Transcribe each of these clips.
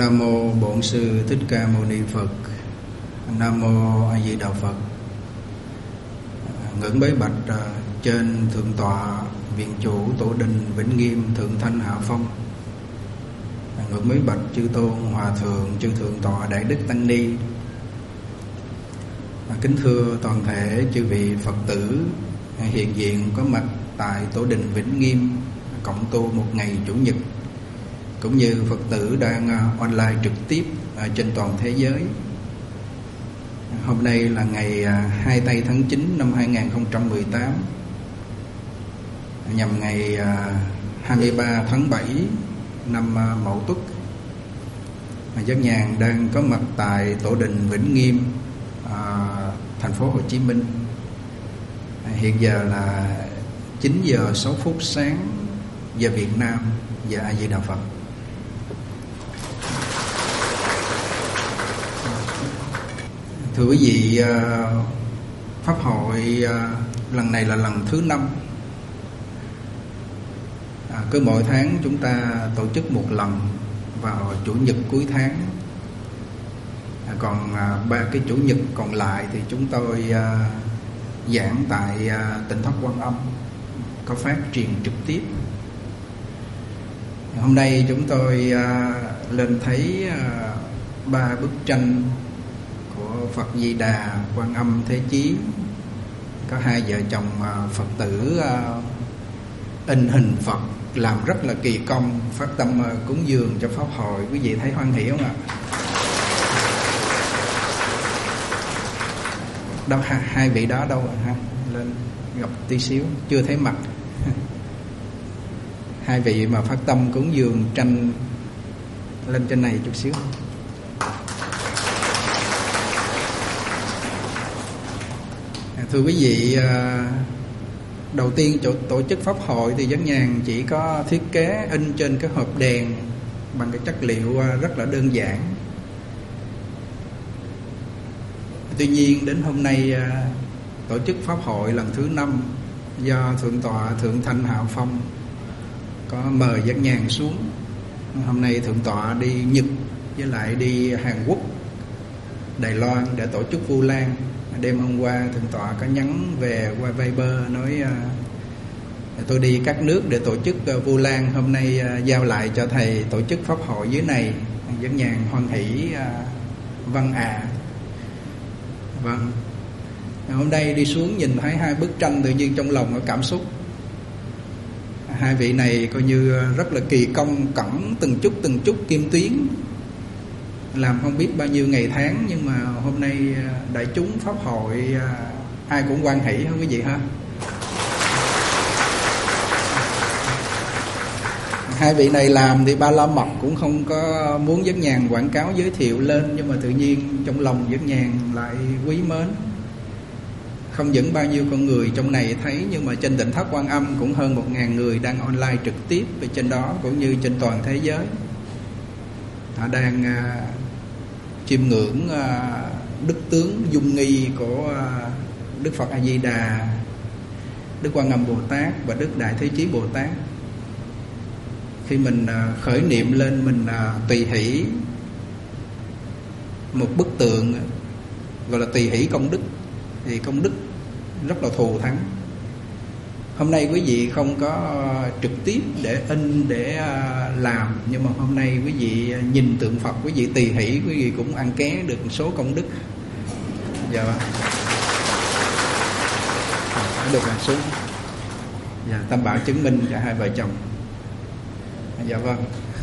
Nam mô Bổn Sư Thích Ca Mâu Ni Phật. Nam mô A Di Đà Phật. Ngưỡng bái bạch trên thượng tọa viện chủ Tổ Đình Vĩnh Nghiêm Thượng Thanh Hạ Phong. Ngưỡng bái bạch chư tôn hòa thượng, chư thượng tọa đại đức tăng ni. Kính thưa toàn thể chư vị Phật tử hiện diện có mặt tại Tổ Đình Vĩnh Nghiêm cộng tu một ngày Chủ nhật, cũng như Phật tử đang online trực tiếp trên toàn thế giới. Hôm nay là ngày 2 tây tháng 9 năm 2018, nhằm ngày 23 tháng 7 năm Mậu Tuất. Giác Nhàn đang có mặt tại Tổ Đình Vĩnh Nghiêm, thành phố Hồ Chí Minh. Hiện giờ là 9 giờ 6 phút sáng giờ Việt Nam. Và A Di Đà Phật. Thưa quý vị, pháp hội lần này là lần thứ 5. Cứ mỗi tháng chúng ta tổ chức một lần vào Chủ nhật cuối tháng. Còn 3 cái Chủ nhật còn lại thì chúng tôi giảng tại Tỉnh Thất Quan Âm, có phát truyền trực tiếp. Hôm nay chúng tôi lên thấy 3 bức tranh của Phật Di Đà, Quan Âm, Thế Chí. Có 2 vợ chồng Phật tử in hình Phật, làm rất là kỳ công, phát tâm cúng dường cho pháp hội. Quý vị thấy hoan hỷ không ạ? Đâu hai vị đó đâu rồi ha? Lên gặp tí xíu, chưa thấy mặt. 2 vị mà phát tâm cúng dường tranh lên trên này chút xíu. Thưa quý vị, đầu tiên tổ chức pháp hội thì Giác Nhàn chỉ có thiết kế in trên cái hộp đèn bằng cái chất liệu rất là đơn giản. Tuy nhiên đến hôm nay tổ chức pháp hội lần thứ 5 do Thượng tọa Thượng Thanh Hạ Phong có mời Giác Nhàn xuống. Hôm nay Thượng tọa đi Nhật với lại đi Hàn Quốc, Đài Loan để tổ chức Vu Lan. Đêm hôm qua Thượng tọa có nhắn về qua Viber nói tôi đi các nước để tổ chức Vu Lan, hôm nay giao lại cho thầy tổ chức pháp hội dưới này. Giác Nhàn hoan hỷ vâng ạ. Vâng. Hôm nay đi xuống nhìn thấy 2 bức tranh, tự nhiên trong lòng có cảm xúc. 2 vị này coi như rất là kỳ công, cẩn từng chút kim tuyến, làm không biết bao nhiêu ngày tháng, nhưng mà hôm nay đại chúng pháp hội ai cũng hoan hỷ không quý vị ha? 2 vị này làm thì Ba La Mật cũng không có muốn Giác Nhàn quảng cáo giới thiệu lên, nhưng mà tự nhiên trong lòng Giác Nhàn lại quý mến. Không những bao nhiêu con người trong này thấy, nhưng mà trên Tỉnh Thất Quan Âm cũng hơn 1.000 người đang online trực tiếp về trên đó, cũng như trên toàn thế giới. Họ đang chiêm ngưỡng đức tướng dung nghi của Đức Phật A Di Đà, Đức Quan Âm Bồ Tát và Đức Đại Thế Chí Bồ Tát. Khi mình khởi niệm lên, mình tùy hỷ một bức tượng gọi là tùy hỷ công đức, thì công đức rất là thù thắng. Hôm nay quý vị không có trực tiếp để in, để làm, nhưng mà hôm nay quý vị nhìn tượng Phật, quý vị tùy hỷ, quý vị cũng ăn ké được một số công đức. Dạ vâng. Được là xuống. Dạ, Tam Bảo chứng minh cho 2 vợ chồng. Dạ vâng.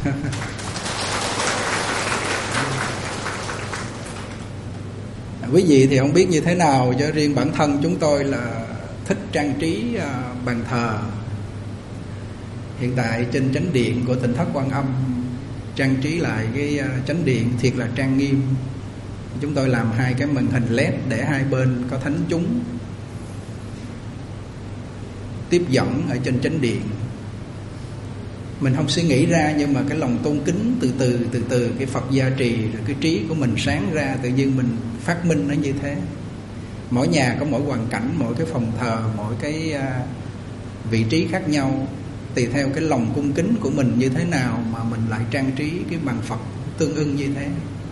Quý vị thì không biết như thế nào, cho riêng bản thân chúng tôi là thích trang trí bàn thờ. Hiện tại trên chánh điện của Tỉnh Thất Quan Âm trang trí lại cái chánh điện thiệt là trang nghiêm. Chúng tôi làm 2 cái màn hình LED để hai bên có thánh chúng tiếp dẫn ở trên chánh điện. Mình không suy nghĩ ra, nhưng mà cái lòng tôn kính từ từ cái Phật gia trì, rồi cái trí của mình sáng ra, tự nhiên mình phát minh nó như thế. Mỗi nhà có mỗi hoàn cảnh, mỗi cái phòng thờ, mỗi cái vị trí khác nhau, tùy theo cái lòng cung kính của mình như thế nào mà mình lại trang trí cái bàn Phật tương ưng như thế.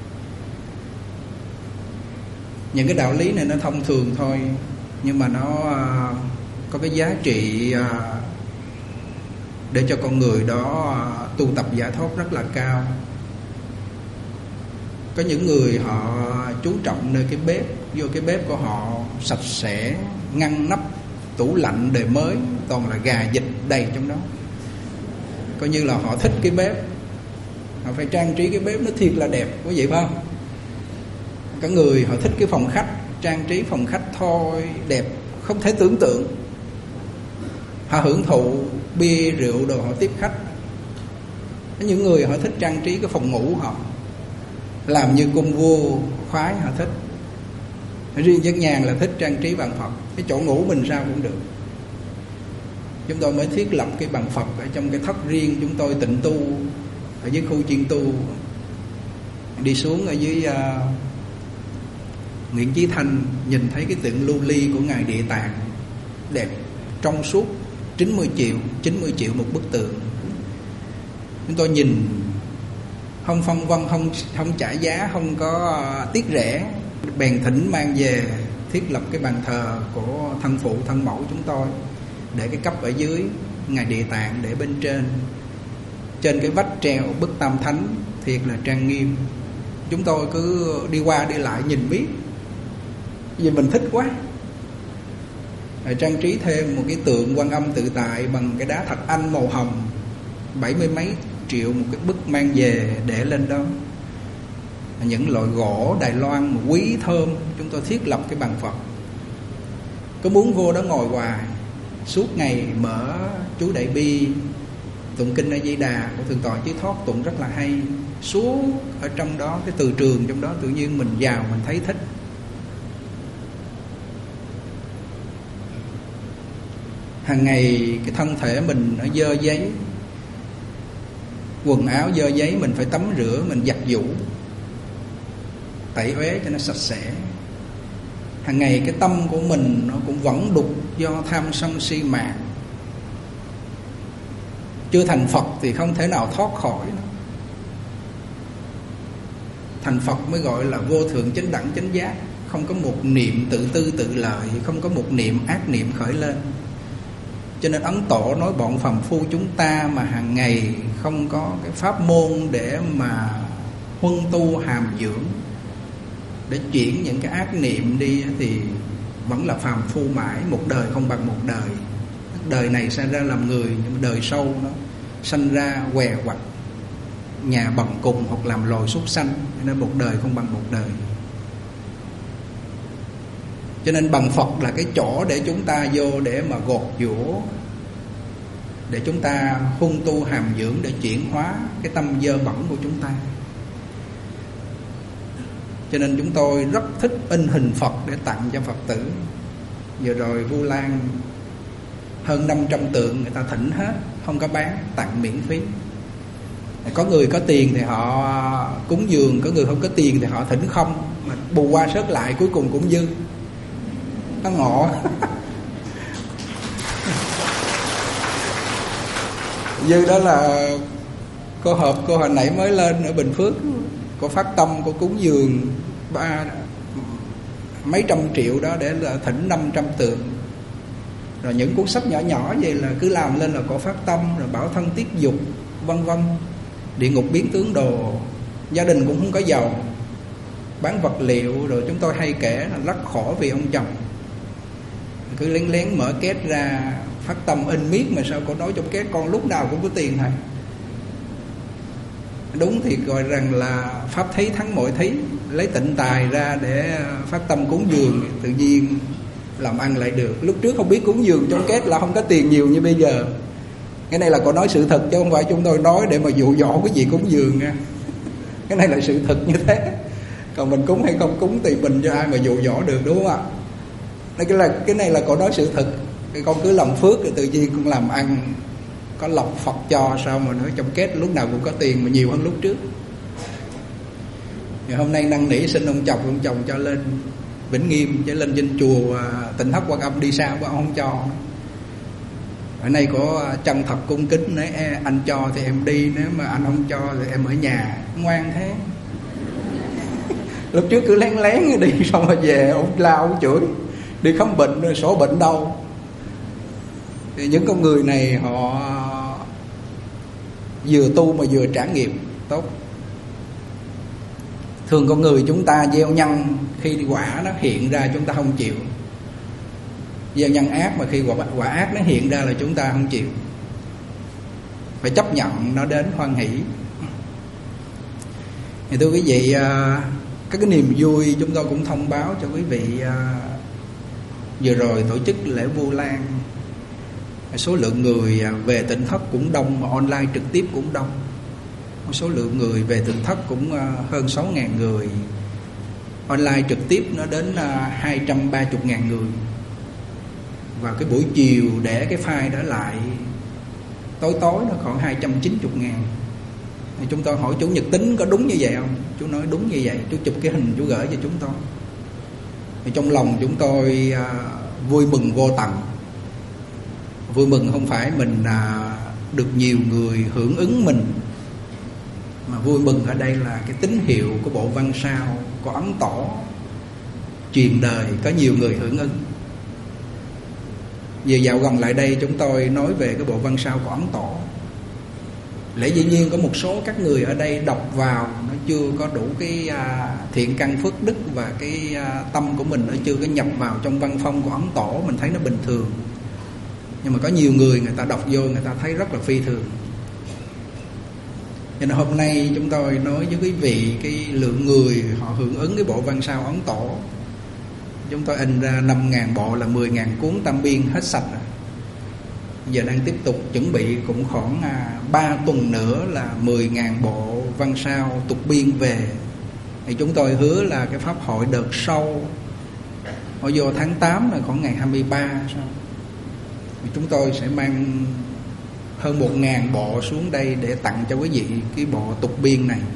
Những cái đạo lý này nó thông thường thôi, nhưng mà nó có cái giá trị để cho con người đó tu tập giải thoát rất là cao. Có những người họ chú trọng nơi cái bếp, vô cái bếp của họ sạch sẽ, ngăn nắp, tủ lạnh đời mới, toàn là gà vịt đầy trong đó. Coi như là họ thích cái bếp, họ phải trang trí cái bếp nó thiệt là đẹp, có vậy phải không? Có người họ thích cái phòng khách, trang trí phòng khách thôi đẹp không thể tưởng tượng. Họ hưởng thụ bia rượu đồ họ tiếp khách. Có những người họ thích trang trí cái phòng ngủ họ, làm như cung vua khoái họ thích. Riêng Giác Nhàn là thích trang trí bàn Phật, cái chỗ ngủ mình sao cũng được. Chúng tôi mới thiết lập cái bàn Phật ở trong cái thất riêng chúng tôi tịnh tu ở dưới khu chuyên tu. Đi xuống ở dưới Nguyễn Chí Thanh nhìn thấy cái tượng lưu ly của Ngài Địa Tạng đẹp trong suốt, 90 triệu một bức tượng. Chúng tôi nhìn không phân vân, không trả giá, không có tiếc rẻ, bèn thỉnh mang về thiết lập cái bàn thờ của thân phụ thân mẫu chúng tôi, để cái cấp ở dưới Ngài Địa Tạng, để bên trên cái vách treo bức Tam Thánh thiệt là trang nghiêm. Chúng tôi cứ đi qua đi lại nhìn biết, vì mình thích quá. Rồi trang trí thêm một cái tượng Quan Âm Tự Tại bằng cái đá thạch anh màu hồng, 70 mấy triệu một cái bức mang về để lên đó. Những loại gỗ Đài Loan mà quý thơm, chúng tôi thiết lập cái bàn Phật. Có muốn vô đó ngồi hoài, suốt ngày mở chú Đại Bi, tụng kinh A Di Đà của Thượng tọa Chí Thoát tụng rất là hay. Suốt ở trong đó, cái từ trường trong đó, tự nhiên mình vào mình thấy thích. Hàng ngày cái thân thể mình nó dơ giấy, quần áo dơ giấy, mình phải tắm rửa, mình giặt giũ, tẩy uế cho nó sạch sẽ. Hàng ngày cái tâm của mình nó cũng vẫn đục do tham sân si mạn. Chưa thành Phật thì không thể nào thoát khỏi nó. Thành Phật mới gọi là vô thượng chánh đẳng chánh giác. Không có một niệm tự tư tự lợi, không có một niệm ác niệm khởi lên. Cho nên Ấn Tổ nói bọn phàm phu chúng ta mà hàng ngày không có cái pháp môn để mà huân tu hàm dưỡng, để chuyển những cái ác niệm đi, thì vẫn là phàm phu mãi, một đời không bằng một đời. Đời này sinh ra làm người, nhưng mà đời sau nó sanh ra què quặt, nhà bần cùng hoặc làm loài súc sanh, nên một đời không bằng một đời. Cho nên bằng Phật là cái chỗ để chúng ta vô để mà gột giũa, để chúng ta huân tu hàm dưỡng, để chuyển hóa cái tâm dơ bẩn của chúng ta. Cho nên chúng tôi rất thích in hình Phật để tặng cho Phật tử. Vừa rồi Vu Lan hơn 500 tượng người ta thỉnh hết, không có bán, tặng miễn phí. Có người có tiền thì họ cúng dường, có người không có tiền thì họ thỉnh không, mà bù qua sớt lại cuối cùng cũng dư. Nó ngộ. Dư đó là cô hồi nãy mới lên ở Bình Phước, cô phát tâm, cô cúng dường mấy trăm triệu đó để là thỉnh 500 tượng. Rồi những cuốn sách nhỏ nhỏ vậy là cứ làm lên là cô phát tâm, rồi Bảo Thân Tiết Dục vân vân, Địa Ngục Biến Tướng Đồ. Gia đình cũng không có giàu, bán vật liệu. Rồi chúng tôi hay kể là rất khổ vì ông chồng, cứ lén lén mở két ra phát tâm in miết, mà sao cô nói trong két con lúc nào cũng có tiền thầy. Đúng thì gọi rằng là pháp thí thắng mọi thí, lấy tịnh tài ra để phát tâm cúng dường, tự nhiên làm ăn lại được. Lúc trước không biết cúng dường trong két là không có tiền nhiều như bây giờ. Cái này là cô nói sự thật, chứ không phải chúng tôi nói để mà dụ dỗ cái gì cúng dường nha. Cái này là sự thật như thế. Còn mình cúng hay không cúng thì mình cho ai mà dụ dỗ được, đúng không ạ? Cái này là cô nói sự thật. Con cứ làm phước rồi tự nhiên con làm ăn, có lộc Phật cho, sao mà nói trong két lúc nào cũng có tiền, mà nhiều hơn lúc trước. Ngày hôm nay năn nỉ xin ông chồng cho lên Vĩnh Nghiêm, chứ lên trên chùa Tịnh Thất Quan Âm đi xa quá ông không cho. Ở đây có chân thật cung kính, nếu anh cho thì em đi, nếu mà anh không cho thì em ở nhà. Ngoan thế. Lúc trước cứ lén lén đi, xong rồi về ông la ông chửi, đi khám bệnh rồi sổ bệnh đâu. Thì những con người này họ vừa tu mà vừa trải nghiệm tốt. Thường con người chúng ta gieo nhân, khi quả nó hiện ra chúng ta không chịu. Gieo nhân ác mà khi quả ác nó hiện ra là chúng ta không chịu. Phải chấp nhận nó đến, hoan hỷ. Thì thưa quý vị, các cái niềm vui chúng tôi cũng thông báo cho quý vị. Vừa rồi tổ chức lễ Vu Lan, số lượng người về Tỉnh Thất cũng đông, mà online trực tiếp cũng đông. Số lượng người về Tỉnh Thất cũng hơn 6.000 người. Online trực tiếp nó đến 230.000 người. Và cái buổi chiều để cái file đó lại tối nó khoảng 290.000. Thì chúng tôi hỏi chú Nhật Tính có đúng như vậy không? Chú nói đúng như vậy. Chú chụp cái hình chú gửi cho chúng tôi. Thì trong lòng chúng tôi vui mừng vô tận. Vui mừng không phải mình được nhiều người hưởng ứng mình, mà vui mừng ở đây là cái tín hiệu của bộ Văn Sao của Ấn Tổ truyền đời, có nhiều người hưởng ứng. Về dạo gần lại đây chúng tôi nói về cái bộ Văn Sao của Ấn Tổ. Lẽ dĩ nhiên có một số các người ở đây đọc vào nó chưa có đủ cái thiện căn phước đức, và cái tâm của mình nó chưa có nhập vào trong văn phong của Ấn Tổ, mình thấy nó bình thường. Nhưng mà có nhiều người ta đọc vô, người ta thấy rất là phi thường. Cho nên hôm nay chúng tôi nói với quý vị cái lượng người họ hưởng ứng cái bộ Văn Sao Ấn Tổ. Chúng tôi in ra 5.000 bộ là 10.000 cuốn tam biên hết sạch rồi. Giờ đang tiếp tục chuẩn bị cũng khoảng 3 tuần nữa là 10.000 bộ Văn Sao tục biên về. Thì chúng tôi hứa là cái pháp hội đợt sau họ vô tháng 8 là khoảng ngày 23 sao? Thì chúng tôi sẽ mang hơn 1.000 bộ xuống đây để tặng cho quý vị cái bộ tục biên này.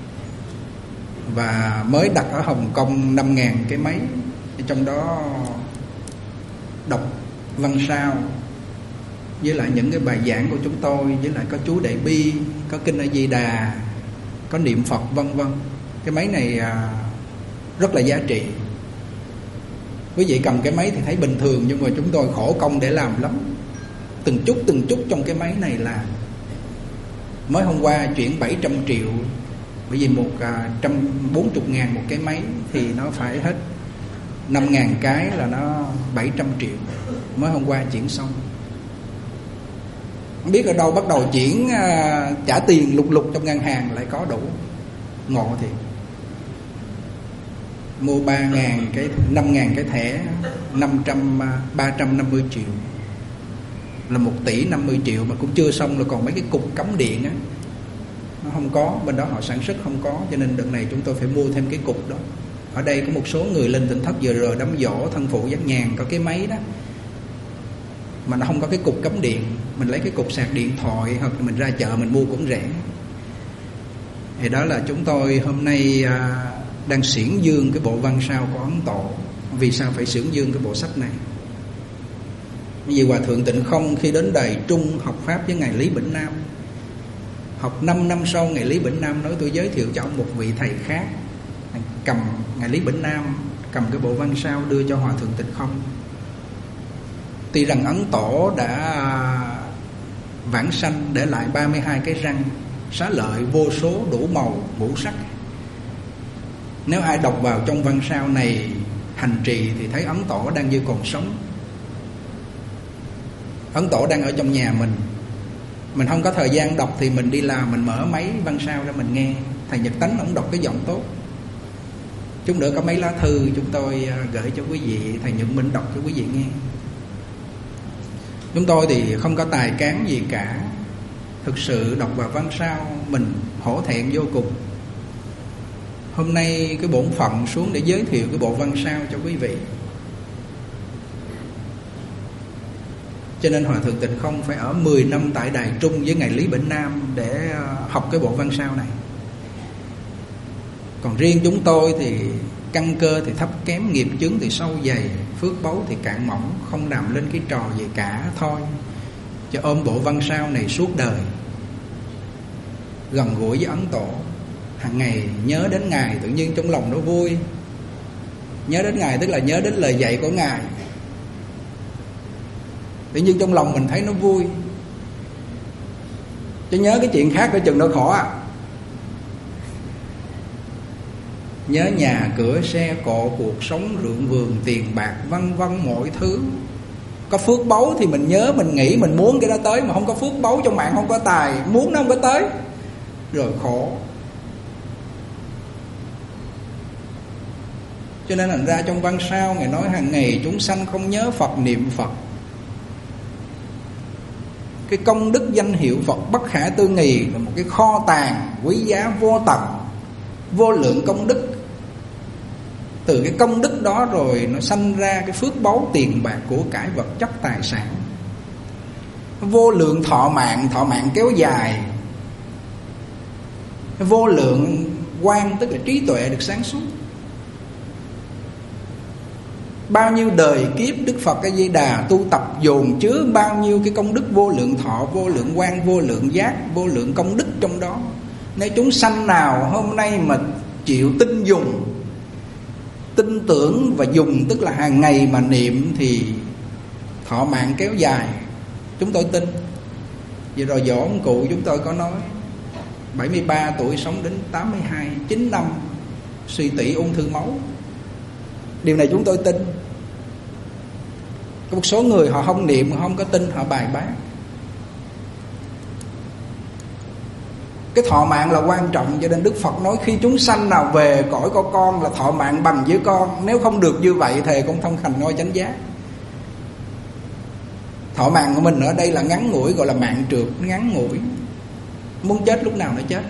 Và mới đặt ở Hồng Kông 5.000 cái máy, trong đó đọc Văn Sao với lại những cái bài giảng của chúng tôi, với lại có chú Đại Bi, có Kinh A Di Đà, có niệm Phật vân vân. Cái máy này rất là giá trị. Quý vị cầm cái máy thì thấy bình thường, nhưng mà chúng tôi khổ công để làm lắm. Từng chút trong cái máy này làm. Mới hôm qua chuyển 700 triệu, bởi vì 140.000 một cái máy thì nó phải hết 5.000 cái là nó 700 triệu. Mới hôm qua chuyển xong. Không biết ở đâu bắt đầu chuyển trả tiền lục trong ngân hàng lại có đủ. Ngộ thiệt. Mua 3.000 cái 5.000 cái thẻ 350 triệu là 1 tỷ 50 triệu mà cũng chưa xong, là còn mấy cái cục cắm điện á nó không có, bên đó họ sản xuất không có, cho nên đợt này chúng tôi phải mua thêm cái cục đó. Ở đây có một số người lên Tỉnh Thất vừa rồi đám dỗ thân phụ Giác Nhàn có cái máy đó mà nó không có cái cục cắm điện, mình lấy cái cục sạc điện thoại hoặc mình ra chợ mình mua cũng rẻ. Thì đó là chúng tôi hôm nay đang xiển dương cái bộ Văn Sao của Ấn Tổ. Vì sao phải xiển dương cái bộ sách này? Vì Hòa Thượng Tịnh Không khi đến Đài Trung học Pháp với Ngài Lý Bỉnh Nam, học 5 năm sau Ngài Lý Bỉnh Nam nói tôi giới thiệu cho ông một vị thầy khác. Cầm Ngài Lý Bỉnh Nam cầm cái bộ Văn Sao đưa cho Hòa Thượng Tịnh Không. Tuy rằng Ấn Tổ đã vãng sanh để lại 32 cái răng xá lợi vô số đủ màu ngũ sắc. Nếu ai đọc vào trong Văn Sao này hành trì thì thấy Ấn Tổ đang như còn sống. Ấn Tổ đang ở trong nhà mình không có thời gian đọc thì mình đi làm, mình mở máy Văn Sao ra mình nghe. Thầy Nhật Tánh ông đọc cái giọng tốt. Chút nữa có mấy lá thư chúng tôi gửi cho quý vị, thầy Nhật Minh đọc cho quý vị nghe. Chúng tôi thì không có tài cán gì cả. Thực sự đọc vào Văn Sao mình hổ thẹn vô cùng. Hôm nay cái bổn phận xuống để giới thiệu cái bộ Văn Sao cho quý vị. Cho nên Hòa Thượng Tịnh Không phải ở 10 năm tại Đài Trung với Ngài Lý Bỉnh Nam để học cái bộ Văn Sao này. Còn riêng chúng tôi thì căn cơ thì thấp kém, nghiệp chướng thì sâu dày, phước báu thì cạn mỏng, không làm lên cái trò gì cả thôi. cho ôm bộ văn sao này suốt đời, gần gũi với Ấn Tổ. Hàng ngày nhớ đến Ngài, tự nhiên trong lòng nó vui. Nhớ đến Ngài tức là nhớ đến lời dạy của Ngài, tự nhiên trong lòng mình thấy nó vui. Chứ nhớ cái chuyện khác coi chừng nó khổ à. Nhớ nhà cửa xe cộ, cuộc sống ruộng vườn tiền bạc vân vân mọi thứ. Có phước báu thì mình nhớ, mình nghĩ, mình muốn cái đó tới. Mà không có phước báu trong mạng, không có tài, muốn nó không có tới, rồi khổ. Cho nên thành ra trong văn sao Ngài nói hàng ngày chúng sanh không nhớ Phật niệm Phật. Cái công đức danh hiệu Phật bất khả tư nghì là một cái kho tàng quý giá vô tận, vô lượng công đức. Từ cái công đức đó rồi nó sanh ra cái phước báu tiền bạc của cải vật chất tài sản. Vô lượng thọ mạng kéo dài. Vô lượng quang tức là trí tuệ được sáng suốt. Bao nhiêu đời kiếp Đức Phật A Di Đà tu tập dồn chứa bao nhiêu cái công đức vô lượng thọ, vô lượng quang, vô lượng giác, vô lượng công đức trong đó. Nếu chúng sanh nào hôm nay mà chịu tin dùng, tin tưởng và dùng, tức là hàng ngày mà niệm, thì thọ mạng kéo dài. Chúng tôi tin. Vừa rồi dỗ ông cụ chúng tôi có nói 73 tuổi sống đến 82, 9 năm suy tỷ ung thư máu. Điều này chúng tôi tin. Có một số người họ không niệm, họ không có tin, họ bài bác. Cái thọ mạng là quan trọng, cho nên Đức Phật nói khi chúng sanh nào về cõi của con là thọ mạng bằng với con. Nếu không được như vậy thề con không thành ngôi chánh giác. Thọ mạng của mình ở đây là ngắn ngủi, gọi là mạng trượt, ngắn ngủi. Muốn chết lúc nào nó chết.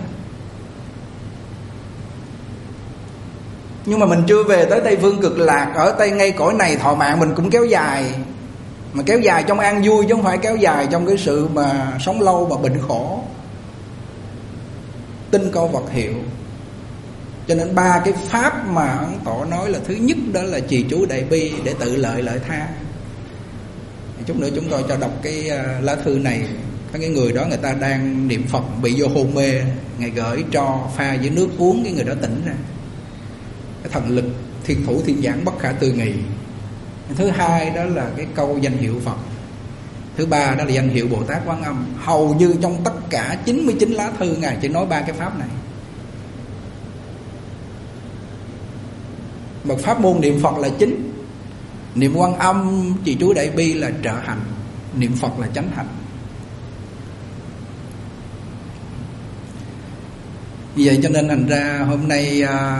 Nhưng mà mình chưa về tới Tây Phương Cực Lạc, ở Tây ngay cõi này thọ mạng mình cũng kéo dài. Mà kéo dài trong an vui, chứ không phải kéo dài trong cái sự mà sống lâu và bệnh khổ. Tin câu Phật hiệu. Cho nên 3 cái pháp mà Ấn Tổ nói là thứ nhất đó là trì chú đại bi để tự lợi lợi tha. Chút nữa chúng tôi cho đọc cái lá thư này. Có cái người đó người ta đang niệm Phật bị vô hôn mê, Ngài gửi cho pha với nước uống, cái người đó tỉnh ra. Cái thần lực thiên thủ thiên giảng bất khả tư nghì. Thứ hai đó là cái câu danh hiệu Phật. Thứ ba đó là danh hiệu Bồ Tát Quán Âm. Hầu như trong tất cả 99 lá thư Ngài chỉ nói 3 cái pháp này. Một pháp môn niệm Phật là chính. Niệm Quan Âm, trì chú đại bi là trợ hành. Niệm Phật là chánh hành. Vì vậy cho nên thành ra hôm nay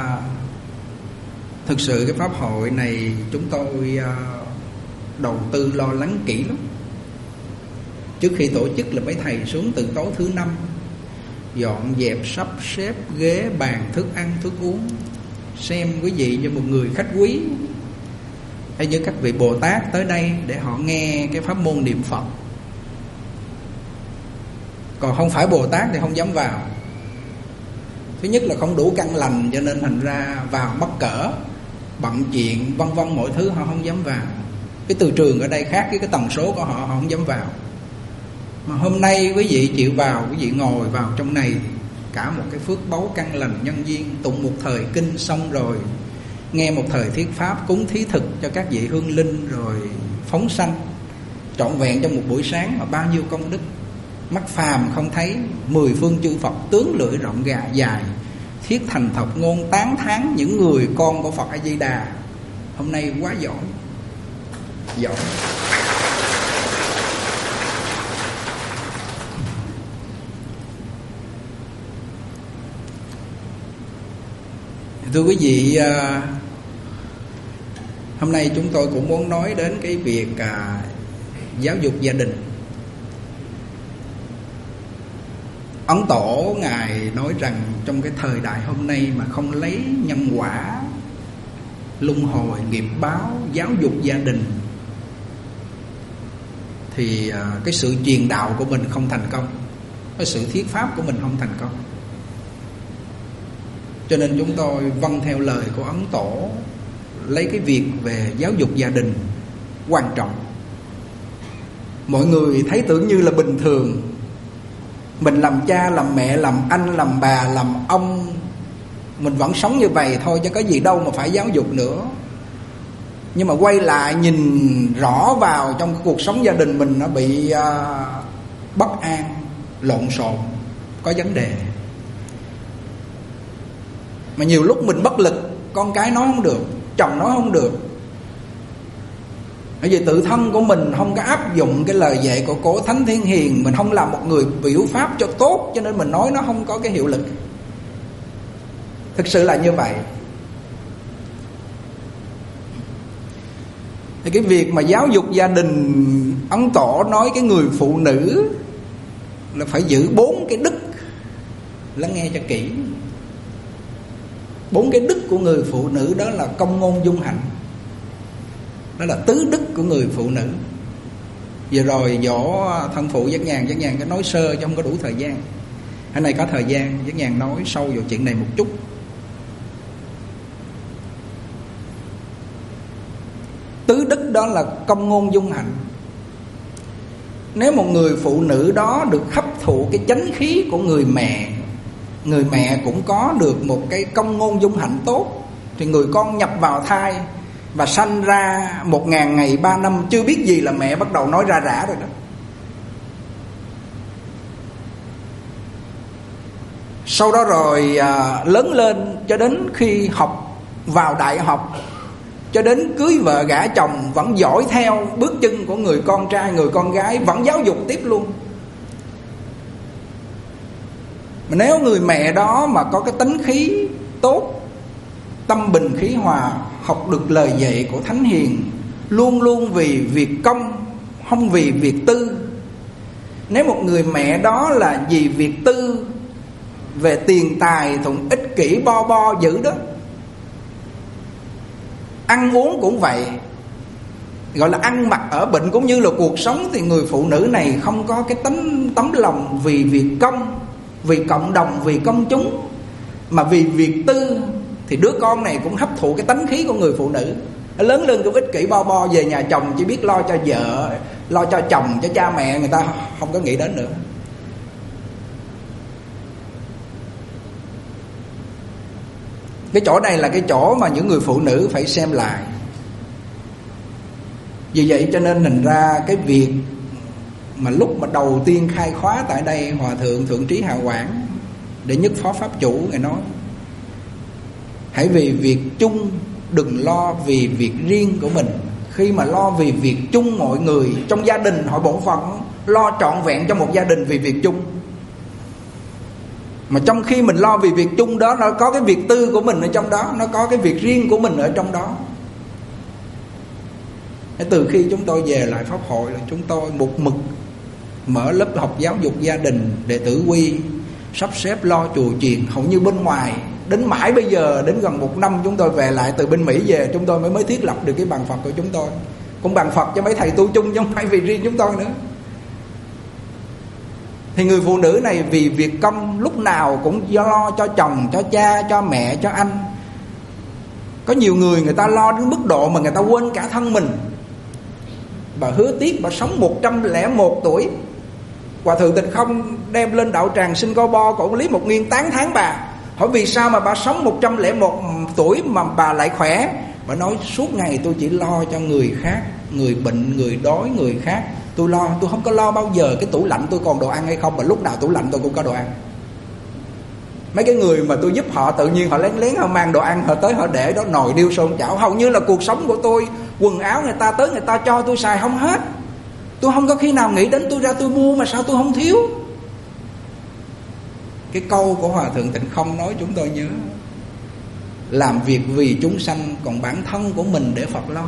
thực sự cái pháp hội này chúng tôi đầu tư lo lắng kỹ lắm. Trước khi tổ chức là mấy thầy xuống từ tối thứ 5 dọn dẹp sắp xếp ghế bàn, thức ăn thức uống, xem quý vị như một người khách quý hay như các vị Bồ Tát tới đây để họ nghe cái pháp môn niệm Phật. Còn không phải Bồ Tát thì không dám vào. Thứ nhất là không đủ căn lành, cho nên thành ra vào mắc cỡ, bận chuyện vân vân mọi thứ họ không dám vào. Cái từ trường ở đây khác với cái tần số của họ không dám vào. Mà hôm nay quý vị chịu vào, quý vị ngồi vào trong này, cả một cái phước báu căn lành nhân duyên, tụng một thời kinh xong rồi nghe một thời thuyết pháp, cúng thí thực cho các vị hương linh, rồi phóng sanh trọn vẹn trong một buổi sáng mà bao nhiêu công đức. Mắt phàm không thấy, 10 phương chư Phật tướng lưỡi rộng dài, thiết thành thập ngôn tán thán những người con của Phật A Di Đà. Hôm nay quá giỏi. Thưa quý vị, hôm nay chúng tôi cũng muốn nói đến cái việc giáo dục gia đình. Ấn Tổ Ngài nói rằng trong cái thời đại hôm nay mà không lấy nhân quả, luân hồi, nghiệp báo, giáo dục gia đình thì cái sự truyền đạo của mình không thành công, cái sự thuyết pháp của mình không thành công. Cho nên chúng tôi vâng theo lời của Ấn Tổ, lấy cái việc về giáo dục gia đình quan trọng. mọi người thấy tưởng như là bình thường. Mình làm cha, làm mẹ, làm anh, làm bà, làm ông, mình vẫn sống như vậy thôi chứ có gì đâu mà phải giáo dục nữa. Nhưng mà quay lại nhìn rõ vào trong cái cuộc sống gia đình mình, nó bị bất an, lộn xộn, có vấn đề. Mà nhiều lúc mình bất lực, con cái nói không được, chồng nói không được. Bởi vì tự thân của mình không có áp dụng cái lời dạy của Cố Thánh Thiên Hiền, mình không làm một người biểu pháp cho tốt, cho nên mình nói nó không có cái hiệu lực. Thực sự là như vậy. Thì cái việc mà giáo dục gia đình, Ấn Tổ nói cái người phụ nữ là phải giữ 4 cái đức. Lắng nghe cho kỹ. 4 cái đức của người phụ nữ đó là công ngôn dung hạnh. Đó là tứ đức của người phụ nữ. Vừa rồi dỗ thân phụ Giác Nhàn cái nói sơ chứ không có đủ thời gian. Hôm nay có thời gian, Giác Nhàn nói sâu vào chuyện này một chút. Tứ đức đó là công ngôn dung hạnh. Nếu một người phụ nữ đó được hấp thụ cái chánh khí của người mẹ cũng có được một cái công ngôn dung hạnh tốt, thì người con nhập vào thai và sanh ra 1000 ngày 3 năm chưa biết gì là mẹ bắt đầu nói ra rã rồi đó. Sau đó rồi lớn lên cho đến khi học vào đại học, cho đến cưới vợ gả chồng vẫn dõi theo bước chân của người con trai, người con gái, vẫn giáo dục tiếp luôn. Mà nếu người mẹ đó mà có cái tính khí tốt, tâm bình khí hòa, học được lời dạy của Thánh Hiền, luôn luôn vì việc công, không vì việc tư. Nếu một người mẹ đó là vì việc tư, về tiền tài thuận ích kỷ bo dữ đó, ăn uống cũng vậy, gọi là ăn mặc ở bệnh cũng như là cuộc sống, thì người phụ nữ này không có cái tấm lòng vì việc công, vì cộng đồng, vì công chúng, mà vì việc tư, thì đứa con này cũng hấp thụ cái tánh khí của người phụ nữ. Nó lớn lên cũng ích kỷ bo về nhà chồng chỉ biết lo cho vợ, lo cho chồng, cho cha mẹ, người ta không có nghĩ đến nữa. Cái chỗ này là cái chỗ mà những người phụ nữ phải xem lại. Vì vậy cho nên thành ra cái việc mà lúc mà đầu tiên khai khóa tại đây, Hòa Thượng Thượng Trí Hạ Quảng Đệ Nhất Phó Pháp Chủ Ngài nói: hãy vì việc chung, đừng lo vì việc riêng của mình. Khi mà lo vì việc chung, mọi người trong gia đình họ bổn phận lo trọn vẹn cho một gia đình vì việc chung. Mà trong khi mình lo vì việc chung đó, nó có cái việc tư của mình ở trong đó, nó có cái việc riêng của mình ở trong đó. Từ khi chúng tôi về lại Pháp hội là chúng tôi một mực mở lớp học giáo dục gia đình, đệ tử quy, sắp xếp lo chùa chiền. Hầu như bên ngoài đến mãi bây giờ, đến gần 1 năm chúng tôi về lại từ bên Mỹ về, chúng tôi mới thiết lập được cái bàn Phật của chúng tôi. Cũng bàn Phật cho mấy thầy tu chung chứ không phải vì riêng chúng tôi nữa. Thì người phụ nữ này vì việc công lúc nào cũng lo cho chồng, cho cha, cho mẹ, cho anh. Có nhiều người người ta lo đến mức độ mà người ta quên cả thân mình. Bà Hứa Tiếc, bà sống 101 tuổi. Hòa Thượng Tịnh Không đem lên đạo tràng Singapore, cổ Lý Mộc Nghiên tán thán bà. Hỏi vì sao mà bà sống 101 tuổi mà bà lại khỏe? Bà nói suốt ngày tôi chỉ lo cho người khác, người bệnh, người đói, người khác. Tôi lo, tôi không có lo bao giờ cái tủ lạnh tôi còn đồ ăn hay không, mà lúc nào tủ lạnh tôi cũng có đồ ăn. Mấy cái người mà tôi giúp họ tự nhiên họ lén họ mang đồ ăn, họ tới họ để đó nồi niêu xôn chảo. Hầu như là cuộc sống của tôi, quần áo người ta tới người ta cho tôi xài không hết. Tôi không có khi nào nghĩ đến tôi ra tôi mua mà sao tôi không thiếu. Cái câu của Hòa Thượng Tịnh Không nói chúng tôi nhớ: làm việc vì chúng sanh, còn bản thân của mình để Phật lo.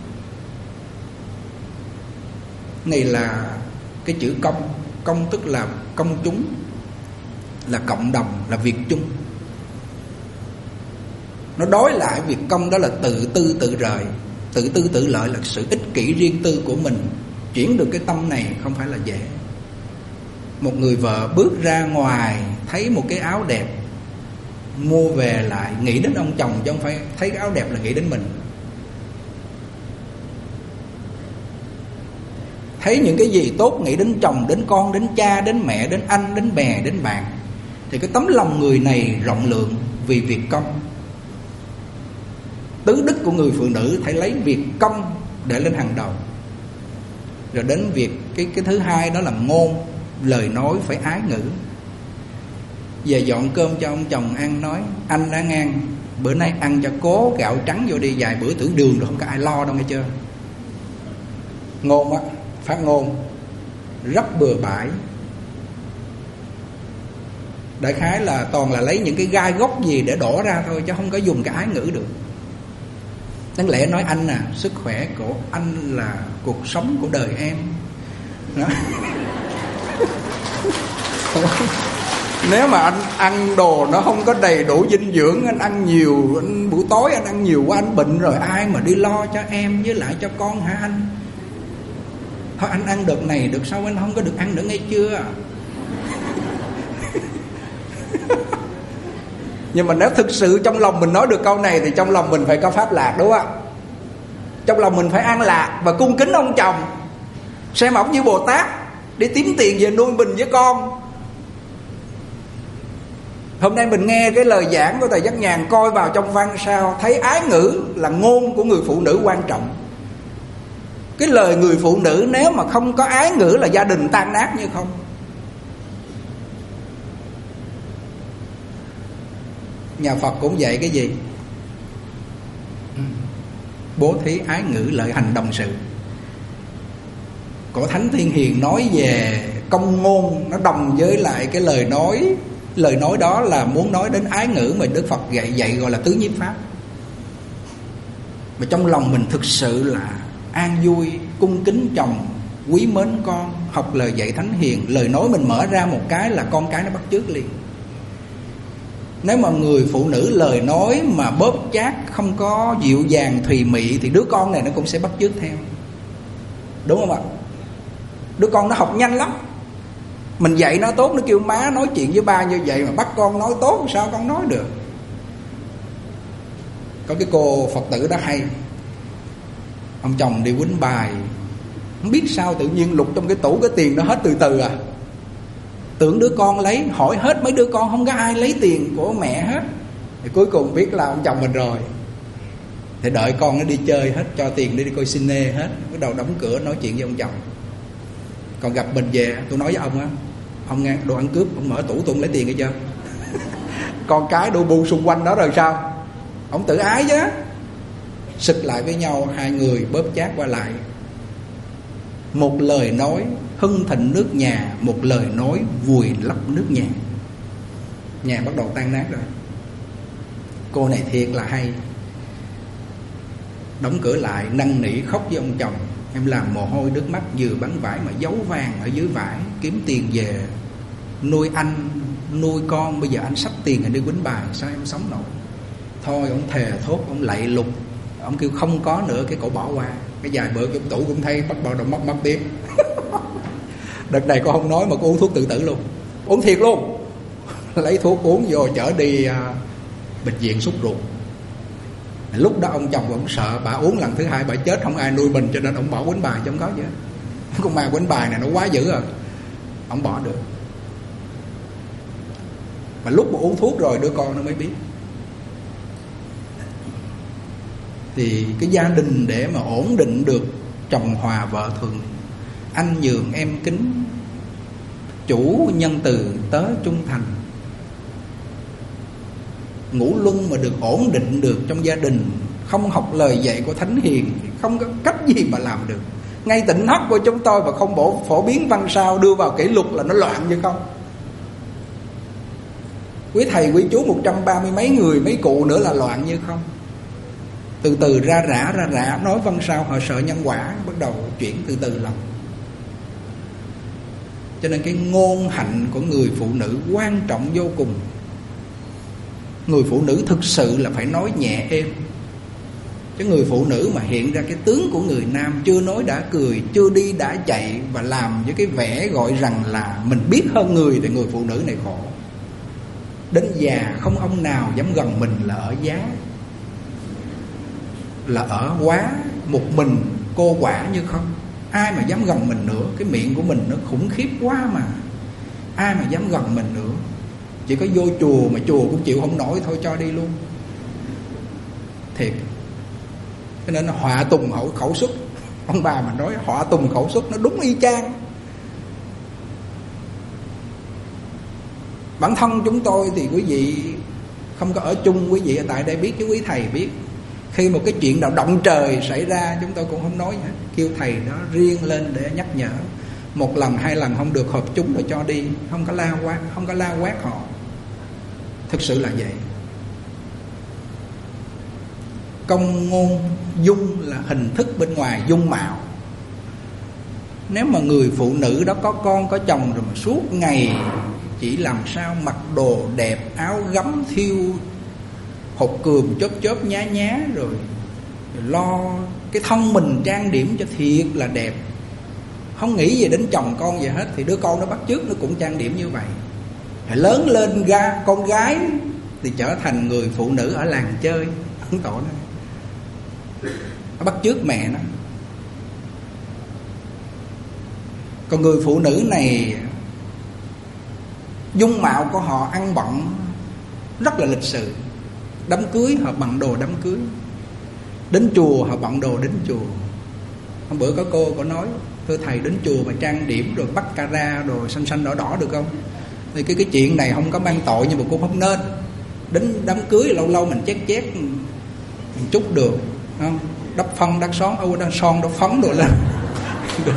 Này là cái chữ công. Công tức là công chúng, là cộng đồng, là việc chung. Nó đối lại việc công đó là tự tư tự rời. Tự tư tự lợi là sự ích kỷ riêng tư của mình. Chuyển được cái tâm này không phải là dễ. Một người vợ bước ra ngoài thấy một cái áo đẹp, mua về lại nghĩ đến ông chồng, chứ không phải thấy cái áo đẹp là nghĩ đến mình. thấy những cái gì tốt nghĩ đến chồng, đến con, đến cha, đến mẹ, đến anh, đến bè, đến bạn. Thì cái tấm lòng người này rộng lượng vì việc công. Tứ đức của người phụ nữ phải lấy việc công để lên hàng đầu. Rồi đến việc cái thứ hai đó là ngôn, lời nói phải ái ngữ. Về dọn cơm cho ông chồng ăn, nói anh đã ngang, bữa nay ăn cho cố gạo trắng vô đi, vài bữa tưởng đường rồi không có ai lo đâu nghe chưa. Ngôn á, phát ngôn rất bừa bãi. Đại khái là toàn là lấy những cái gai góc gì để đổ ra thôi, chứ không có dùng cái ái ngữ được. Đáng lẽ nói anh à, sức khỏe của anh là cuộc sống của đời em đó. Nếu mà anh ăn đồ nó không có đầy đủ dinh dưỡng, anh ăn nhiều, buổi tối anh ăn nhiều quá anh bệnh rồi, ai mà đi lo cho em với lại cho con hả anh? Thôi anh ăn đợt này, đợt sau anh không có được ăn nữa nghe chưa. Nhưng mà nếu thực sự trong lòng mình nói được câu này thì trong lòng mình phải có pháp lạc, đúng không? Trong lòng mình phải an lạc và cung kính ông chồng, xem ổng như Bồ Tát đi kiếm tiền về nuôi mình với con. Hôm nay mình nghe cái lời giảng của Thầy Giác Nhàn, coi vào trong văn sao thấy ái ngữ là ngôn của người phụ nữ quan trọng. Cái lời người phụ nữ nếu mà không có ái ngữ là gia đình tan nát như không. Nhà Phật cũng dạy cái gì? Bố thí ái ngữ lợi hành đồng sự. Cổ Thánh Thiên Hiền nói về công ngôn, nó đồng với lại cái lời nói. Lời nói đó là muốn nói đến ái ngữ mà Đức Phật dạy gọi là tứ nhiếp pháp. Mà trong lòng mình thực sự là an vui, cung kính chồng, quý mến con, học lời dạy Thánh Hiền, lời nói mình mở ra một cái là con cái nó bắt chước liền. Nếu mà người phụ nữ lời nói mà bóp chát, không có dịu dàng thùy mị thì đứa con này nó cũng sẽ bắt chước theo. Đúng không ạ? Đứa con nó học nhanh lắm. Mình dạy nó tốt, nó kêu má nói chuyện với ba như vậy mà bắt con nói tốt, sao con nói được? Có cái cô Phật tử đó hay, ông chồng đi quýnh bài, không biết sao tự nhiên lục trong cái tủ cái tiền nó hết từ từ à. Tưởng đứa con lấy, hỏi hết mấy đứa con không có ai lấy tiền của mẹ hết. Thì cuối cùng biết là ông chồng mình rồi. Thì đợi con nó đi chơi hết, cho tiền đi coi cine hết, bắt đầu đóng cửa nói chuyện với ông chồng. Còn gặp mình về, tôi nói với ông á, ông nghe đồ ăn cướp, ông mở tủ tôi lấy tiền nghe chưa. Con cái đu bu xung quanh đó rồi sao? Ông tự ái chứ. Xực lại với nhau, hai người bóp chát qua lại. Một lời nói hưng thịnh nước nhà, một lời nói vùi lấp nước nhà. Nhà bắt đầu tan nát rồi. Cô này thiệt là hay. Đóng cửa lại năn nỉ khóc với ông chồng, em làm mồ hôi nước mắt, vừa bán vải mà giấu vàng ở dưới vải, kiếm tiền về nuôi anh, nuôi con. Bây giờ anh xách tiền rồi đi quýnh bài, sao em sống nổi? Thôi ông thề thốt, ông lạy lục, ông kêu không có nữa, cái cổ bỏ qua. Cái vài bữa trong tủ cũng thấy bắt đầu mất tiếp. Đợt này con không nói mà con uống thuốc tự tử luôn. Uống thiệt luôn. Lấy thuốc uống vô chở đi bệnh viện sốt ruột. Lúc đó ông chồng cũng sợ bà uống lần thứ hai bà chết không ai nuôi mình, cho nên ông bỏ quýnh bài chứ không có gì. Con ma quýnh bài này nó quá dữ rồi, ông bỏ được. Mà lúc mà uống thuốc rồi đứa con nó mới biết. Thì cái gia đình để mà ổn định được, chồng hòa vợ thuận, anh nhường em kính, chủ nhân từ tớ trung thành, ngũ luân mà được ổn định được trong gia đình, không học lời dạy của Thánh Hiền, không có cách gì mà làm được. Ngay Tỉnh Thất của chúng tôi mà không phổ biến văn sao đưa vào kỷ lục là nó loạn như không. Quý thầy quý chú 130 mấy người, mấy cụ nữa là loạn như không. Từ từ ra rã nói văn sao họ sợ nhân quả, bắt đầu chuyển từ từ lòng. Cho nên cái ngôn hạnh của người phụ nữ quan trọng vô cùng. Người phụ nữ thực sự là phải nói nhẹ êm. Chứ người phụ nữ mà hiện ra cái tướng của người nam, chưa nói đã cười, chưa đi đã chạy, và làm với cái vẻ gọi rằng là mình biết hơn người, thì người phụ nữ này khổ. Đến già không ông nào dám gần mình là ở giá, là ở quá một mình cô quả như không. Ai mà dám gần mình nữa? Cái miệng của mình nó khủng khiếp quá mà. Ai mà dám gần mình nữa? Chỉ có vô chùa mà chùa cũng chịu không nổi, thôi cho đi luôn. Thiệt. Cho nên nó họa tùng khẩu xuất. Ông bà mà nói họa tùng khẩu xuất, nó đúng y chang. Bản thân chúng tôi thì quý vị không có ở chung quý vị ở tại đây biết, chứ quý thầy biết. Khi một cái chuyện nào động trời xảy ra, chúng tôi cũng không nói hết, kêu thầy đó riêng lên để nhắc nhở. Một lần hai lần không được hợp chúng rồi cho đi, không có la quát họ. Thực sự là vậy. Công ngôn dung là hình thức bên ngoài, dung mạo. Nếu mà người phụ nữ đó có con có chồng rồi mà suốt ngày chỉ làm sao mặc đồ đẹp, áo gấm thiêu hột cườm chớp nhá nhá, rồi lo cái thân mình trang điểm cho thiệt là đẹp, không nghĩ gì đến chồng con gì hết, thì đứa con nó bắt chước nó cũng trang điểm như vậy. Rồi lớn lên con gái thì trở thành người phụ nữ ở làng chơi, ấn tổ nó bắt chước mẹ nó. Còn người phụ nữ này, dung mạo của họ ăn bận rất là lịch sự. Đám cưới họ bận đồ đám cưới, đến chùa họ bận đồ đến chùa. Hôm bữa có cô có nói, thưa thầy đến chùa mà trang điểm rồi bắt cara rồi xanh đỏ đỏ được không? Thì cái chuyện này không có mang tội, nhưng mà cũng không nên. Đến đám cưới lâu lâu mình chét mình chút được, không? Đắp phân đắp son đắp phấn đồ lên được.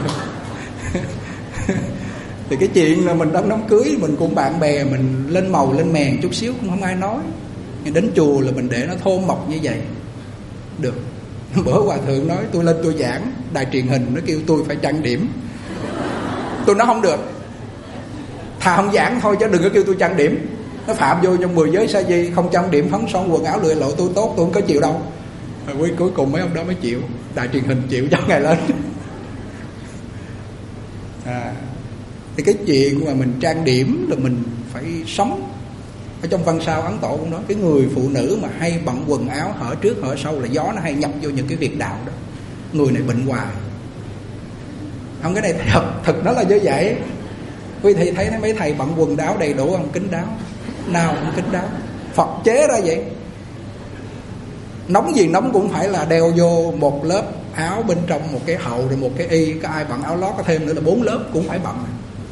Thì cái chuyện là mình đám cưới mình cùng bạn bè mình lên màu lên mèn chút xíu cũng không ai nói. Nhưng đến chùa là mình để nó thô mộc như vậy được. Bữa hòa thượng nói tôi lên tôi giảng đài truyền hình, nó kêu tôi phải trang điểm. Tôi nói không được, thà không giảng thôi chứ đừng có kêu tôi trang điểm. Nó phạm vô trong 10 giới sa di, không trang điểm phấn son quần áo lựa lộ tôi tốt, tôi không có chịu đâu. Rồi cuối cùng mấy ông đó mới chịu, đài truyền hình chịu cho ngày lên. Thì cái chuyện mà mình trang điểm là mình phải sống. Ở trong văn sao Ấn Tổ cũng nói, cái người phụ nữ mà hay bận quần áo hở trước hở sau là gió nó hay nhập vô những cái việc đạo đó. Người này bệnh hoài. Không, cái này thật nó là như vậy. Quý thầy thấy mấy thầy bận quần áo đầy đủ không? Kín đáo, nào cũng kín đáo. Phật chế ra vậy. Nóng gì nóng cũng phải là đeo vô một lớp áo bên trong, một cái hậu rồi một cái y. Có ai bận áo lót có thêm nữa là 4 lớp cũng phải bận.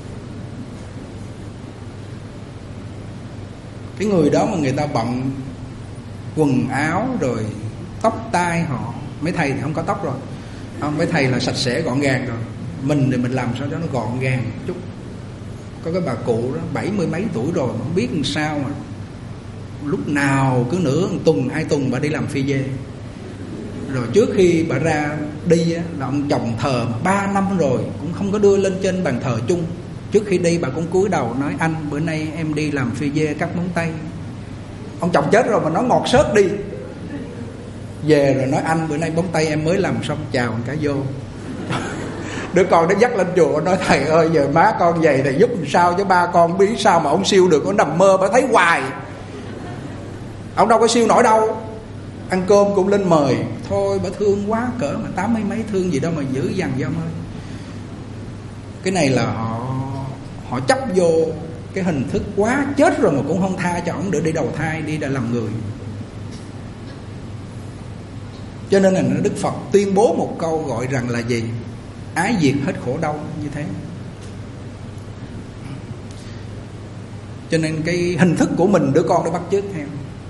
Cái người đó mà người ta bận quần áo rồi tóc tai họ, mấy thầy thì không có tóc rồi, không, mấy thầy là sạch sẽ gọn gàng rồi. Mình thì mình làm sao cho nó gọn gàng chút. Có cái bà cụ đó 70 mấy tuổi rồi mà không biết làm sao mà lúc nào cứ nửa một tuần 2 tuần bà đi làm phi dê. Rồi trước khi bà ra đi á, là ông chồng thờ 3 năm rồi cũng không có đưa lên trên bàn thờ chung. Trước khi đi bà cũng cúi đầu nói anh bữa nay em đi làm phi dê cắt móng tay. Ông chồng chết rồi mà nó ngọt xớt đi. Về rồi nói anh bữa nay móng tay em mới làm xong, chào một cái vô. Đứa con nó dắt lên chùa nói thầy ơi giờ má con vậy thầy giúp làm sao chứ ba con biết sao mà ông siêu được. Nó nằm mơ bà thấy hoài, ông đâu có siêu nổi đâu. Ăn cơm cũng lên mời. Thôi bà thương quá cỡ mà 80 mấy thương gì đâu mà dữ dằn với ông ơi. Cái này là họ chấp vô cái hình thức quá, chết rồi mà cũng không tha cho ổng để đi đầu thai, đi để làm người. Cho nên là Đức Phật tuyên bố một câu gọi rằng là gì? Ái diệt hết khổ đau như thế. Cho nên cái hình thức của mình đứa con nó bắt chước theo.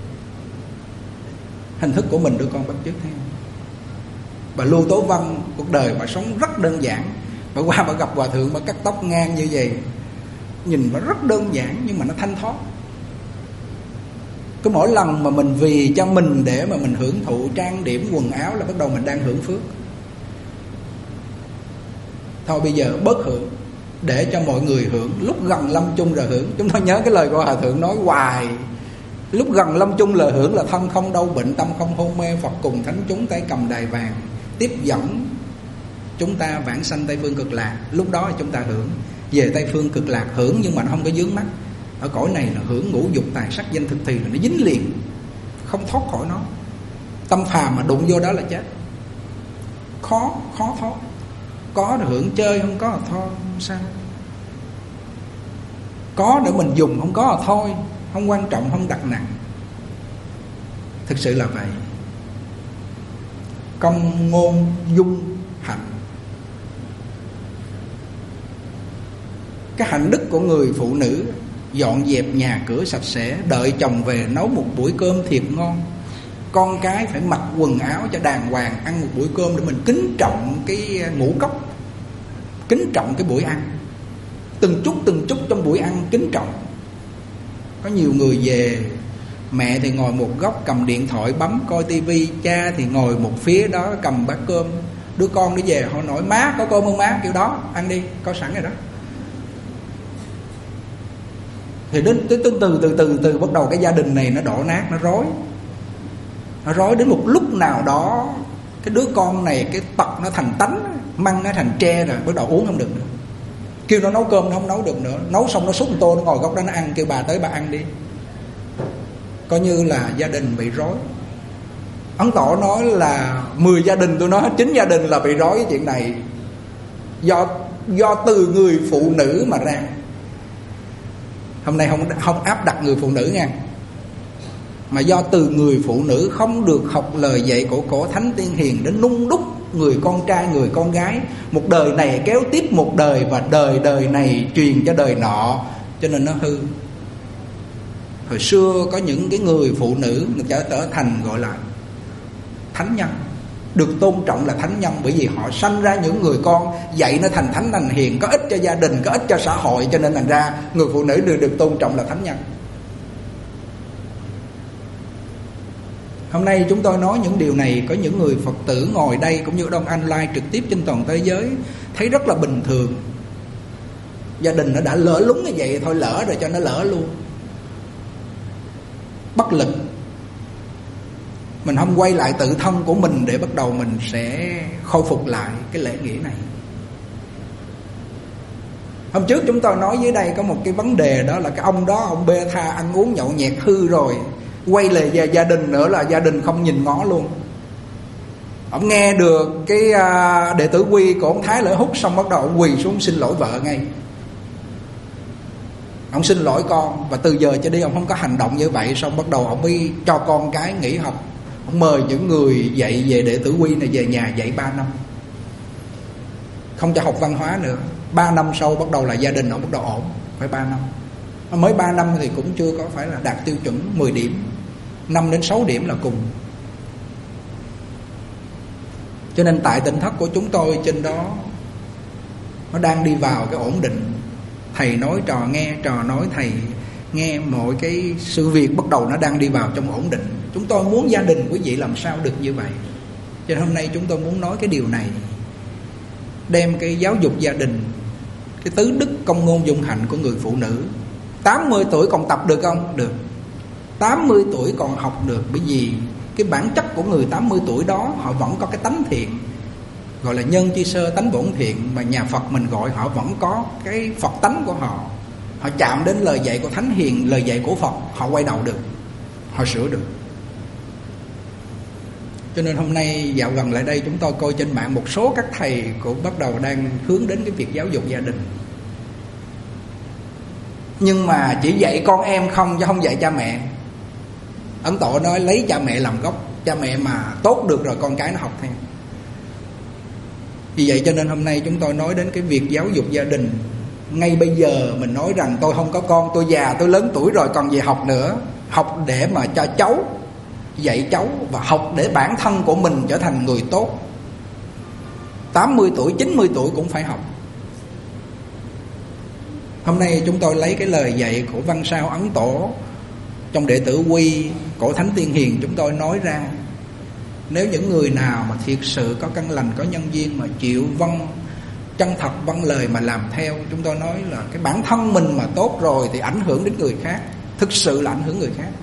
Hình thức của mình đứa con bắt chước theo. Bà Lưu Tố Vân cuộc đời bà sống rất đơn giản. Bà qua bà gặp hòa thượng bà cắt tóc ngang như vậy, nhìn bà rất đơn giản nhưng mà nó thanh thoát. Cứ mỗi lần mà mình vì cho mình để mà mình hưởng thụ trang điểm quần áo là bắt đầu mình đang hưởng phước. Thôi bây giờ bớt hưởng, để cho mọi người hưởng. Lúc gần lâm chung rồi hưởng. Chúng ta nhớ cái lời của hòa thượng nói hoài. Lúc gần lâm chung lời hưởng là thân không đau bệnh, tâm không hôn mê, Phật cùng thánh chúng tay cầm đài vàng tiếp dẫn chúng ta vãng sanh Tây Phương Cực Lạc. Lúc đó chúng ta hưởng. Về Tây Phương Cực Lạc hưởng nhưng mà nó không có vướng mắc. Ở cõi này là hưởng ngũ dục tài sắc danh thực thì là nó dính liền, không thoát khỏi nó. Tâm phàm mà đụng vô đó là chết, khó thoát. Có để hưởng chơi, không có là thôi, không sao. Có để mình dùng, không có là thôi, không quan trọng, không đặt nặng. Thực sự là vậy. Công ngôn dung hạnh. Cái hạnh đức của người phụ nữ dọn dẹp nhà cửa sạch sẽ, đợi chồng về nấu một buổi cơm thiệt ngon, con cái phải mặc quần áo cho đàng hoàng, ăn một buổi cơm để mình kính trọng cái ngũ cốc, kính trọng cái buổi ăn. Từng chút trong buổi ăn kính trọng. Có nhiều người về, mẹ thì ngồi một góc cầm điện thoại bấm coi tivi, cha thì ngồi một phía đó cầm bát cơm. Đứa con đi về họ nói má có cơm không má, kiểu đó ăn đi, có sẵn rồi đó. Thì đến từ bắt đầu cái gia đình này nó đổ nát, nó rối đến một lúc nào đó cái đứa con này cái tật nó thành tánh, măng nó thành tre rồi, bắt đầu uống không được nữa. Kêu nó nấu cơm nó không nấu được nữa, nấu xong nó xúc một tô, nó ngồi góc đó nó ăn, kêu bà tới bà ăn đi. Coi như là gia đình bị rối. Ấn Tổ nói là 10 gia đình, tôi nói 9 gia đình là bị rối cái chuyện này, do từ người phụ nữ mà ra. Hôm nay không áp đặt người phụ nữ nha, mà do từ người phụ nữ không được học lời dạy của cổ thánh tiên hiền đến nung đúc người con trai người con gái, một đời này kéo tiếp một đời, và đời này truyền cho đời nọ, cho nên nó hư. Hồi xưa có những cái người phụ nữ trở thành gọi là thánh nhân, được tôn trọng là thánh nhân, bởi vì họ sanh ra những người con dạy nó thành thánh thành hiền, có ích cho gia đình, có ích cho xã hội, cho nên thành ra người phụ nữ được tôn trọng là thánh nhân. Hôm nay chúng tôi nói những điều này, có những người Phật tử ngồi đây cũng như Đông Anh live trực tiếp trên toàn thế giới thấy rất là bình thường. Gia đình nó đã lỡ lúng như vậy thôi, lỡ rồi cho nó lỡ luôn, bất lực. Mình không quay lại tự thân của mình để bắt đầu mình sẽ khôi phục lại cái lễ nghĩa này. Hôm trước chúng tôi nói dưới đây có một cái vấn đề, đó là cái ông đó, ông bê tha ăn uống nhậu nhẹt hư rồi, quay lại về gia đình nữa là gia đình không nhìn ngó luôn. Ông nghe được cái đệ tử quy của ông Thái Lợi Hút, xong bắt đầu ông quỳ xuống xin lỗi vợ ngay. Ông xin lỗi con, và từ giờ cho đi ông không có hành động như vậy. Xong bắt đầu ông mới cho con cái nghỉ học. Ông mời những người dạy về đệ tử quy này về nhà dạy 3 năm, không cho học văn hóa nữa. 3 năm sau bắt đầu là gia đình ông bắt đầu ổn. Phải 3 năm. Mới 3 năm thì cũng chưa có phải là đạt tiêu chuẩn 10 điểm, 5 đến 6 điểm là cùng. Cho nên tại tỉnh thất của chúng tôi trên đó nó đang đi vào cái ổn định. Thầy nói trò nghe, trò nói thầy nghe, mọi cái sự việc bắt đầu nó đang đi vào trong ổn định. Chúng tôi muốn gia đình quý vị làm sao được như vậy. Cho nên hôm nay chúng tôi muốn nói cái điều này, đem cái giáo dục gia đình, cái tứ đức công ngôn dung hạnh của người phụ nữ. 80 tuổi còn tập được không? Được. 80 tuổi còn học được, bởi vì cái bản chất của người 80 tuổi đó họ vẫn có cái tánh thiện, gọi là nhân chi sơ tánh bổn thiện, mà nhà Phật mình gọi họ vẫn có cái Phật tánh của họ. Họ chạm đến lời dạy của Thánh Hiền, lời dạy của Phật, họ quay đầu được, họ sửa được. Cho nên hôm nay dạo gần lại đây chúng tôi coi trên mạng một số các thầy cũng bắt đầu đang hướng đến cái việc giáo dục gia đình. Nhưng mà chỉ dạy con em không, chứ không dạy cha mẹ. Ấn Tổ nói lấy cha mẹ làm gốc, cha mẹ mà tốt được rồi con cái nó học theo. Vì vậy cho nên hôm nay chúng tôi nói đến cái việc giáo dục gia đình. Ngay bây giờ mình nói rằng tôi không có con, tôi già, tôi lớn tuổi rồi, còn gì học nữa. Học để mà cho cháu, dạy cháu, và học để bản thân của mình trở thành người tốt. 80 tuổi, 90 tuổi cũng phải học. Hôm nay chúng tôi lấy cái lời dạy của Văn Sao Ấn Tổ trong đệ tử quy cổ Thánh Tiên Hiền, chúng tôi nói ra, nếu những người nào mà thiệt sự có căn lành, có nhân duyên mà chịu chân thật vâng lời mà làm theo, chúng tôi nói là cái bản thân mình mà tốt rồi thì ảnh hưởng đến người khác, thực sự là ảnh hưởng người khác.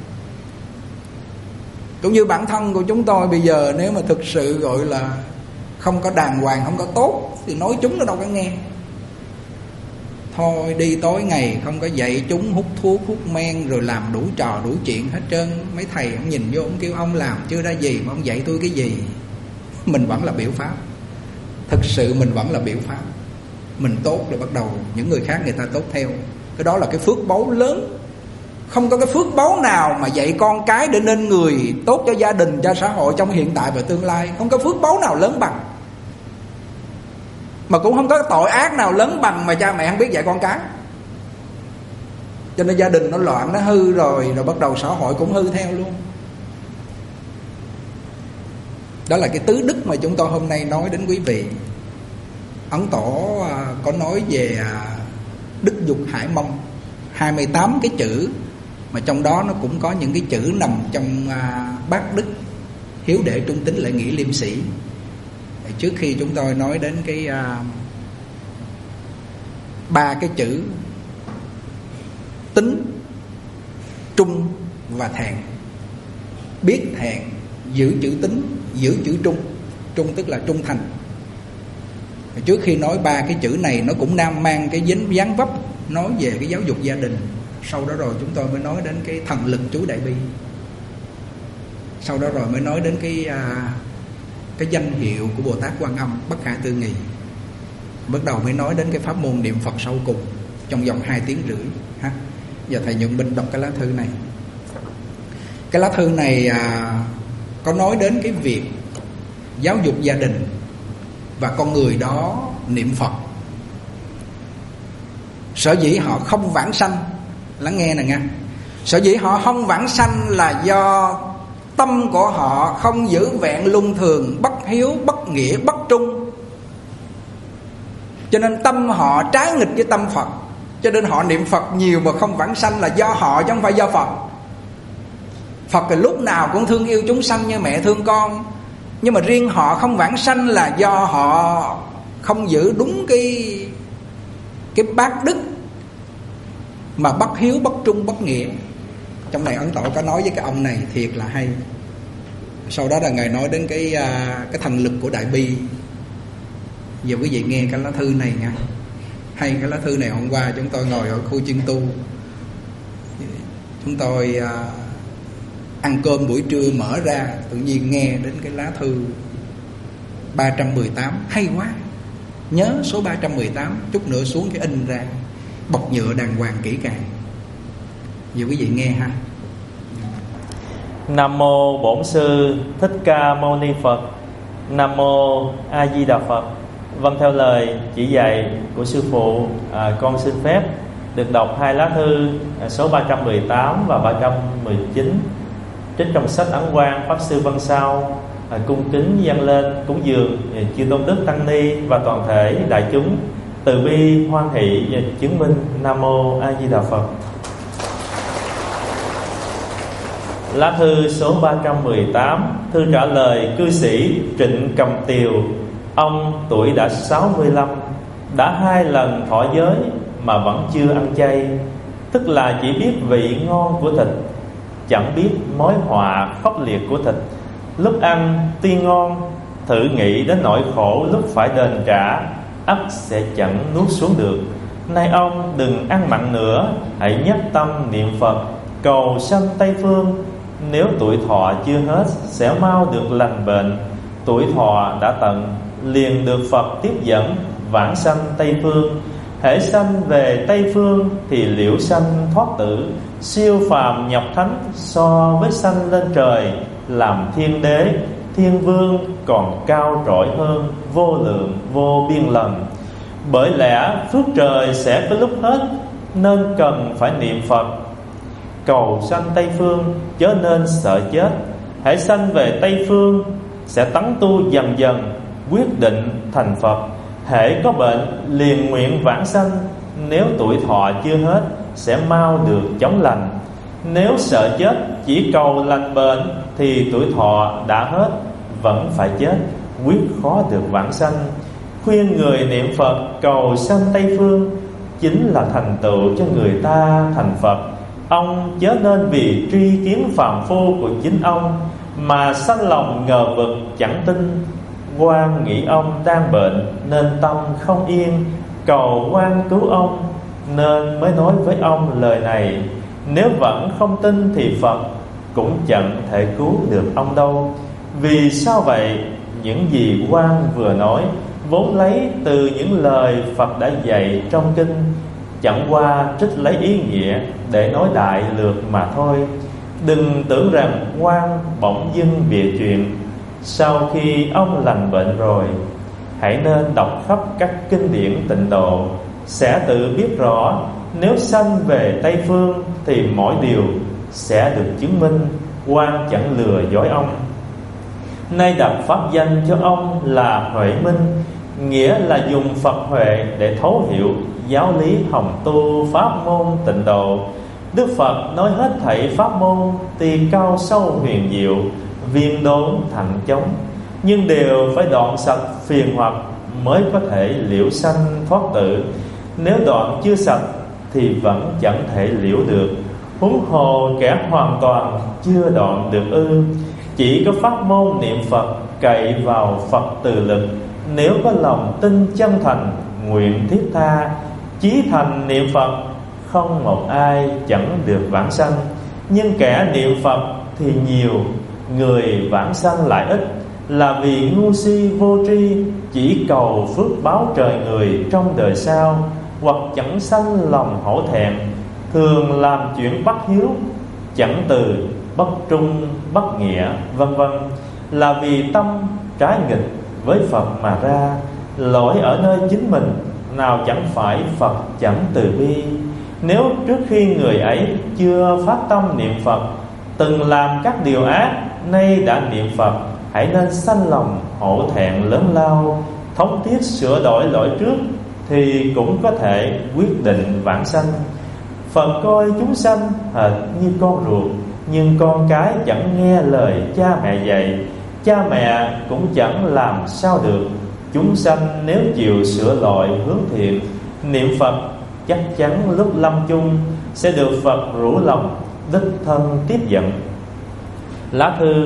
Cũng như bản thân của chúng tôi bây giờ nếu mà thực sự gọi là không có đàng hoàng, không có tốt thì nói chúng nó đâu có nghe. Thôi đi tối ngày không có dạy chúng hút thuốc, hút men, rồi làm đủ trò đủ chuyện hết trơn. Mấy thầy ông nhìn vô ông kêu ông làm chưa ra gì mà ông dạy tôi cái gì. Mình vẫn là biểu pháp. thực sự mình vẫn là biểu pháp. Mình tốt rồi bắt đầu những người khác người ta tốt theo. Cái đó là cái phước báu lớn. Không có cái phước báu nào mà dạy con cái để nên người tốt cho gia đình, cho xã hội trong hiện tại và tương lai. Không có phước báu nào lớn bằng. Mà cũng không có tội ác nào lớn bằng mà cha mẹ không biết dạy con cái. Cho nên gia đình nó loạn, nó hư rồi bắt đầu xã hội cũng hư theo luôn. Đó là cái tứ đức mà chúng tôi hôm nay nói đến quý vị. Ấn Tổ có nói về đức dục hải mông, 28 cái chữ, mà trong đó nó cũng có những cái chữ nằm trong bát đức: hiếu đệ trung tín lễ nghĩa liêm sĩ. Trước khi chúng tôi nói đến cái ba cái chữ tín, trung và thẹn. Biết thẹn, giữ chữ tín, giữ chữ trung. Trung tức là trung thành. Trước khi nói ba cái chữ này, nó cũng mang cái dáng vấp nói về cái giáo dục gia đình. Sau đó rồi chúng tôi mới nói đến cái thần lực chú Đại Bi. Sau đó rồi mới nói đến cái danh hiệu của Bồ Tát Quan Âm Bất Khả Tư Nghị. Bắt đầu mới nói đến cái pháp môn niệm Phật sau cùng trong vòng 2 tiếng rưỡi ha. Giờ thầy Nhuận Minh đọc cái lá thư này. Cái lá thư này có nói đến cái việc giáo dục gia đình và con người đó niệm Phật. Sở dĩ họ không vãng sanh, lắng nghe nè nha. Sở dĩ họ không vãng sanh là do tâm của họ không giữ vẹn luân thường, bất hiếu, bất nghĩa, bất trung. Cho nên tâm họ trái nghịch với tâm Phật. Cho nên họ niệm Phật nhiều mà không vãng sanh là do họ chứ không phải do Phật. Phật thì lúc nào cũng thương yêu chúng sanh như mẹ thương con. Nhưng mà riêng họ không vãng sanh là do họ không giữ đúng cái bát đức, mà bất hiếu, bất trung, bất nghĩa. Trong này Ấn Tổ có nói với cái ông này thiệt là hay. Sau đó là Ngài nói đến cái thần lực của Đại Bi. Giờ quý vị nghe cái lá thư này nha. Hay cái lá thư này, hôm qua chúng tôi ngồi ở khu chuyên tu, chúng tôi ăn cơm buổi trưa mở ra, tự nhiên nghe đến cái lá thư 318. Hay quá. Nhớ số 318, chút nữa xuống cái in ra, bọc nhựa đàng hoàng kỹ càng. Giờ quý vị nghe ha. Nam mô Bổn Sư Thích Ca Mâu Ni Phật. Nam mô A Di Đà Phật. Vâng, theo lời chỉ dạy của sư phụ, con xin phép được đọc 2 lá thư số 318 và 319 trích trong sách Ấn Quang Pháp Sư Văn Sao, cung kính dâng lên cúng dường chư tôn đức tăng ni và toàn thể đại chúng từ bi hoan hỷ chứng minh. Nam mô A Di Đà Phật. Lá thư số 318, thư trả lời cư sĩ Trịnh Cầm Tiều. Ông tuổi đã 65, đã 2 lần thọ giới mà vẫn chưa ăn chay, tức là chỉ biết vị ngon của thịt, chẳng biết mối họa khốc liệt của thịt. Lúc ăn tuy ngon, thử nghĩ đến nỗi khổ lúc phải đền trả, ắt sẽ chẳng nuốt xuống được. Nay ông đừng ăn mặn nữa, hãy nhất tâm niệm Phật, cầu sanh Tây Phương. Nếu tuổi thọ chưa hết, sẽ mau được lành bệnh. Tuổi thọ đã tận, liền được Phật tiếp dẫn, vãng sanh Tây Phương. Hễ sanh về Tây Phương thì liễu sanh thoát tử, siêu phàm nhập thánh, so với sanh lên trời làm thiên đế, thiên vương còn cao trội hơn vô lượng vô biên lần. Bởi lẽ phước trời sẽ có lúc hết, nên cần phải niệm Phật cầu sanh Tây Phương, chớ nên sợ chết. Hãy sanh về Tây Phương sẽ tấn tu dần dần, quyết định thành Phật. Hễ có bệnh liền nguyện vãng sanh, nếu tuổi thọ chưa hết sẽ mau được chóng lành. Nếu sợ chết chỉ cầu lành bệnh thì tuổi thọ đã hết vẫn phải chết, quyết khó được vãng sanh. Khuyên người niệm Phật cầu sanh Tây Phương chính là thành tựu cho người ta thành Phật. Ông chớ nên vì tri kiến phàm phu của chính ông mà sanh lòng ngờ vực chẳng tin. Quan nghĩ ông đang bệnh nên tâm không yên, cầu quan cứu ông nên mới nói với ông lời này. Nếu vẫn không tin thì Phật cũng chẳng thể cứu được ông đâu. Vì sao vậy? Những gì quan vừa nói vốn lấy từ những lời Phật đã dạy trong kinh, chẳng qua trích lấy ý nghĩa để nói đại lược mà thôi. Đừng tưởng rằng quan bỗng dưng bịa chuyện. Sau khi ông lành bệnh rồi, hãy nên đọc khắp các kinh điển tịnh độ, sẽ tự biết rõ nếu sanh về Tây Phương thì mỗi điều sẽ được chứng minh. Quan chẳng lừa dối ông. Nay đặt pháp danh cho ông là Huệ Minh, nghĩa là dùng Phật huệ để thấu hiểu giáo lý hồng tu pháp môn tịnh độ. Đức Phật nói hết thảy pháp môn tuy cao sâu huyền diệu, viên đốn thẳng chống, nhưng đều phải đoạn sạch phiền hoặc mới có thể liễu sanh thoát tử. Nếu đoạn chưa sạch thì vẫn chẳng thể liễu được. Huống hồ kẻ hoàn toàn chưa đoạn được ư? Chỉ có pháp môn niệm Phật cậy vào Phật từ lực. Nếu có lòng tin chân thành, nguyện thiết tha, chí thành niệm Phật, không một ai chẳng được vãng sanh. Nhưng kẻ niệm Phật thì nhiều, người vãng sanh lại ít, là vì ngu si vô tri, chỉ cầu phước báo trời người trong đời sau, hoặc chẳng sanh lòng hổ thẹn, thường làm chuyện bất hiếu, chẳng từ, bất trung, bất nghĩa, vân vân, là vì tâm trái nghịch với Phật mà ra. Lỗi ở nơi chính mình, nào chẳng phải Phật chẳng từ bi. Nếu trước khi người ấy chưa phát tâm niệm Phật, từng làm các điều ác, nay đã niệm Phật, hãy nên sanh lòng hổ thẹn lớn lao, thống thiết sửa đổi lỗi trước, thì cũng có thể quyết định vãng sanh. Phật coi chúng sanh hệt như con ruột, nhưng con cái chẳng nghe lời cha mẹ dạy, cha mẹ cũng chẳng làm sao được. Chúng sanh nếu chịu sửa lỗi hướng thiện, niệm Phật, chắc chắn lúc lâm chung sẽ được Phật rủ lòng đích thân tiếp dẫn. Lá thư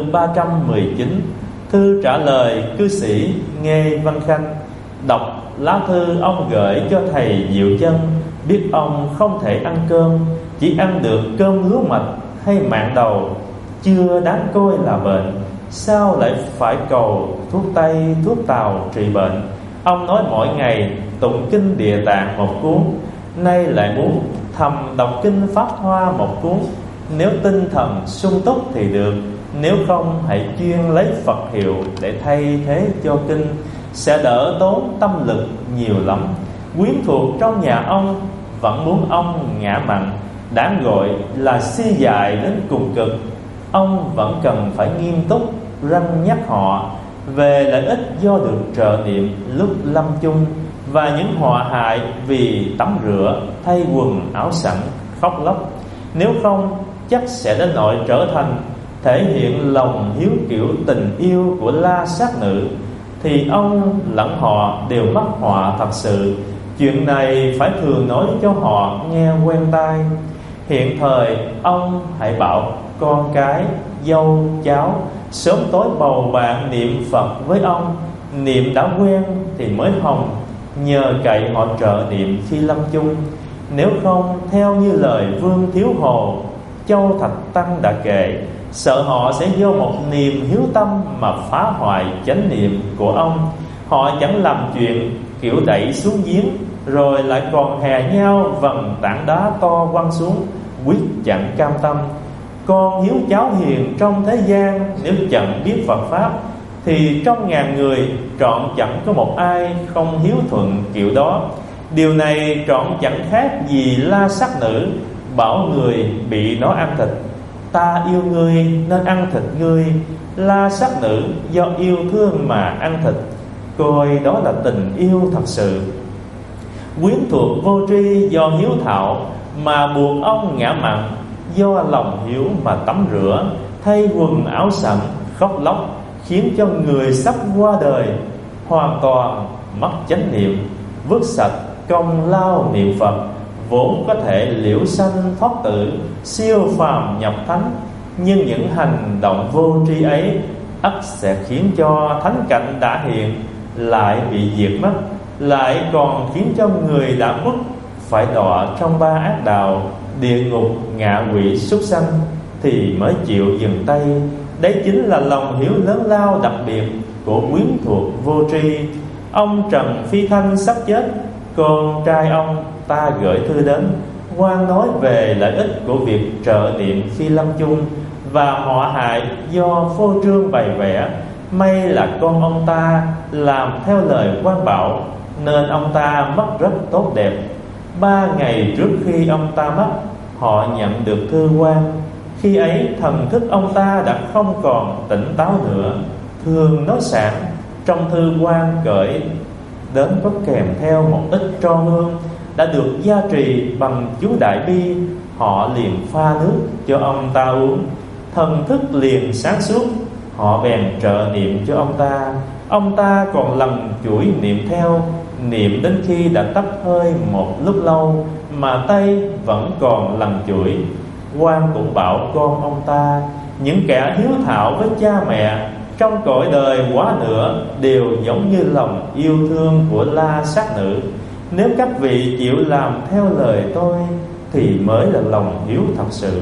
319, thư trả lời cư sĩ Nghê Văn Khanh. Đọc lá thư ông gửi cho thầy Diệu Chân, biết ông không thể ăn cơm, chỉ ăn được cơm lúa mạch hay mạn đầu, chưa đáng coi là bệnh, sao lại phải cầu thuốc Tây, thuốc Tàu trị bệnh. Ông nói mỗi ngày tụng kinh Địa Tạng một cuốn, nay lại muốn thầm đọc kinh Pháp Hoa một cuốn. Nếu tinh thần sung túc thì được, nếu không hãy chuyên lấy Phật hiệu để thay thế cho kinh, sẽ đỡ tốn tâm lực nhiều lắm. Quyến thuộc trong nhà ông vẫn muốn ông ngã mặn, đáng gọi là si dại đến cùng cực. Ông vẫn cần phải nghiêm túc răn nhắc họ về lợi ích do được trợ niệm lúc lâm chung, và những họa hại vì tắm rửa, thay quần áo sẵn, khóc lóc. Nếu không chắc sẽ đến nỗi trở thành thể hiện lòng hiếu kiểu tình yêu của la sát nữ, thì ông lẫn họ đều mắc họa thật sự. Chuyện này phải thường nói cho họ nghe quen tai. Hiện thời ông hãy bảo con cái, dâu, cháu sớm tối bầu bạn niệm Phật với ông. Niệm đã quen thì mới hồng, nhờ cậy họ trợ niệm khi lâm chung. Nếu không, theo như lời Vương Thiếu Hồ, Châu Thạch Tăng đã kể, sợ họ sẽ do một niềm hiếu tâm mà phá hoại chánh niệm của ông. Họ chẳng làm chuyện kiểu đẩy xuống giếng, rồi lại còn hè nhau vầng tảng đá to quăng xuống, quyết chẳng cam tâm. Con hiếu cháu hiền trong thế gian, nếu chẳng biết Phật Pháp, thì trong ngàn người trọn chẳng có một ai không hiếu thuận kiểu đó. Điều này trọn chẳng khác gì la sắc nữ bảo người bị nó ăn thịt: ta yêu ngươi nên ăn thịt ngươi. La sắc nữ do yêu thương mà ăn thịt, coi đó là tình yêu thật sự. Quyến thuộc vô tri do hiếu thảo mà buộc ông ngã mặn, do lòng hiếu mà tắm rửa, thay quần áo sẵn, khóc lóc, khiến cho người sắp qua đời hoàn toàn mất chánh niệm, vứt sạch công lao niệm Phật, vốn có thể liễu sanh thoát tử, siêu phàm nhập thánh. Nhưng những hành động vô tri ấy ắt sẽ khiến cho thánh cảnh đã hiện lại bị diệt mất, lại còn khiến cho người đã mất phải đọa trong ba ác đạo, địa ngục, ngạ quỷ, súc sanh, thì mới chịu dừng tay. Đấy chính là lòng hiếu lớn lao đặc biệt của quyến thuộc vô tri. Ông Trần Phi Thanh sắp chết, con trai ông ta gửi thư đến, quan nói về lợi ích của việc trợ niệm khi lâm chung và họa hại do phô trương bày vẽ. May là con ông ta làm theo lời quan bảo, nên ông ta mất rất tốt đẹp. 3 ngày trước khi ông ta mất, họ nhận được thư quan. Khi ấy thần thức ông ta đã không còn tỉnh táo nữa, thường nói sảng. Trong thư quan gửi đến có kèm theo một ít tro hương đã được gia trì bằng chú Đại Bi. Họ liền pha nước cho ông ta uống, thần thức liền sáng suốt. Họ bèn trợ niệm cho ông ta. Ông ta còn lần chuỗi niệm theo, niệm đến khi đã tắt hơi một lúc lâu mà tay vẫn còn lần chuỗi. Quan cũng bảo con ông ta: những kẻ hiếu thảo với cha mẹ trong cõi đời quá nữa đều giống như lòng yêu thương của La Sát Nữ. Nếu các vị chịu làm theo lời tôi thì mới là lòng hiếu thật sự.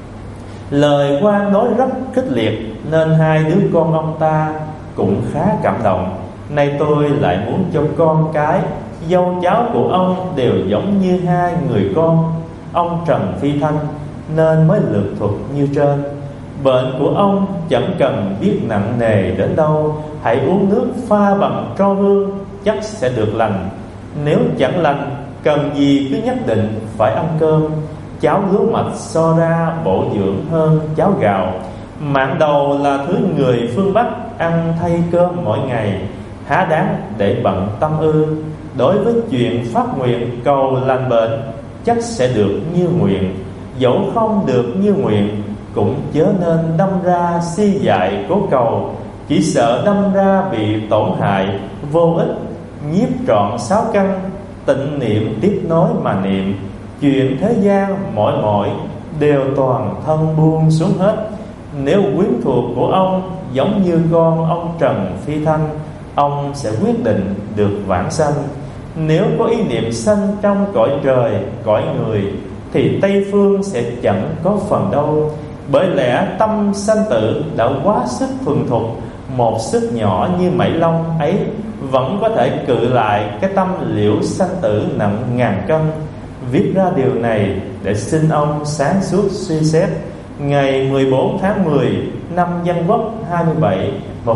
Lời quan nói rất khích liệt, nên hai đứa con ông ta cũng khá cảm động. Nay tôi lại muốn cho con cái, dâu cháu của ông đều giống như hai người con ông Trần Phi Thanh, nên mới lược thuật như trên. Bệnh của ông chẳng cần biết nặng nề đến đâu, hãy uống nước pha bằng tro hương chắc sẽ được lành. Nếu chẳng lành, cần gì cứ nhất định phải ăn cơm. Cháo lúa mạch so ra bổ dưỡng hơn cháo gạo. Mạn đầu là thứ người phương Bắc ăn thay cơm mỗi ngày, há đáng để bận tâm ư? Đối với chuyện phát nguyện cầu lành bệnh, chắc sẽ được như nguyện. Dẫu không được như nguyện, cũng chớ nên đâm ra si dại cố cầu. Chỉ sợ đâm ra bị tổn hại vô ích. Nhiếp trọn 6 căn, tịnh niệm tiếp nối mà niệm. Chuyện thế gian mỏi đều toàn thân buông xuống hết. Nếu quyến thuộc của ông giống như con ông Trần Phi Thanh, ông sẽ quyết định được vãng sanh. Nếu có ý niệm sanh trong cõi trời, cõi người, thì Tây Phương sẽ chẳng có phần đâu. Bởi lẽ tâm sanh tử đã quá sức thuần thục. Một sức nhỏ như mảy lông ấy vẫn có thể cự lại cái tâm liễu sanh tử nặng ngàn cân. Viết ra điều này để xin ông sáng suốt suy xét. Ngày 14 tháng 10 năm Dân Quốc 27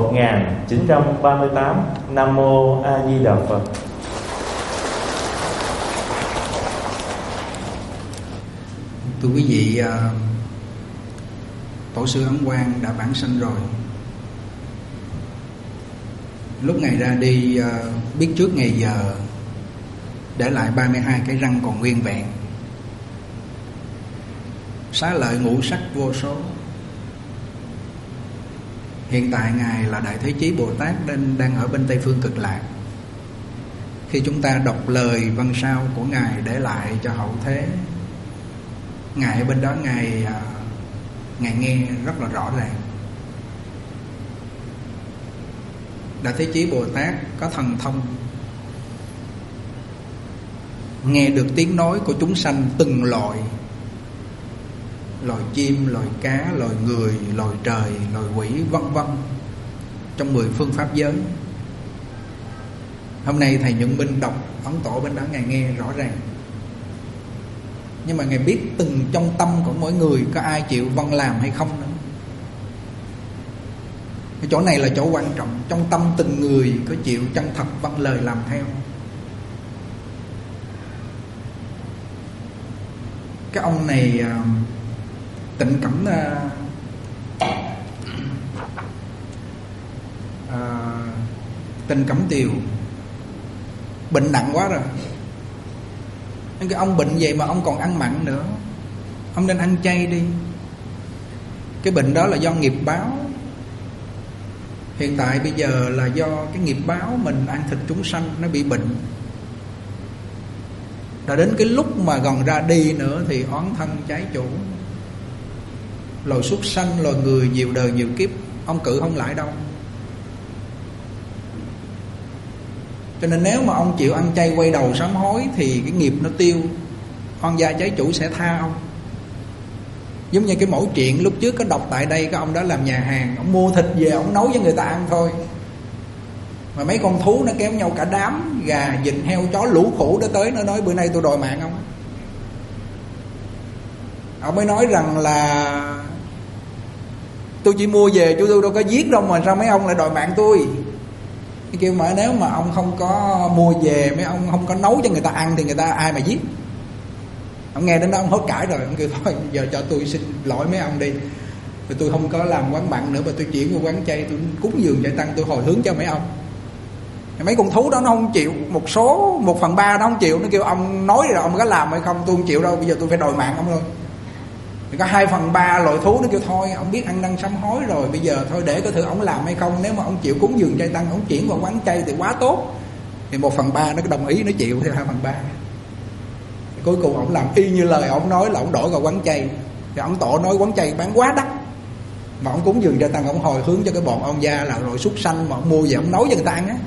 1938. Nam Mô A Di Đà Phật. Thưa quý vị, Tổ sư Ấn Quang đã vãng sanh rồi. Lúc Ngài ra đi, biết trước ngày giờ, để lại 32 cái răng còn nguyên vẹn, xá lợi ngũ sắc vô số. Hiện tại Ngài là Đại Thế Chí Bồ Tát đang ở bên Tây Phương Cực Lạc. Khi chúng ta đọc lời văn sao của Ngài để lại cho hậu thế, Ngài ở bên đó Ngài nghe rất là rõ ràng. Đại Thế Chí Bồ Tát có thần thông, nghe được tiếng nói của chúng sanh từng loại: loài chim, loài cá, loài người, loài trời, loài quỷ, vân vân, trong 10 phương pháp giới. Hôm nay thầy Nhuận Minh đọc ấn tổ bên đó, Ngài nghe rõ ràng. Nhưng mà Ngài biết từng trong tâm của mỗi người có ai chịu vâng làm hay không nữa. Cái chỗ này là chỗ quan trọng. Trong tâm từng người có chịu chân thật vâng lời làm theo. Cái ông này Tịnh Cẩm Tịnh Cẩm Tiều bệnh nặng quá rồi. Nên cái ông bệnh vậy mà ông còn ăn mặn nữa. Ông nên ăn chay đi. Cái bệnh đó là do nghiệp báo. Hiện tại bây giờ là do cái nghiệp báo mình ăn thịt chúng sanh nó bị bệnh. Đã đến cái lúc mà gần ra đi nữa thì oán thân trái chủ. Loài súc sanh, loài người nhiều đời nhiều kiếp, ông cự không lại đâu. Cho nên nếu mà ông chịu ăn chay quay đầu sám hối thì cái nghiệp nó tiêu, oan gia trái chủ sẽ tha ông. Giống như cái mẫu chuyện lúc trước có đọc tại đây, cái ông đó làm nhà hàng, ông mua thịt về ông nấu cho người ta ăn thôi. Mà mấy con thú nó kéo nhau cả đám, gà, vịt, heo, chó, lũ khủ nó tới, nó nói bữa nay tôi đòi mạng ông. Ông mới nói rằng là tôi chỉ mua về chứ tôi đâu có giết đâu, mà sao mấy ông lại đòi mạng tôi. Cái kêu mà nếu mà ông không có mua về, mấy ông không có nấu cho người ta ăn thì người ta ai mà giết. Ông nghe đến đó ông hốt cãi rồi, ông kêu thôi giờ cho tôi xin lỗi mấy ông đi, rồi tôi không có làm quán mặn nữa mà tôi chuyển qua quán chay, tôi cúng dường chay tăng, tôi hồi hướng cho mấy ông. Mấy con thú đó nó không chịu, 1/3 nó không chịu, nó kêu ông nói rồi ông có làm hay không, tôi không chịu đâu, bây giờ tôi phải đòi mạng ông thôi. Thì có 2/3 loại thú nó kêu thôi ông biết ăn năn sám hối rồi, bây giờ thôi để có thử ông làm hay không, nếu mà ông chịu cúng dường chay tăng, ông chuyển qua quán chay thì quá tốt. Thì 1/3 nó đồng ý, nó chịu theo 2/3. Cuối cùng ông làm y như lời ông nói là ông đổi vào quán chay. Thì ông tổ nói quán chay bán quá đắt, mà ông cúng dường chay tăng, ông hồi hướng cho cái bọn ông gia là rồi súc sanh mà ông mua về ông nấu cho người ta ăn á.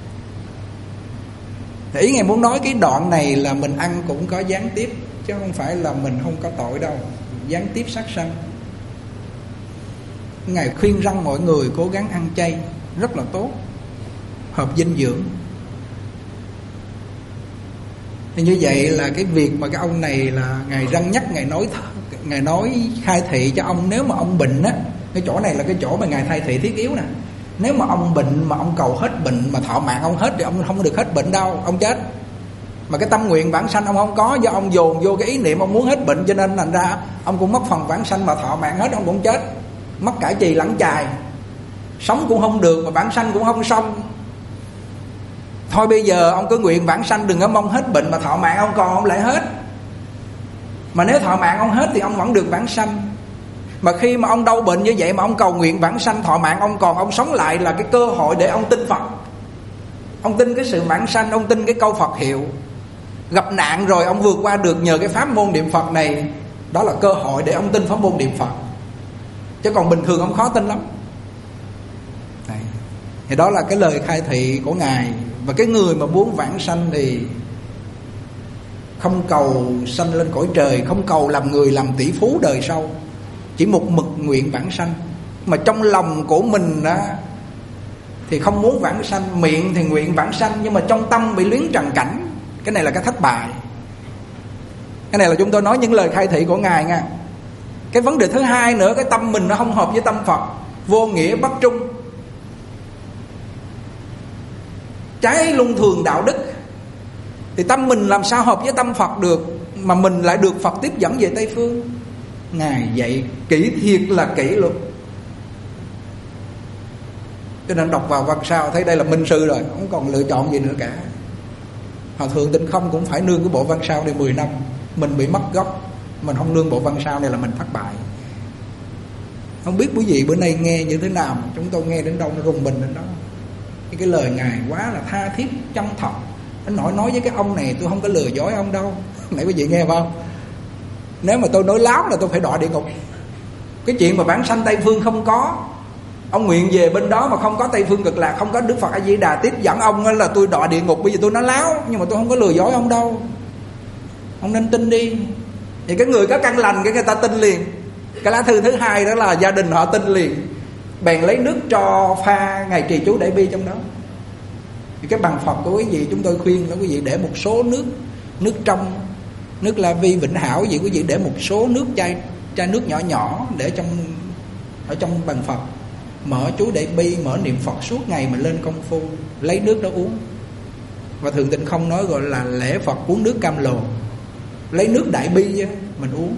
Thì ý Ngài muốn nói cái đoạn này là mình ăn cũng có gián tiếp, chứ không phải là mình không có tội đâu. Gián tiếp sát sanh. Ngài khuyên rằng mọi người cố gắng ăn chay, rất là tốt, hợp dinh dưỡng. Thì như vậy là cái việc mà cái ông này là Ngài răn nhắc, Ngài nói khai thị cho ông, nếu mà ông bệnh á, cái chỗ này là cái chỗ mà Ngài khai thị thiết yếu nè. Nếu mà ông bệnh mà ông cầu hết bệnh mà thọ mạng ông hết thì ông không được hết bệnh đâu, ông chết. Mà cái tâm nguyện vãng sanh ông không có, do ông dồn vô cái ý niệm ông muốn hết bệnh, cho nên thành ra ông cũng mất phần vãng sanh, mà thọ mạng hết ông cũng chết, mất cả chì lẫn chài, sống cũng không được mà vãng sanh cũng không xong. Thôi bây giờ ông cứ nguyện vãng sanh, đừng có mong hết bệnh mà thọ mạng ông còn ông lại hết. Mà nếu thọ mạng ông hết thì ông vẫn được vãng sanh. Mà khi mà ông đau bệnh như vậy mà ông cầu nguyện vãng sanh, thọ mạng ông còn, ông sống lại là cái cơ hội để ông tin Phật. Ông tin cái sự vãng sanh, ông tin cái câu Phật hiệu. Gặp nạn rồi ông vượt qua được nhờ cái pháp môn niệm Phật này, đó là cơ hội để ông tin pháp môn niệm Phật. Chứ còn bình thường ông khó tin lắm. Đấy. Thì đó là cái lời khai thị của Ngài. Và cái người mà muốn vãng sanh thì không cầu sanh lên cõi trời, không cầu làm người làm tỷ phú đời sau, chỉ một mực nguyện vãng sanh. Mà trong lòng của mình đó thì không muốn vãng sanh, miệng thì nguyện vãng sanh, nhưng mà trong tâm bị luyến trần cảnh. Cái này là cái thất bại. Cái này là chúng tôi nói những lời khai thị của Ngài nha. Cái vấn đề thứ hai nữa, cái tâm mình nó không hợp với tâm Phật, vô nghĩa bất trung, trái luân thường đạo đức. Thì tâm mình làm sao hợp với tâm Phật được, mà mình lại được Phật tiếp dẫn về Tây Phương. Ngài dạy kỹ thiệt là kỹ luôn. Cho nên đọc vào văn sao thấy đây là minh sư rồi, không còn lựa chọn gì nữa cả. Hòa Thượng Tịnh Không cũng phải nương cái bộ văn sao này 10 năm. Mình bị mất gốc, mình không nương bộ văn sao này là mình thất bại. Không biết quý vị bữa nay nghe như thế nào, chúng tôi nghe đến đâu nó rùng mình đến đó. Cái lời Ngài quá là tha thiết, chân thật. Anh nói với cái ông này tôi không có lừa dối ông đâu. Nãy quý vị nghe không? Nếu mà tôi nói láo là tôi phải đọa địa ngục. Cái chuyện mà vãng sanh Tây Phương không có. Ông nguyện về bên đó mà không có Tây Phương Cực Lạc, không có Đức Phật A Di Đà tiếp dẫn ông là tôi đọa địa ngục. Bây giờ tôi nói láo, nhưng mà tôi không có lừa dối ông đâu. Ông nên tin đi. Thì cái người có căn lành cái người ta tin liền. Cái lá thư thứ hai đó là gia đình họ tin liền. Bèn lấy nước cho pha ngày trì chú Đại Bi trong đó. Thì cái bằng Phật của quý vị chúng tôi khuyên là quý vị để một số nước trong, nước La Vi Vĩnh Hảo gì, quý vị để một số nước chai nước nhỏ nhỏ để ở trong bằng Phật. Mở chú Đại Bi, mở niệm Phật suốt ngày mà lên công phu, lấy nước đó uống. Và Thượng Tịnh Không nói gọi là lễ Phật uống nước cam lồ. Lấy nước Đại Bi chứ, mình uống.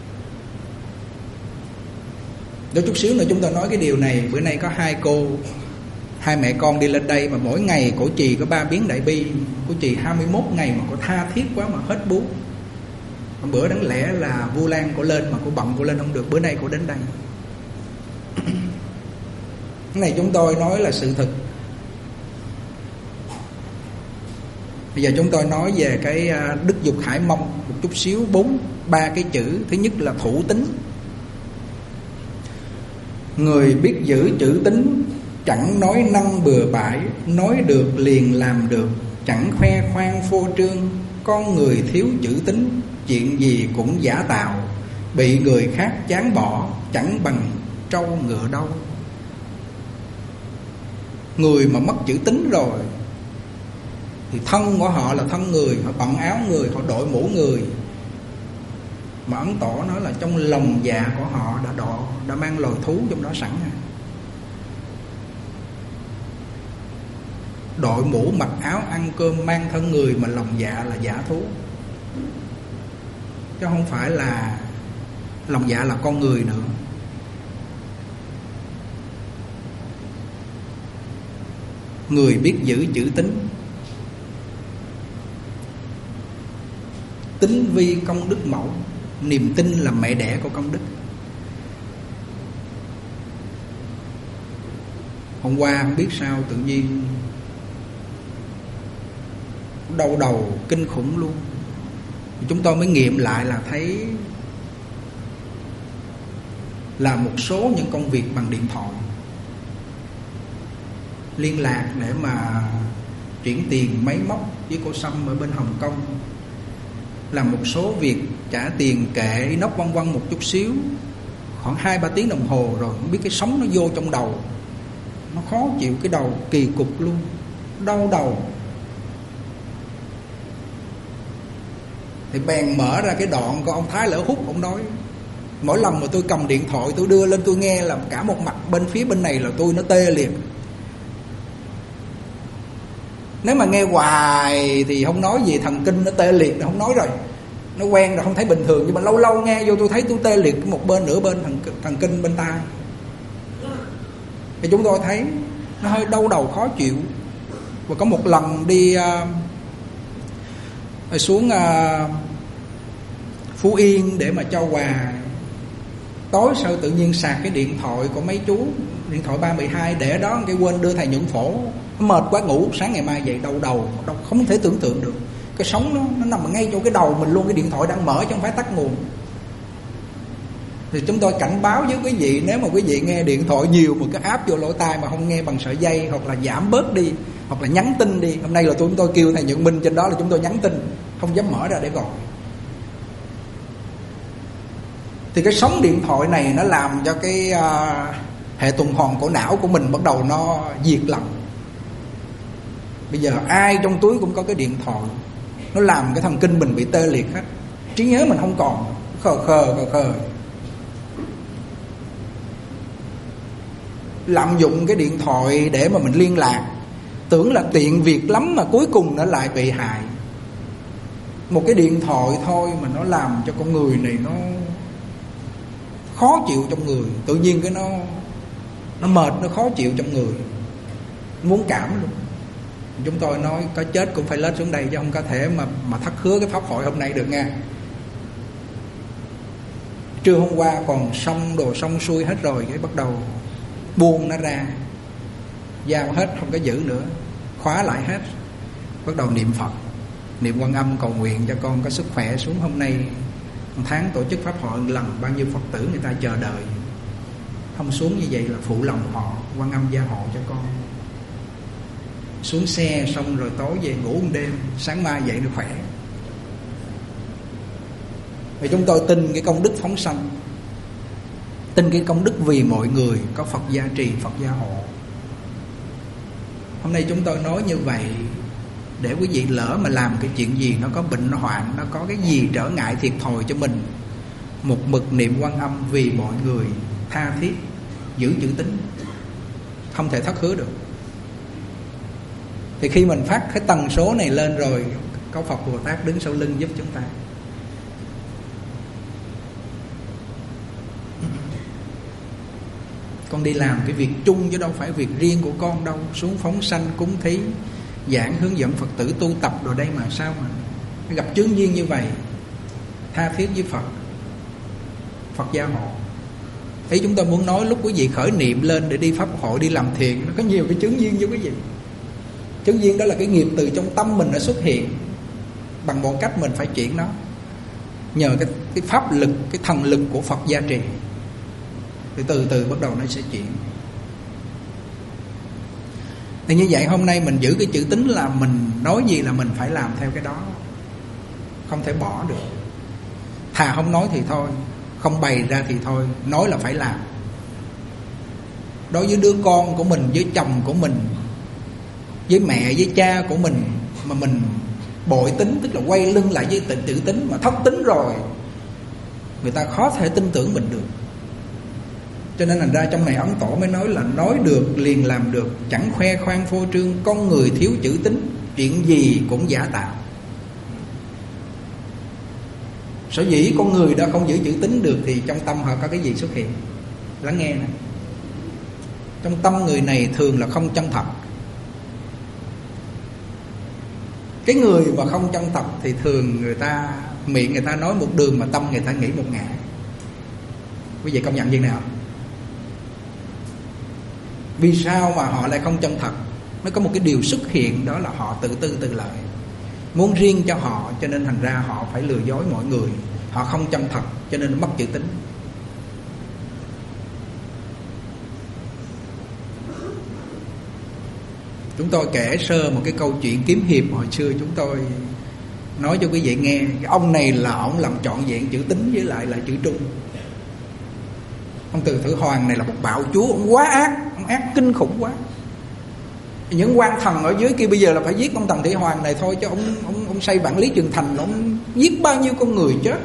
Để chút xíu nữa chúng ta nói cái điều này. Bữa nay có hai mẹ con đi lên đây mà mỗi ngày cổ trì có 3 biến Đại Bi. Cổ trì 21 ngày mà cổ tha thiết quá mà hết bút. Bữa đáng lẽ là Vu Lan cổ lên mà cổ bận cổ lên không được. Bữa nay cổ đến đây. Cái này chúng tôi nói là sự thực. Bây giờ chúng tôi nói về cái Đức Dục Khải Mông một chút xíu. 3 cái chữ. Thứ nhất là thủ tín. Người biết giữ chữ tín, chẳng nói năng bừa bãi, nói được liền làm được, chẳng khoe khoang phô trương. Con người thiếu chữ tín, chuyện gì cũng giả tạo, bị người khác chán bỏ, chẳng bằng trâu ngựa đâu. Người mà mất chữ tín rồi thì thân của họ là thân người, họ bận áo người, họ đội mũ người. Mà Ấn Tổ nói là trong lòng dạ của họ đã mang loài thú trong đó sẵn. Đội mũ mặc áo ăn cơm mang thân người, mà lòng dạ là giả thú, chứ không phải là lòng dạ là con người nữa. Người biết giữ chữ tín, tín vi công đức mẫu. Niềm tin là mẹ đẻ của công đức. Hôm qua không biết sao tự nhiên đau đầu kinh khủng luôn. Chúng tôi mới nghiệm lại là thấy là một số những công việc bằng điện thoại, liên lạc để mà chuyển tiền máy móc với cô Sâm ở bên Hồng Kông, làm một số việc trả tiền kệ inox vân vân một chút xíu, khoảng 2-3 tiếng đồng hồ rồi không biết cái sóng nó vô trong đầu, nó khó chịu, cái đầu kỳ cục luôn, đau đầu. Thì bèn mở ra cái đoạn của ông Thái Lỡ Hút, ông nói mỗi lần mà tôi cầm điện thoại tôi đưa lên tôi nghe là cả một mặt bên phía bên này là tôi nó tê liệt. Nếu mà nghe hoài thì không nói gì, thần kinh nó tê liệt nó không nói rồi, nó quen rồi không thấy bình thường. Nhưng mà lâu lâu nghe vô tôi thấy tôi tê liệt một bên, nửa bên thần kinh bên tai. Thì chúng tôi thấy nó hơi đau đầu khó chịu. Và có một lần đi xuống Phú Yên để mà cho quà, tối sau tự nhiên sạc cái điện thoại của mấy chú, điện thoại 312 để đó, cái quên đưa thầy nhuận phổ. Nó mệt quá ngủ, sáng ngày mai dậy đau đầu, không thể tưởng tượng được. Cái sóng nó nằm ngay chỗ cái đầu mình luôn, cái điện thoại đang mở chứ không phải tắt nguồn. Thì chúng tôi cảnh báo với quý vị, nếu mà quý vị nghe điện thoại nhiều một cái áp vô lỗ tai mà không nghe bằng sợi dây, hoặc là giảm bớt đi, hoặc là nhắn tin đi. Hôm nay là chúng tôi kêu thầy Nhuận Minh trên đó là chúng tôi nhắn tin, không dám mở ra để gọi. Thì cái sóng điện thoại này nó làm cho cái hệ tuần hoàn của não của mình bắt đầu nó diệt lặng. Bây giờ ai trong túi cũng có cái điện thoại, nó làm cái thần kinh mình bị tê liệt hết, trí nhớ mình không còn, khờ. Lạm dụng cái điện thoại để mà mình liên lạc, tưởng là tiện việc lắm mà cuối cùng nó lại bị hại. Một cái điện thoại thôi mà nó làm cho con người này nó khó chịu trong người. Tự nhiên cái nó mệt, nó khó chịu trong người, muốn cảm luôn. Chúng tôi nói có chết cũng phải lết xuống đây, chứ không có thể mà thất hứa cái pháp hội hôm nay được nha. Trưa hôm qua còn xong xuôi hết rồi, cái bắt đầu buông nó ra, giao hết không có giữ nữa, khóa lại hết. Bắt đầu niệm Phật, niệm Quan Âm, cầu nguyện cho con có sức khỏe xuống. Hôm nay một tháng tổ chức pháp hội lần, bao nhiêu Phật tử người ta chờ đợi, không xuống như vậy là phụ lòng họ, Quan Âm gia hộ cho con. Xuống xe xong rồi tối về ngủ một đêm, sáng mai dậy được khỏe. Vì chúng tôi tin cái công đức phóng sanh, tin cái công đức vì mọi người, có Phật gia trì, Phật gia hộ. Hôm nay chúng tôi nói như vậy để quý vị lỡ mà làm cái chuyện gì, nó có bệnh nó hoạn, nó có cái gì trở ngại thiệt thòi cho mình, một mực niệm Quan Âm vì mọi người, tha thiết, giữ chữ tín, không thể thất hứa được. Thì khi mình phát cái tần số này lên rồi, có Phật Bồ Tát đứng sau lưng giúp chúng ta. Con đi làm cái việc chung chứ đâu phải việc riêng của con đâu. Xuống phóng sanh, cúng thí, giảng hướng dẫn Phật tử tu tập rồi đây mà sao mà gặp chướng duyên như vậy. Tha thiết với Phật, Phật gia hộ. Ý chúng tôi muốn nói lúc quý vị khởi niệm lên để đi pháp hội, đi làm thiện, nó có nhiều cái chướng duyên với quý vị. Chướng duyên đó là cái nghiệp từ trong tâm mình nó xuất hiện, bằng một cách mình phải chuyển nó, nhờ cái pháp lực, cái thần lực của Phật gia trì, thì từ từ bắt đầu nó sẽ chuyển. Thì như vậy hôm nay mình giữ cái chữ tín là mình nói gì là mình phải làm theo cái đó, không thể bỏ được. Thà không nói thì thôi, không bày ra thì thôi, nói là phải làm. Đối với đứa con của mình, với chồng của mình, với mẹ với cha của mình mà mình bội tính, tức là quay lưng lại với tự tính mà thất tính rồi, người ta khó thể tin tưởng mình được. Cho nên thành ra trong này Ấn Tổ mới nói là nói được liền làm được, chẳng khoe khoang phô trương, con người thiếu chữ tín, chuyện gì cũng giả tạo. Sở dĩ con người đã không giữ chữ tín được thì trong tâm họ có cái gì xuất hiện? Lắng nghe nè. Trong tâm người này thường là không chân thật. Cái người mà không chân thật thì thường người ta miệng người ta nói một đường mà tâm người ta nghĩ một ngả. Quý vị công nhận gì nào? Vì sao mà họ lại không chân thật? Nó có một cái điều xuất hiện, đó là họ tự tư tự lợi, muốn riêng cho họ, cho nên thành ra họ phải lừa dối mọi người. Họ không chân thật cho nên mất chữ tín. Chúng tôi kể sơ một cái câu chuyện kiếm hiệp hồi xưa chúng tôi nói cho quý vị nghe. Cái ông này là ông làm trọn vẹn chữ tín với lại là chữ trung. Ông Từ Thử Hoàng này là một bạo chúa, ông quá ác, ông ác kinh khủng quá. Những quan thần ở dưới kia bây giờ là phải giết ông Tần Thủy Hoàng này thôi, chứ ông xây bản Lý Trường Thành, ông giết bao nhiêu con người chết.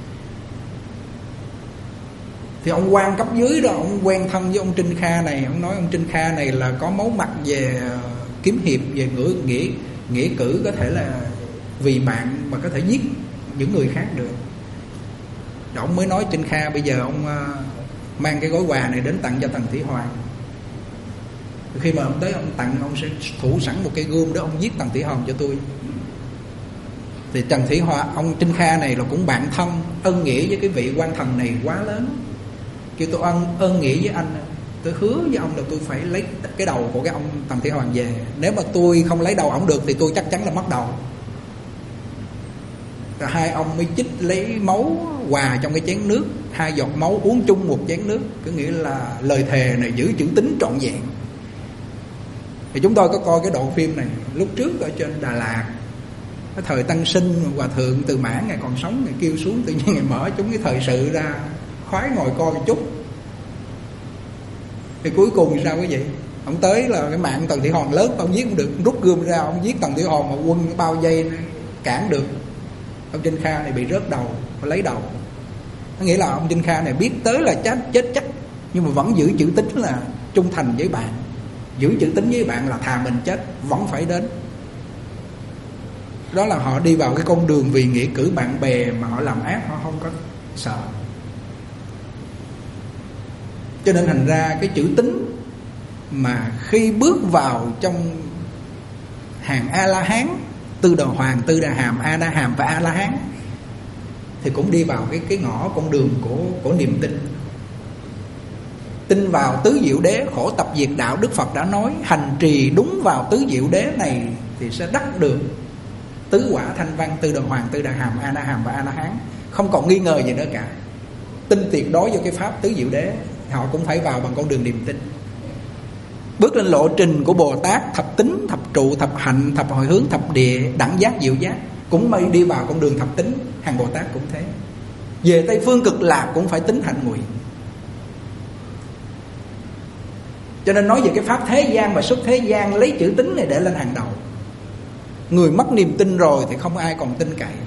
Thì ông quan cấp dưới đó, ông quen thân với ông Trinh Kha này. Ông nói ông Trinh Kha này là có máu mặt về kiếm hiệp, về nghĩa cử, có thể là vì bạn mà có thể giết những người khác được. Rồi ông mới nói Trinh Kha bây giờ ông mang cái gói quà này đến tặng cho Tần Thủy Hoàng. Khi mà ông tới ông tặng, ông sẽ thủ sẵn một cây gươm đó, ông giết Tần Thủy Hoàng cho tôi. Thì Tần Thủy Hoàng, ông Trinh Kha này là cũng bạn thân, ân nghĩa với cái vị quan thần này quá lớn. Kêu tôi ân nghĩa với anh, tôi hứa với ông là tôi phải lấy cái đầu của cái ông Tần Thủy Hoàng về. Nếu mà tôi không lấy đầu ổng được thì tôi chắc chắn là mất đầu. Rồi hai ông mới chích lấy máu hòa trong cái chén nước, 2 giọt máu uống chung một chén nước. Có nghĩa là lời thề này giữ chữ tín trọn vẹn. Thì chúng tôi có coi cái đoạn phim này lúc trước ở trên Đà Lạt. Cái thời Tăng Sinh, Hòa Thượng Từ Mãn ngày còn sống, ngày kêu xuống, tự nhiên ngày mở chúng cái thời sự ra, khoái ngồi coi một chút. Thì cuối cùng sao quý vị? Ông tới là cái mạng Tần Thủy Hoàng lớn, ông giết không được, rút gươm ra, ông giết Tần Thủy Hoàng mà quân bao dây cản được. Ông Trinh Kha này bị rớt đầu, phải lấy đầu. Có nghĩa là ông Trinh Kha này biết tới là chết chắc, nhưng mà vẫn giữ chữ tín là trung thành với bạn. Giữ chữ tín với bạn là thà mình chết vẫn phải đến. Đó là họ đi vào cái con đường vì nghĩa cử bạn bè mà họ làm ác, họ không có sợ. Cho nên thành ra cái chữ tín mà khi bước vào trong hàng A-la-hán, Tư Đà Hoàng, Tư Đà Hàm, A-na Hàm và A-la-hán, thì cũng đi vào cái ngõ con đường của niềm tin. Tin vào tứ diệu đế, khổ tập diệt đạo. Đức Phật đã nói hành trì đúng vào tứ diệu đế này thì sẽ đắc được tứ quả thanh văn, Tư Đà Hoàng, Tư Đà Hàm, A-na Hàm và A-la-hán. Không còn nghi ngờ gì nữa cả. Tin tuyệt đối vào cái pháp tứ diệu đế, họ cũng phải vào bằng con đường niềm tin. Bước lên lộ trình của Bồ Tát, thập tính, thập trụ, thập hạnh, thập hồi hướng, thập địa, đẳng giác, diệu giác, cũng mới đi vào con đường thập tính. Hàng Bồ Tát cũng thế. Về Tây Phương Cực Lạc cũng phải tính hạnh nguyện. Cho nên nói về cái pháp thế gian và xuất thế gian, lấy chữ tín này để lên hàng đầu. Người mất niềm tin rồi thì không ai còn tin cậy.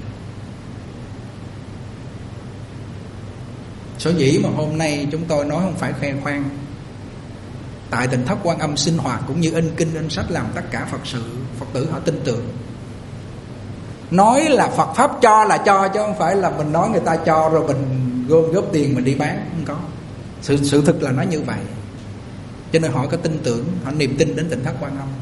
Sở dĩ mà hôm nay chúng tôi nói không phải khoe khoang. Tại Tỉnh Thất Quan Âm sinh hoạt cũng như in kinh in sách làm tất cả Phật sự, Phật tử họ tin tưởng. Nói là Phật pháp cho là cho, chứ không phải là mình nói người ta cho rồi mình gom góp tiền mình đi bán. Không có. Sự thực là nó như vậy. Cho nên họ có tin tưởng, họ niềm tin đến Tỉnh Thất Quan Âm.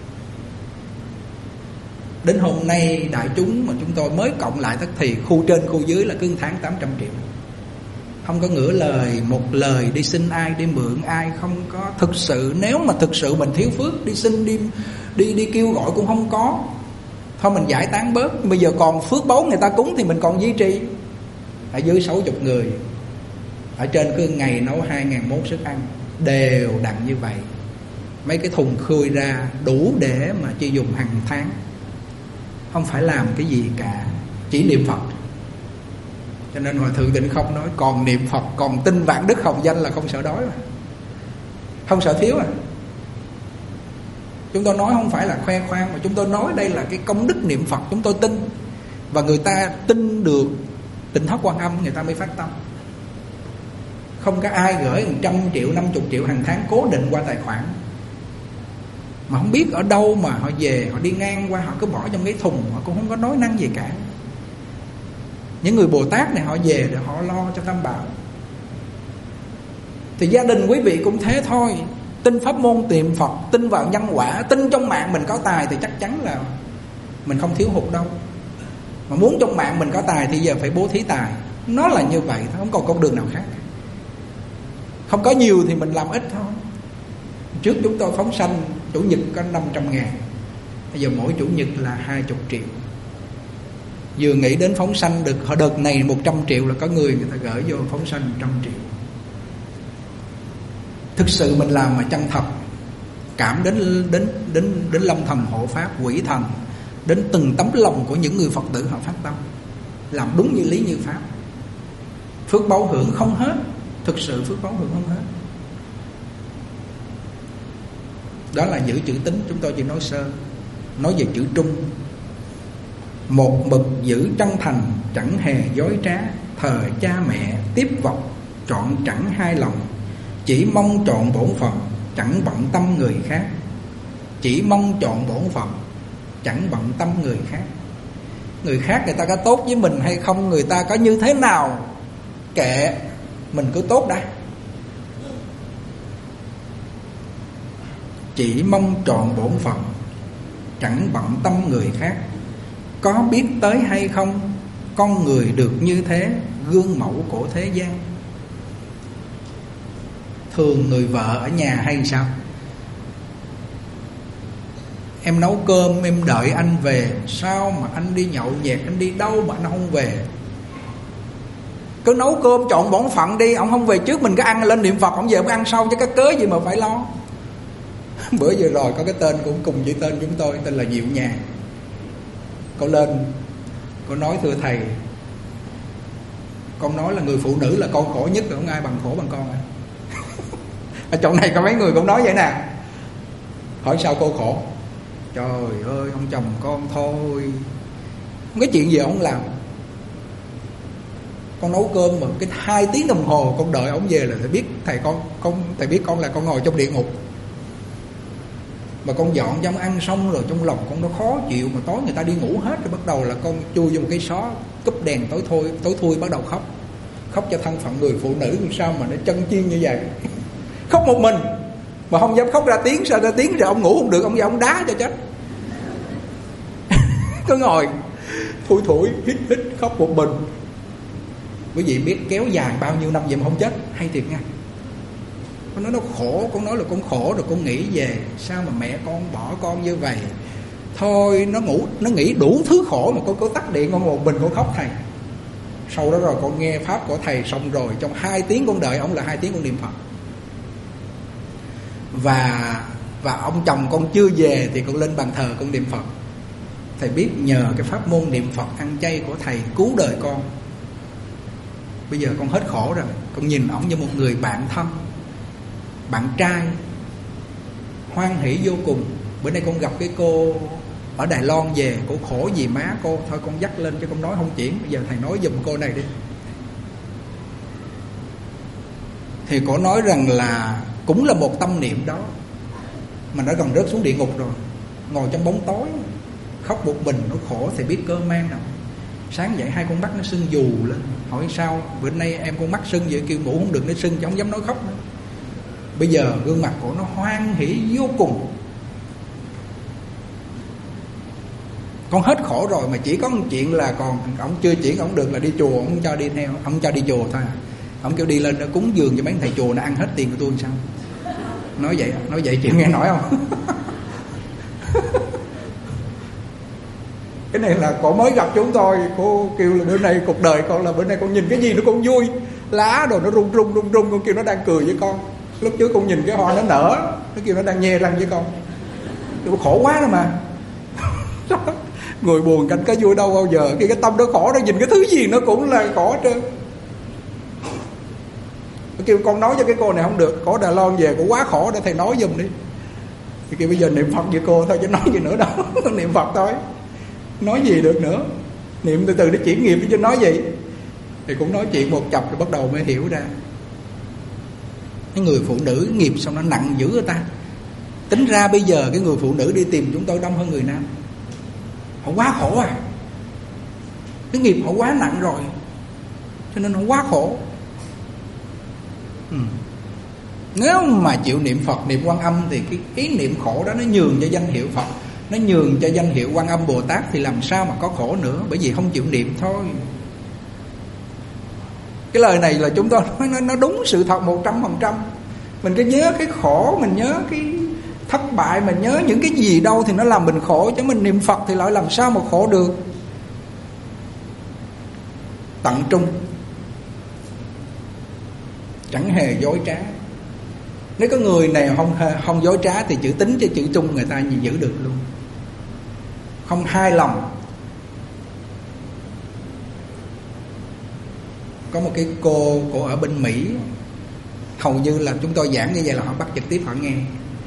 Đến hôm nay đại chúng mà chúng tôi mới cộng lại tất thì khu trên khu dưới là cứ tháng 800 triệu. Không có ngửa lời, một lời đi xin ai, đi mượn ai, không có. Thực sự nếu mà thực sự mình thiếu phước, đi xin, đi kêu gọi cũng không có. Thôi mình giải tán bớt. Bây giờ còn phước báu người ta cúng thì mình còn duy trì. Ở dưới 60 người, ở trên cứ ngày nấu 2.000 món sức ăn đều đặn như vậy. Mấy cái thùng khui ra đủ để mà chi dùng hàng tháng. Không phải làm cái gì cả, chỉ niệm Phật. Cho nên Hòa Thượng Tịnh Không nói còn niệm Phật, còn tin vạn đức hồng danh là không sợ đói mà, không sợ thiếu à. Chúng tôi nói không phải là khoe khoang, mà chúng tôi nói đây là cái công đức niệm Phật chúng tôi tin. Và người ta tin được Tịnh Thất Quan Âm, người ta mới phát tâm. Không có ai gửi 100 triệu, 50 triệu hàng tháng cố định qua tài khoản, mà không biết ở đâu mà họ về, họ đi ngang qua, họ cứ bỏ trong cái thùng, họ cũng không có nói năng gì cả. Những người Bồ Tát này họ về để họ lo cho Tam Bảo. Thì gia đình quý vị cũng thế thôi. Tin pháp môn niệm Phật, tin vào nhân quả, tin trong mạng mình có tài thì chắc chắn là mình không thiếu hụt đâu. Mà muốn trong mạng mình có tài thì giờ phải bố thí tài. Nó là như vậy thôi, không còn con đường nào khác. Không có nhiều thì mình làm ít thôi. Trước chúng tôi phóng sanh chủ nhật có 500.000, bây giờ mỗi chủ nhật là 20 triệu. Vừa nghĩ đến phóng sanh được đợt này 100 triệu là có người ta gửi vô phóng sanh 100 triệu. Thực sự mình làm mà chân thật, cảm đến long thần hộ pháp, quỷ thần, đến từng tấm lòng của những người Phật tử họ phát tâm, làm đúng như lý như pháp, phước báo hưởng không hết. Thực sự phước báo hưởng không hết. Đó là giữ chữ tín. Chúng tôi chỉ nói sơ, nói về chữ trung. Một mực giữ chân thành, chẳng hề dối trá, thờ cha mẹ tiếp vọng, chọn chẳng hai lòng, chỉ mong chọn bổn phận, chẳng bận tâm người khác. Chỉ mong chọn bổn phận, chẳng bận tâm người khác. Người khác người ta có tốt với mình hay không, người ta có như thế nào, kệ, mình cứ tốt đã. Chỉ mong chọn bổn phận, chẳng bận tâm người khác. Có biết tới hay không, con người được như thế, gương mẫu của thế gian. Thường người vợ ở nhà hay sao? Em nấu cơm, em đợi anh về. Sao mà anh đi nhậu nhẹt, anh đi đâu mà anh không về? Cứ nấu cơm chọn bổn phận đi. Ông không về trước mình cứ ăn lên niệm Phật, ông về mới ăn sau, chứ cái cớ gì mà phải lo. Bữa vừa rồi có cái tên cũng cùng với tên chúng tôi, tên là Diệu Nhàn. Cô lên, cô nói thưa thầy, con nói là người phụ nữ là con khổ nhất, không ai bằng khổ bằng con. Ở chỗ này có mấy người cũng nói vậy nè. Hỏi sao cô khổ? Trời ơi, ông chồng con thôi, không có chuyện gì ông làm. Con nấu cơm mà cái 2 tiếng đồng hồ con đợi ông về là thầy biết thầy biết con là con ngồi trong địa ngục. Mà con dọn cho ông ăn xong rồi trong lòng con nó khó chịu, mà tối người ta đi ngủ hết rồi bắt đầu là con chui vô một cái xó, cúp đèn tối thui bắt đầu khóc. Khóc cho thân phận người phụ nữ, sao mà nó chân chiên như vậy. Khóc một mình mà không dám khóc ra tiếng, sao ra tiếng rồi ông ngủ không được, ông vào ông đá cho chết. Cứ ngồi thui hít khóc một mình. Quý vị biết kéo dài bao nhiêu năm vậy mà không chết, hay thiệt nha. Con nói nó khổ, con nói là con khổ rồi con nghĩ về sao mà mẹ con bỏ con như vậy. Thôi nó nghĩ đủ thứ khổ mà con tắt điện, con một mình con khóc thầy. Sau đó rồi con nghe pháp của thầy xong rồi, trong 2 tiếng con đợi ông là 2 tiếng con niệm Phật. Và ông chồng con chưa về thì con lên bàn thờ con niệm Phật. Thầy biết nhờ cái pháp môn niệm Phật ăn chay của thầy cứu đời con. Bây giờ con hết khổ rồi. Con nhìn ổng như một người bạn thân, bạn trai, hoan hỷ vô cùng. Bữa nay con gặp cái cô ở Đài Loan về, cô khổ vì má cô. Thôi con dắt lên cho con nói không chuyển. Bây giờ thầy nói giùm cô này đi. Thì cô nói rằng là cũng là một tâm niệm đó, mà nó gần rớt xuống địa ngục rồi, ngồi trong bóng tối khóc một mình, nó khổ. Thì biết cơ man nào. Sáng dậy 2 con mắt nó sưng dù lên. Hỏi sao bữa nay em con mắt sưng vậy? Kêu ngủ không được, nó sưng chứ không dám nói khóc nữa. Bây giờ gương mặt của nó hoan hỷ vô cùng. Con hết khổ rồi, mà chỉ có một chuyện là còn ông chưa chuyển ông được là đi chùa, ông không cho đi theo, ông cho đi chùa thôi. Ông kêu đi lên nó cúng dường cho mấy thầy chùa, nó ăn hết tiền của tôi sao? Nói vậy chịu nghe nổi không? Cái này là cô mới gặp chúng tôi, cô kêu là bữa nay cuộc đời con là bữa nay con nhìn cái gì nó cũng vui, lá đồ nó rung rung, con kêu nó đang cười với con. Lúc trước con nhìn cái hoa nó nở, nó kêu nó đang nhe răng với con. Tôi khổ quá đó mà. Người buồn cảnh cái vui đâu bao giờ. Khi cái tâm nó khổ, nó nhìn cái thứ gì nó cũng là khổ hết trơn. Nó kêu con nói cho cái cô này không được, có Đài Loan về cũng quá khổ, để thầy nói giùm đi. Thì kêu bây giờ niệm Phật với cô thôi chứ nói gì nữa đâu. Niệm Phật thôi, nói gì được nữa. Niệm từ từ để chuyển nghiệp chứ nói gì. Thì cũng nói chuyện một chập rồi bắt đầu mới hiểu ra. Cái người phụ nữ nghiệp sao nó nặng dữ người ta. Tính ra bây giờ cái người phụ nữ đi tìm chúng tôi đông hơn người nam. Họ quá khổ à. Cái nghiệp họ quá nặng rồi, cho nên họ quá khổ. Nếu mà chịu niệm Phật, niệm Quan Âm thì cái ý niệm khổ đó nó nhường cho danh hiệu Phật, nó nhường cho danh hiệu Quan Âm Bồ Tát, thì làm sao mà có khổ nữa. Bởi vì không chịu niệm thôi. Cái lời này là chúng tôi nói nó đúng sự thật 100%. Mình cứ nhớ cái khổ, mình nhớ cái thất bại, mình nhớ những cái gì đâu thì nó làm mình khổ. Chứ mình niệm Phật thì lại làm sao mà khổ được. Tận trung, chẳng hề dối trá. Nếu có người nào không dối trá thì chữ tín cho chữ trung người ta giữ được luôn. Không hai lòng. Có một cái cô ở bên Mỹ, hầu như là chúng tôi giảng như vậy là họ bắt trực tiếp họ nghe.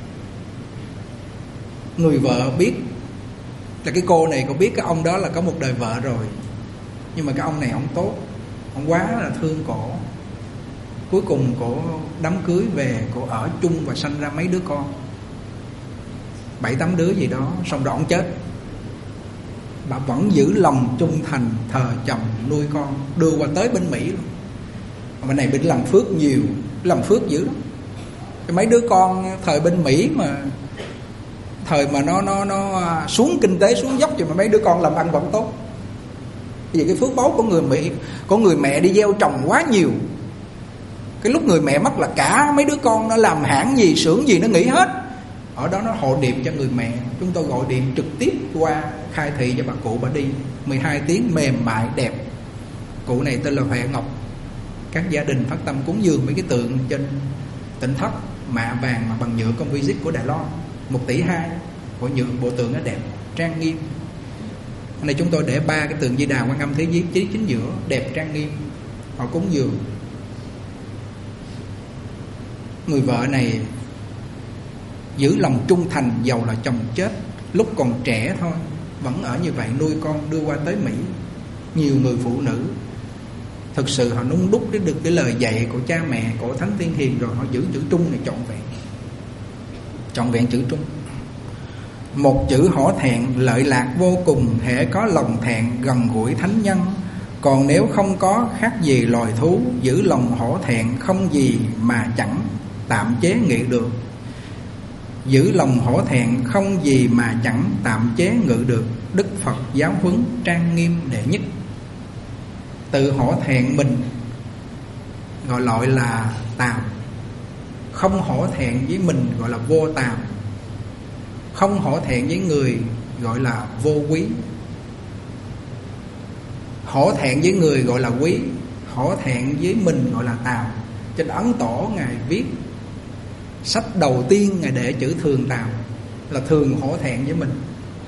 Người vợ biết là cái cô này, cô biết cái ông đó là có một đời vợ rồi, nhưng mà cái ông này ông tốt, ông quá là thương cổ. Cuối cùng cổ đám cưới về, cổ ở chung và sanh ra mấy đứa con, 7-8 đứa gì đó. Xong rồi ông chết, bà vẫn giữ lòng trung thành, thờ chồng nuôi con, đưa qua tới bên Mỹ luôn. Bên này bên làm phước nhiều, làm phước dữ lắm. Cái mấy đứa con thời bên Mỹ mà thời mà nó xuống kinh tế xuống dốc, mà mấy đứa con làm ăn vẫn tốt. Vì cái phước báu của người Mỹ, có người mẹ đi gieo trồng quá nhiều. Cái lúc người mẹ mất là cả mấy đứa con nó làm hãng gì, xưởng gì nó nghỉ hết. Ở đó nó hộ niệm cho người mẹ. Chúng tôi gọi điện trực tiếp qua khai thị cho bà cụ, bà đi 12 tiếng mềm mại đẹp. Cụ này tên là Huệ Ngọc. Các gia đình phát tâm cúng dường mấy cái tượng trên Tỉnh Thất, mạ vàng mà bằng nhựa composite của Đài Loan, 1,2 tỷ. Bộ nhựa, bộ tượng nó đẹp, trang nghiêm. Hôm nay chúng tôi để 3 cái tượng Di Đà Quan Âm Thế Giới chính giữa, đẹp trang nghiêm. Họ cúng dường. Người vợ này giữ lòng trung thành, dầu là chồng chết, lúc còn trẻ thôi vẫn ở như vậy, nuôi con đưa qua tới Mỹ. Nhiều người phụ nữ thực sự họ nung đúc được cái lời dạy của cha mẹ, của Thánh Tiên Hiền, rồi họ giữ chữ trung này trọn vẹn chữ trung. Một chữ hổ thẹn lợi lạc vô cùng, hễ có lòng thẹn gần gũi thánh nhân. Còn nếu không có khác gì loài thú, giữ lòng hổ thẹn không gì mà chẳng tạm chế ngự được. Giữ lòng hổ thẹn không gì mà chẳng tạm chế ngự được. Đức Phật giáo huấn trang nghiêm đệ nhất. Tự hổ thẹn mình gọi là tàm. Không hổ thẹn với mình gọi là vô tàm. Không hổ thẹn với người gọi là vô quý. Hổ thẹn với người gọi là quý, hổ thẹn với mình gọi là tàm. Trên Ấn Tổ Ngài viết sách đầu tiên Ngài để chữ thường tàm, là thường hổ thẹn với mình.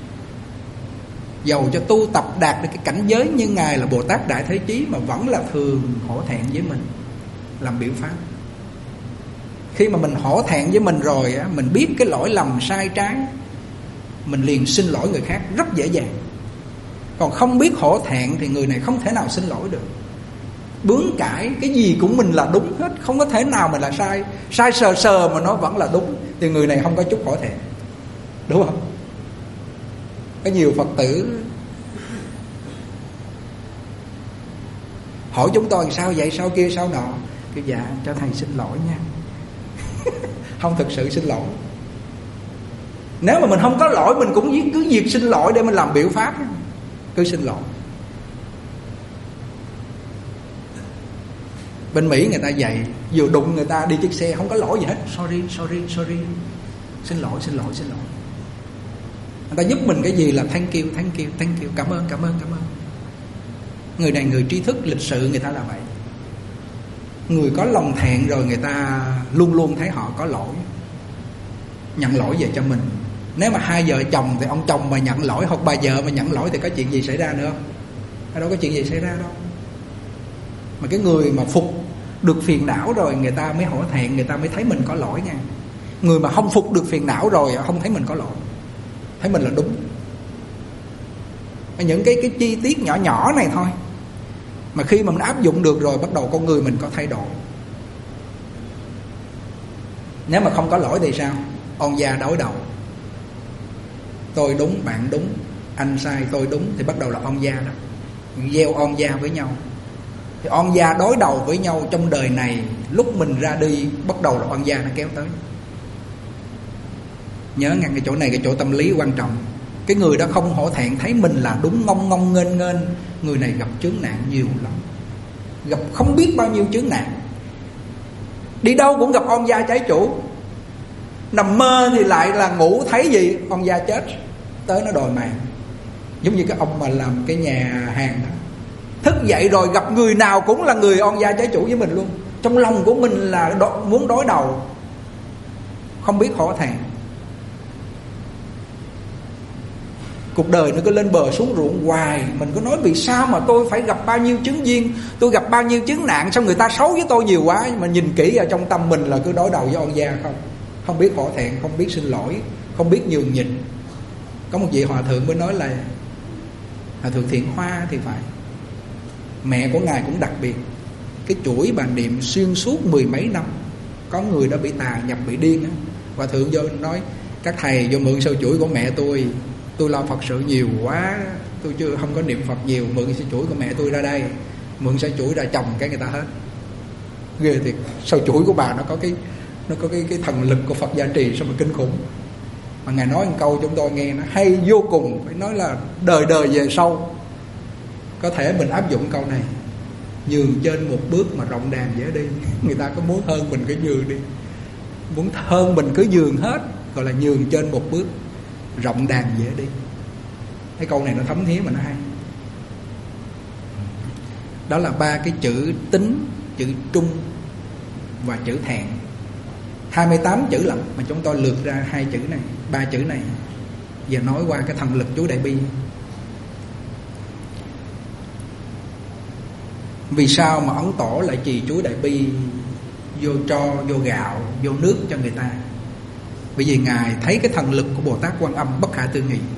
Dầu cho tu tập đạt được cái cảnh giới như Ngài là Bồ Tát Đại Thế Chí mà vẫn là thường hổ thẹn với mình, làm biểu pháp. Khi mà mình hổ thẹn với mình rồi á, mình biết cái lỗi lầm sai trái, mình liền xin lỗi người khác rất dễ dàng. Còn không biết hổ thẹn thì người này không thể nào xin lỗi được. Bướng cãi cái gì cũng mình là đúng hết, không có thể nào mình là sai. Sai sờ sờ mà nó vẫn là đúng thì người này không có chút hổ thẹn, đúng không? Có nhiều Phật tử hỏi chúng tôi sao vậy, sao kia, sao nọ. Cái dạ cho thầy xin lỗi nha. Không thực sự xin lỗi. Nếu mà mình không có lỗi, mình cũng cứ việc xin lỗi để mình làm biểu pháp. Cứ xin lỗi. Bên Mỹ người ta dạy, vừa đụng người ta đi chiếc xe không có lỗi gì hết, sorry. Xin lỗi. Người ta giúp mình cái gì là thank you, cảm ơn. Người này người tri thức, lịch sự người ta là vậy. Người có lòng thẹn rồi người ta luôn luôn thấy họ có lỗi, nhận lỗi về cho mình. Nếu mà hai vợ chồng thì ông chồng mà nhận lỗi, hoặc bà vợ mà nhận lỗi thì có chuyện gì xảy ra nữa không? Đâu có chuyện gì xảy ra đâu. Mà cái người mà phục được phiền não rồi người ta mới hổ thẹn, người ta mới thấy mình có lỗi nha. Người mà không phục được phiền não rồi không thấy mình có lỗi, thấy mình là đúng. Những cái chi tiết nhỏ nhỏ này thôi, mà khi mà mình áp dụng được rồi, bắt đầu con người mình có thay đổi. Nếu mà không có lỗi thì sao? On gia đối đầu. Tôi đúng, bạn đúng, anh sai, tôi đúng, thì bắt đầu là on gia đó. Gieo on gia với nhau. Thì on gia đối đầu với nhau trong đời này, lúc mình ra đi bắt đầu là on gia nó kéo tới. Nhớ ngăn cái chỗ này, cái chỗ tâm lý quan trọng. Cái người đó không hổ thẹn thấy mình là đúng, ngông ngông nghênh nghênh, người này gặp chướng nạn nhiều lắm, gặp không biết bao nhiêu chướng nạn. Đi đâu cũng gặp on gia trái chủ. Nằm mơ thì lại là ngủ thấy gì? On gia chết tới nó đòi mạng. Giống như cái ông mà làm cái nhà hàng đó, thức dậy rồi gặp người nào cũng là người on gia trái chủ với mình luôn. Trong lòng của mình là muốn đối đầu, không biết hổ thẹn. Cuộc đời nó cứ lên bờ xuống ruộng hoài. Mình cứ nói vì sao mà tôi phải gặp bao nhiêu chướng duyên, tôi gặp bao nhiêu chướng nạn, sao người ta xấu với tôi nhiều quá. Mà nhìn kỹ ở trong tâm mình là cứ đối đầu với on gia không. Không biết hổ thẹn, không biết xin lỗi, không biết nhường nhịn. Có một vị hòa thượng mới nói là Hòa thượng Thiện Hoa thì phải, mẹ của ngài cũng đặc biệt. Cái chuỗi bà niệm xuyên suốt 10 mấy năm, có người đã bị tà nhập, bị điên á. Hòa thượng vô nói các thầy vô mượn sâu chuỗi của mẹ tôi lo Phật sự nhiều quá, tôi chưa không có niệm Phật nhiều, mượn sâu chuỗi của mẹ tôi ra đây. Mượn sâu chuỗi ra chồng cái người ta hết. Ghê thiệt, sâu chuỗi của bà nó có cái thần lực của Phật gia trì sao mà kinh khủng. Mà ngài nói một câu chúng tôi nghe nó hay vô cùng, phải nói là đời đời về sau có thể mình áp dụng câu này: nhường trên một bước mà rộng đàn dễ đi. Người ta có muốn hơn mình cứ nhường đi, muốn hơn mình cứ nhường hết, gọi là nhường trên một bước rộng đàn dễ đi. Cái câu này nó thấm thía mà nó hay. Đó là 3 cái chữ tín, chữ trung và chữ thẹn. 28 chữ lận mà chúng tôi lược ra 2 chữ này, 3 chữ này. Giờ nói qua cái thần lực chú Đại Bi. Vì sao mà Ấn Tổ lại trì chú Đại Bi vô tro, vô gạo, vô nước cho người ta? Bởi vì ngài thấy cái thần lực của Bồ Tát Quan Âm bất khả tư nghị.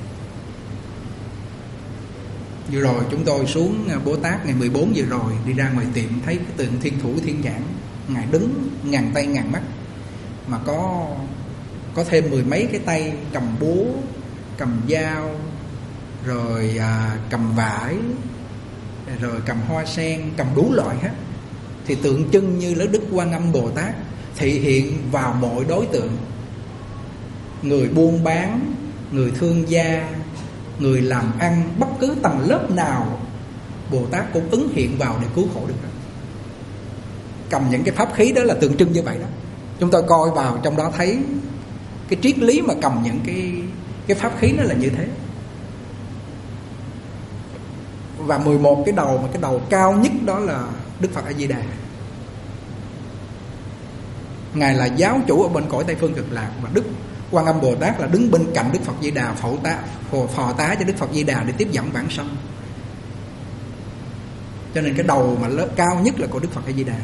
Vừa rồi chúng tôi xuống Bồ Tát ngày 14 vừa rồi, đi ra ngoài tiệm thấy cái tượng Thiên Thủ Thiên Nhãn. Ngài đứng ngàn tay ngàn mắt, mà có thêm 10 mấy cái tay cầm búa, cầm dao, rồi cầm vải, rồi cầm hoa sen, cầm đủ loại hết. Thì tượng trưng như là Đức Quan Âm Bồ Tát thị hiện vào mọi đối tượng. Người buôn bán, người thương gia, người làm ăn, bất cứ tầng lớp nào Bồ Tát cũng ứng hiện vào để cứu khổ được. Cầm những cái pháp khí đó là tượng trưng như vậy đó. Chúng tôi coi vào trong đó thấy cái triết lý mà cầm những cái pháp khí đó là như thế. Và 11 cái đầu, mà cái đầu cao nhất đó là Đức Phật A Di Đà. Ngài là giáo chủ ở bên cõi Tây Phương Cực Lạc, và Đức Quan Âm Bồ Tát là đứng bên cạnh Đức Phật Di Đà, phò tá cho Đức Phật Di Đà để tiếp dẫn vãng sanh. Cho nên cái đầu mà lớn cao nhất là của Đức Phật A Di Đà.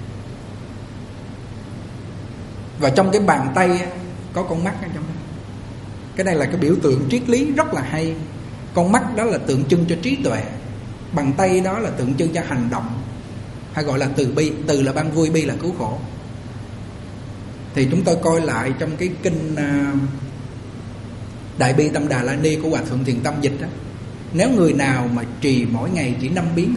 Và trong cái bàn tay có con mắt ở trong đó. Cái này là cái biểu tượng triết lý rất là hay. Con mắt đó là tượng trưng cho trí tuệ, bàn tay đó là tượng trưng cho hành động, hay gọi là từ bi. Từ là ban vui, bi là cứu khổ. Thì chúng tôi coi lại trong cái kinh Đại Bi Tâm Đà La Ni của Hòa Thượng Thiền Tâm dịch đó, nếu người nào mà trì mỗi ngày chỉ 5 biến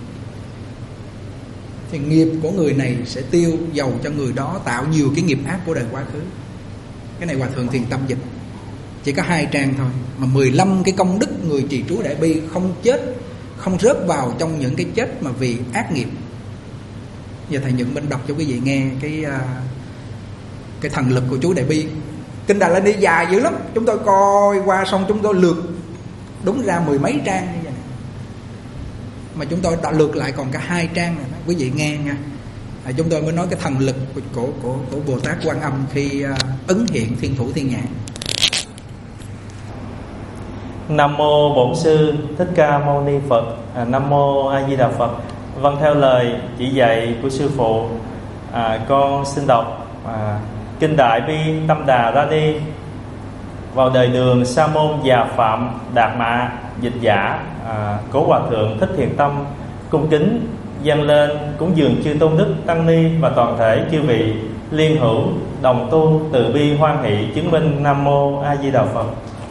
thì nghiệp của người này sẽ tiêu dầu cho người đó, tạo nhiều cái nghiệp ác của đời quá khứ. Cái này Hòa Thượng Thiền Tâm dịch, chỉ có 2 trang thôi, mà 15 cái công đức người trì chú Đại Bi không chết, không rớt vào trong những cái chết mà vì ác nghiệp. Giờ thầy Nhuận Minh đọc cho quý vị nghe cái thần lực của chú Đại Bi. Kinh Đà La Ni dài dữ lắm, chúng tôi coi qua xong chúng tôi lượt đúng ra 10 mấy trang như vậy. Mà chúng tôi đã lượt lại còn cả 2 trang này đó, quý vị nghe nha. Chúng tôi mới nói cái thần lực của Bồ Tát Quan Âm khi ứng hiện Thiên Thủ Thiên Nhãn. Nam mô Bổn Sư Thích Ca Mâu Ni Phật. Nam mô A Di Đà Phật. Vâng, theo lời chỉ dạy của sư phụ, con xin đọc Kinh Đại Bi Tâm Đà Ra Đi. Vào đời Đường, Sa môn Già Phạm Đạt Mạ dịch giả Cố Hòa Thượng Thích Thiện Tâm cung kính dâng lên cúng dường chư tôn đức tăng ni và toàn thể chư vị liên hữu đồng tu từ bi hoan hỷ chứng minh. Nam mô A Di Đà Phật.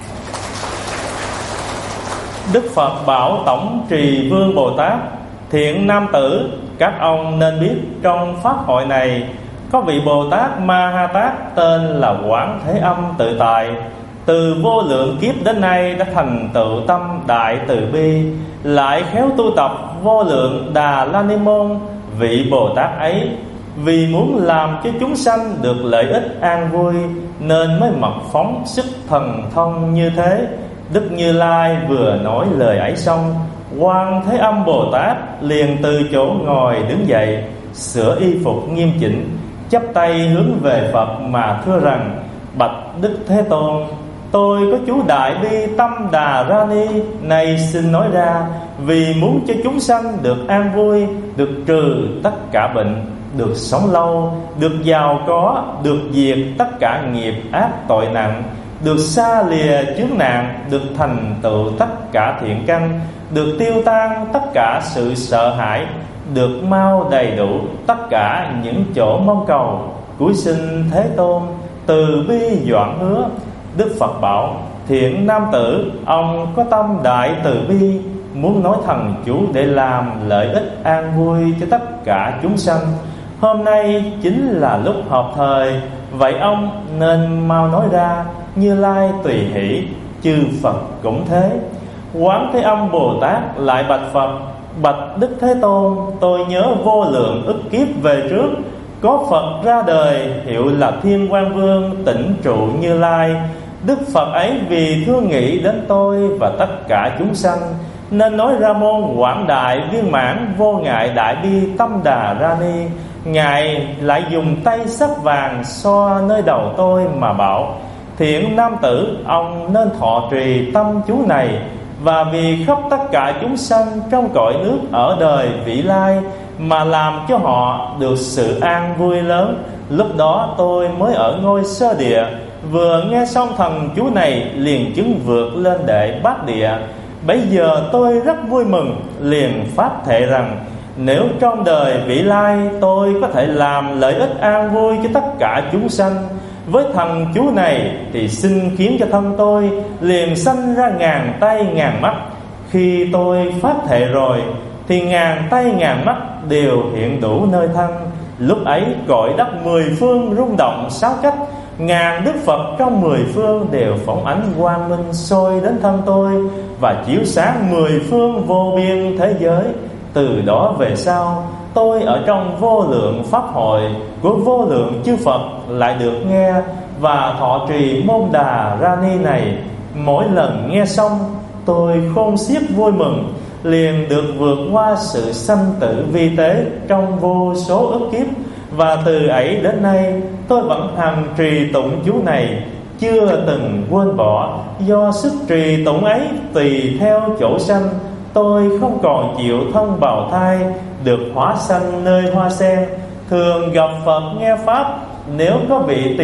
Đức Phật bảo Tổng Trì Vương Bồ Tát: thiện nam tử, các ông nên biết trong pháp hội này có vị Bồ Tát Ma Ha Tát tên là Quán Thế Âm Tự Tại, từ vô lượng kiếp đến nay đã thành tựu tâm đại từ bi, lại khéo tu tập vô lượng Đà La Ni Môn. Vị Bồ Tát ấy vì muốn làm cho chúng sanh được lợi ích an vui nên mới mật phóng sức thần thông như thế. Đức Như Lai vừa nói lời ấy xong, Quan Thế Âm Bồ Tát liền từ chỗ ngồi đứng dậy, sửa y phục nghiêm chỉnh, chắp tay hướng về Phật mà thưa rằng: bạch Đức Thế Tôn, tôi có chú Đại Bi Tâm Đà Ra Ni này xin nói ra, vì muốn cho chúng sanh được an vui, được trừ tất cả bệnh, được sống lâu, được giàu có, được diệt tất cả nghiệp ác tội nặng, được xa lìa chướng nạn, được thành tựu tất cả thiện căn, được tiêu tan tất cả sự sợ hãi, được mau đầy đủ tất cả những chỗ mong cầu. Cúi xin Thế Tôn từ bi doãn hứa. Đức Phật bảo: thiện nam tử, ông có tâm đại từ bi, muốn nói thần chú để làm lợi ích an vui cho tất cả chúng sanh. Hôm nay chính là lúc hợp thời, vậy ông nên mau nói ra. Như Lai tùy hỷ, chư Phật cũng thế. Quán Thế Âm Bồ Tát lại bạch Phật: bạch Đức Thế Tôn, tôi nhớ vô lượng ức kiếp về trước, có Phật ra đời hiệu là Thiên Quang Vương Tịnh Trụ Như Lai. Đức Phật ấy vì thương nghĩ đến tôi và tất cả chúng sanh, nên nói ra môn quảng đại viên mãn vô ngại đại bi Tâm Đà Ra Ni. Ngài lại dùng tay sắc vàng xoa nơi đầu tôi mà bảo: thiện nam tử, ông nên thọ trì tâm chú này, và vì khắp tất cả chúng sanh trong cõi nước ở đời vị lai, mà làm cho họ được sự an vui lớn. Lúc đó tôi mới ở ngôi sơ địa, vừa nghe xong thần chú này liền chứng vượt lên đệ bát địa. Bấy giờ tôi rất vui mừng, liền phát thệ rằng: nếu trong đời vị lai tôi có thể làm lợi ích an vui cho tất cả chúng sanh với thần chú này, thì xin khiến cho thân tôi liền sanh ra ngàn tay ngàn mắt. Khi tôi phát thệ rồi thì ngàn tay ngàn mắt đều hiện đủ nơi thân. Lúc ấy cõi đất mười phương rung động sáu cách, ngàn Đức Phật trong mười phương đều phóng ánh quang minh soi đến thân tôi, và chiếu sáng mười phương vô biên thế giới. Từ đó về sau, tôi ở trong vô lượng pháp hội của vô lượng chư Phật lại được nghe và thọ trì môn Đà Ra Ni này. Mỗi lần nghe xong, tôi khôn xiết vui mừng, liền được vượt qua sự sanh tử vi tế trong vô số ức kiếp. Và từ ấy đến nay, tôi vẫn hằng trì tụng chú này, chưa từng quên bỏ. Do sức trì tụng ấy tùy theo chỗ sanh, tôi không còn chịu thân bào thai, được hóa sanh nơi hoa sen. Thường gặp Phật nghe pháp, nếu có vị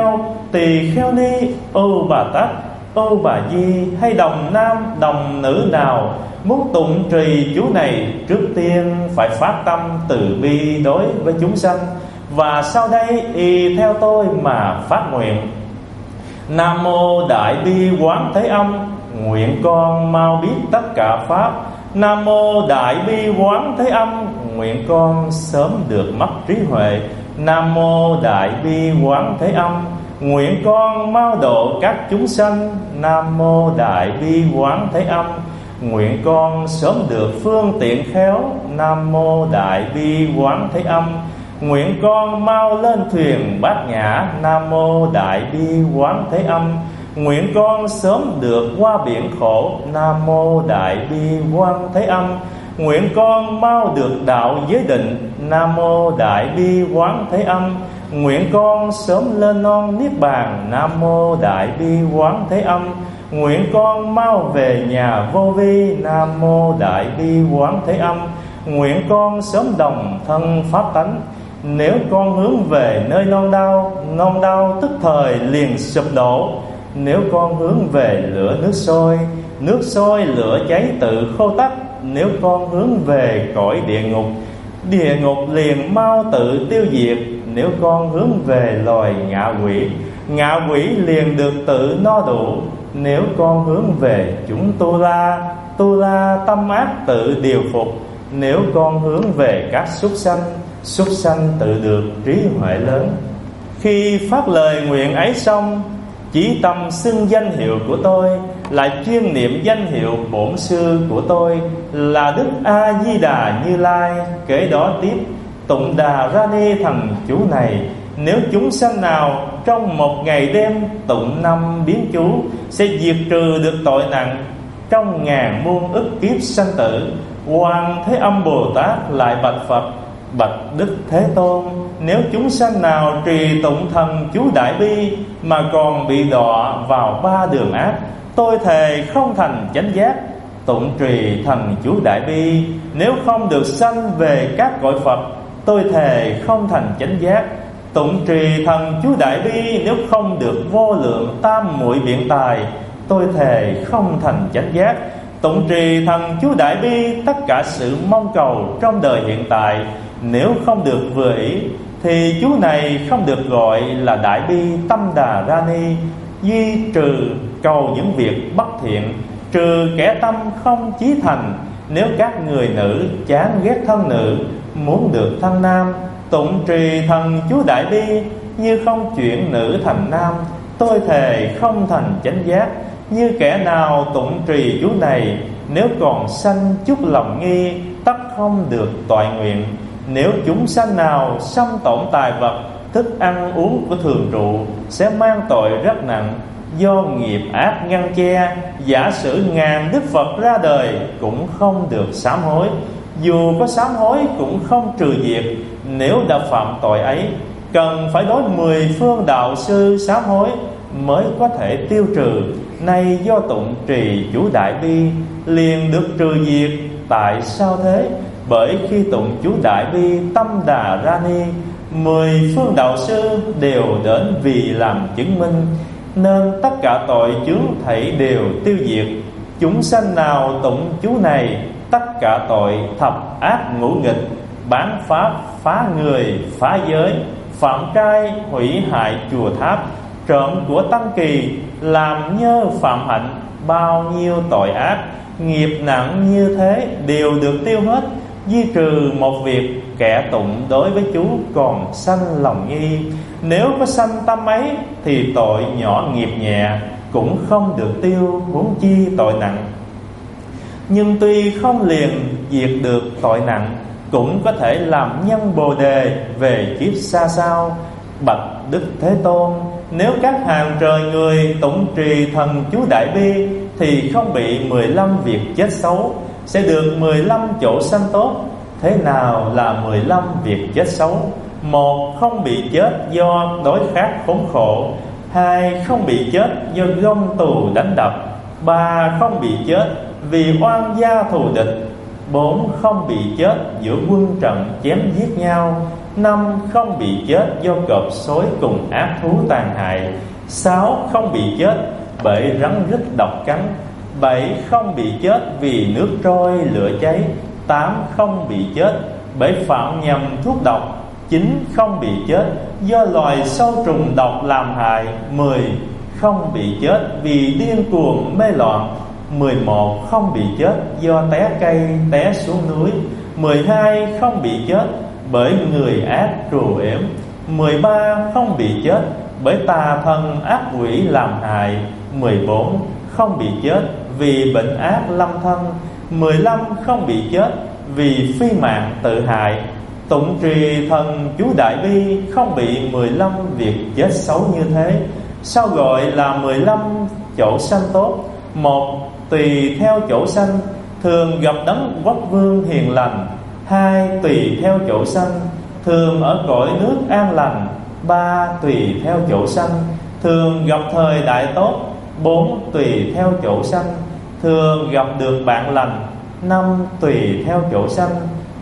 tỳ kheo ni, Ô Bà Tát, Ô Bà Di hay đồng nam đồng nữ nào muốn tụng trì chú này, trước tiên phải phát tâm từ bi đối với chúng sanh, và sau đây y theo tôi mà phát nguyện: Nam mô Đại Bi Quán Thế Âm, nguyện con mau biết tất cả pháp. Nam mô Đại Bi Quán Thế Âm, nguyện con sớm được mắt trí huệ. Nam mô Đại Bi Quán Thế Âm, nguyện con mau độ các chúng sanh. Nam mô Đại Bi Quán Thế Âm, nguyện con sớm được phương tiện khéo. Nam mô Đại Bi Quán Thế Âm, nguyện con mau lên thuyền bát nhã. Nam mô Đại Bi Quán Thế Âm, nguyện con sớm được qua biển khổ. Nam mô Đại Bi Quán Thế Âm, nguyện con mau được đạo giới định. Nam mô Đại Bi Quán Thế Âm, nguyện con sớm lên non niết bàn. Nam mô Đại Bi Quán Thế Âm, nguyện con mau về nhà vô vi. Nam mô Đại Bi Quán Thế Âm, nguyện con sớm đồng thân pháp tánh. Nếu con hướng về nơi non đau tức thời liền sụp đổ. Nếu con hướng về lửa nước sôi lửa cháy tự khô tắt. Nếu con hướng về cõi địa ngục liền mau tự tiêu diệt. Nếu con hướng về loài ngạ quỷ liền được tự no đủ. Nếu con hướng về chúng tu la tâm ác tự điều phục. Nếu con hướng về các súc sanh tự được trí huệ lớn. Khi phát lời nguyện ấy xong, chí tâm xưng danh hiệu của tôi, lại chuyên niệm danh hiệu bổn sư của tôi là Đức A Di Đà Như Lai. Kế đó tiếp tụng Đà Ra Ni thần chú này. Nếu chúng sanh nào trong một ngày đêm tụng 5 biến chú, sẽ diệt trừ được tội nặng trong ngàn muôn ức kiếp sanh tử. Quan Thế Âm Bồ Tát lại bạch Phật: bạch Đức Thế Tôn, nếu chúng sanh nào trì tụng thần chú Đại Bi mà còn bị đọa vào 3 đường ác, tôi thề không thành chánh giác. Tụng trì thần chú Đại Bi nếu không được sanh về các cõi Phật, tôi thề không thành chánh giác. Tụng trì thần chú Đại Bi nếu không được vô lượng tam muội biện tài, tôi thề không thành chánh giác. Tụng trì thần chú Đại Bi tất cả sự mong cầu trong đời hiện tại nếu không được vừa ý, thì chú này không được gọi là Đại Bi Tâm Đà Ra Ni. Duy trừ cầu những việc bất thiện, trừ kẻ tâm không chí thành. Nếu các người nữ chán ghét thân nữ, muốn được thân nam, tụng trì thần chú Đại Bi như không chuyển nữ thành nam, tôi thề không thành chánh giác. Như kẻ nào tụng trì chú này, nếu còn sanh chút lòng nghi, tất không được toại nguyện. Nếu chúng sanh nào xâm tổn tài vật, thức ăn uống của thường trụ, sẽ mang tội rất nặng. Do nghiệp ác ngăn che, giả sử ngàn Đức Phật ra đời cũng không được sám hối. Dù có sám hối cũng không trừ diệt. Nếu đã phạm tội ấy, cần phải đối 10 phương đạo sư sám hối mới có thể tiêu trừ. Nay do tụng trì chú Đại Bi liền được trừ diệt. Tại sao thế? Bởi khi tụng chú Đại Bi Tâm Đà Ra Ni, 10 phương đạo sư đều đến vì làm chứng minh, nên tất cả tội chướng thảy đều tiêu diệt. Chúng sanh nào tụng chú này, tất cả tội thập ác ngũ nghịch, bán pháp, phá người, phá giới, phạm trai, hủy hại chùa tháp, trộm của tăng kỳ, làm nhơ phạm hạnh, bao nhiêu tội ác nghiệp nặng như thế đều được tiêu hết. Duy trừ một việc, kẻ tụng đối với chú còn sanh lòng nghi. Nếu có sanh tâm ấy thì tội nhỏ nghiệp nhẹ cũng không được tiêu, huống chi tội nặng. Nhưng tuy không liền diệt được tội nặng, cũng có thể làm nhân bồ đề về kiếp xa sau. Bạch Đức Thế Tôn, nếu các hàng trời người tụng trì thần chú Đại Bi thì không bị 15 việc chết xấu, sẽ được 15 chỗ sanh tốt. Thế nào là 15 việc chết xấu? 1. Không bị chết do đói khát khốn khổ. 2. Không bị chết do gông tù đánh đập. 3. Không bị chết vì oan gia thù địch. 4. Không bị chết giữa quân trận chém giết nhau. 5. Không bị chết do cọp sói cùng ác thú tàn hại. 6. Không bị chết bởi rắn rít độc cắn. 7. Không bị chết vì nước trôi lửa cháy. 8. Không bị chết bởi phạm nhầm thuốc độc. 9. Không bị chết do loài sâu trùng độc làm hại. 10. Không bị chết vì điên cuồng mê loạn. 11. Không bị chết do té cây té xuống núi. 12. Không bị chết bởi người ác trù ếm. 13. Không bị chết bởi tà thần ác quỷ làm hại. 14. Không bị chết vì bệnh ác lâm thân. 15. Không bị chết vì phi mạng tự hại. Tụng trì thần chú Đại Bi không bị 15 việc chết xấu như thế. Sao gọi là 15 chỗ sanh tốt? 1. Tùy theo chỗ sanh, thường gặp đấng quốc vương hiền lành. 2. Tùy theo chỗ sanh, thường ở cõi nước an lành. 3. Tùy theo chỗ sanh, thường gặp thời đại tốt. 4. Tùy theo chỗ sanh, thường gặp được bạn lành. 5. Tùy theo chỗ sanh,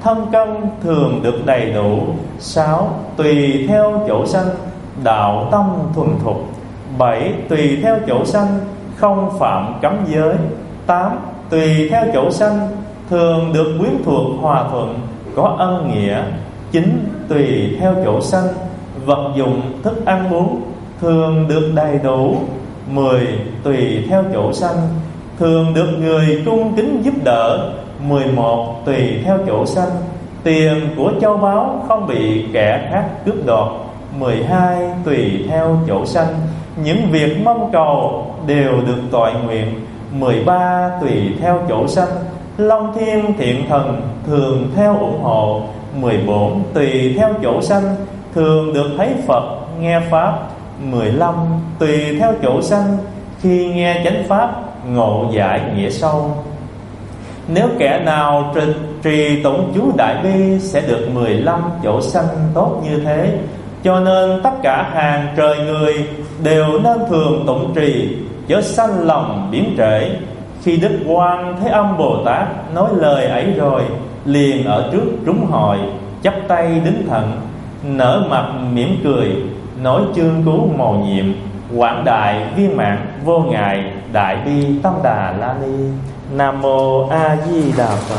thân cân thường được đầy đủ. 6. Tùy theo chỗ sanh, đạo tâm thuần thục. 7. Tùy theo chỗ sanh, không phạm cấm giới. 8. Tùy theo chỗ sanh, thường được quyến thuộc hòa thuận, có ân nghĩa. 9. Tùy theo chỗ sanh, vật dụng thức ăn uống thường được đầy đủ. 10. Tùy theo chỗ sanh, thường được người cung kính giúp đỡ. 11. Tùy theo chỗ sanh, tiền của châu báu không bị kẻ khác cướp đoạt. 12. Tùy theo chỗ sanh, những việc mong cầu đều được toại nguyện. 13. Tùy theo chỗ sanh, Long thiên thiện thần thường theo ủng hộ. 14. Tùy theo chỗ sanh, thường được thấy Phật nghe Pháp. 15. Tùy theo chỗ sanh, khi nghe chánh Pháp ngộ giải nghĩa sâu. Nếu kẻ nào trì tụng chú Đại Bi sẽ được 15 chỗ sanh tốt như thế. Cho nên tất cả hàng trời người đều nên thường tụng trì, chớ sanh lòng biến trễ. Khi Đức Quan Thế Âm Bồ Tát nói lời ấy rồi, liền ở trước trúng hội, chắp tay đính thận, nở mặt mỉm cười, nói chương cứu mầu nhiệm, quảng đại viên mãn vô ngại, Đại Bi Tâm Đà La Ni. Nam Mô A Di Đà Phật.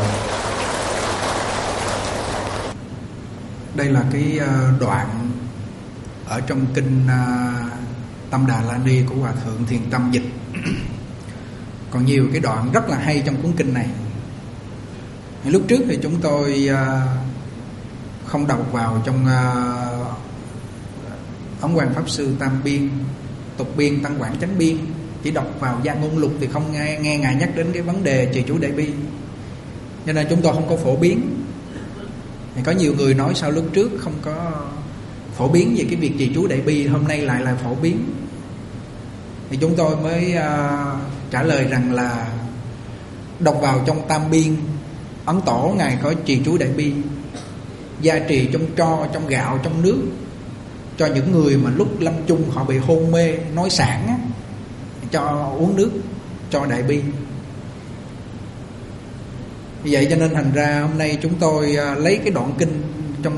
Đây là cái đoạn ở trong kinh Tâm Đà La Ni của Hòa Thượng Thiền Tâm dịch. Còn nhiều cái đoạn rất là hay trong cuốn kinh này. Lúc trước thì chúng tôi không đọc vào trong Ấn Quang Pháp Sư Tam Biên, Tục Biên, Tăng Quảng Chánh Biên. Chỉ đọc vào Gia Ngôn Lục thì không nghe Ngài nhắc đến cái vấn đề trì chú Đại Bi, cho nên chúng tôi không có phổ biến. Thì có nhiều người nói sao lúc trước không có phổ biến về cái việc trì chú Đại Bi, hôm nay lại là phổ biến. Thì chúng tôi mới trả lời rằng là đọc vào trong Tam Biên, Ấn Tổ Ngài có trì chú Đại Bi, gia trì trong tro, trong gạo, trong nước, cho những người mà lúc lâm chung họ bị hôn mê, nói sản á, cho uống nước, cho Đại Bi. Vì vậy cho nên thành ra hôm nay chúng tôi lấy cái đoạn kinh trong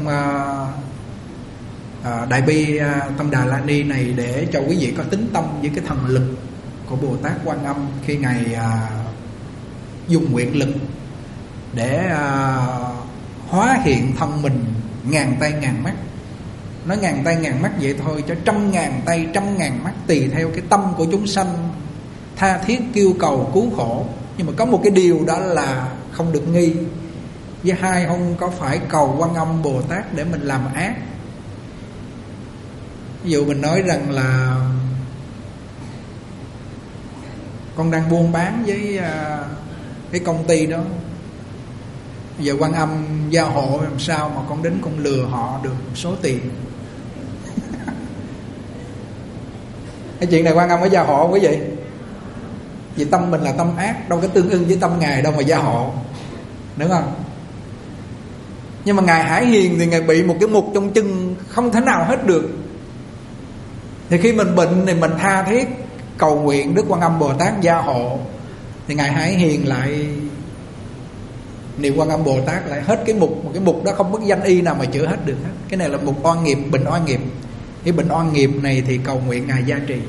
Đại Bi Tâm Đà La Ni này để cho quý vị có tín tâm với cái thần lực của Bồ Tát Quan Âm khi Ngài dùng nguyện lực để hóa hiện thân mình ngàn tay ngàn mắt. Nói ngàn tay ngàn mắt vậy thôi, cho trăm ngàn tay trăm ngàn mắt, tùy theo cái tâm của chúng sanh tha thiết kêu cầu cứu khổ. Nhưng mà có một cái điều đó là không được nghi. Với hai, không có phải cầu Quan Âm Bồ Tát để mình làm ác. Ví dụ mình nói rằng là con đang buôn bán với cái công ty đó, giờ Quan Âm gia hộ làm sao mà con đến con lừa họ được một số tiền. Cái chuyện này Quan Âm có gia hộ không quý vị? Vì tâm mình là tâm ác, đâu có tương ưng với tâm Ngài đâu mà gia hộ, đúng không? Nhưng mà Ngài Hải Hiền thì Ngài bị một cái mục trong chân không thể nào hết được. Thì khi mình bệnh thì mình tha thiết cầu nguyện Đức Quan Âm Bồ Tát gia hộ, thì Ngài Hải Hiền lại niệm Quan Âm Bồ Tát lại hết cái mục. Một cái mục đó không có danh y nào mà chữa hết được hết. Cái này là mục oan nghiệp, bệnh oan nghiệp. Cái bệnh oan nghiệp này thì cầu nguyện Ngài gia trì.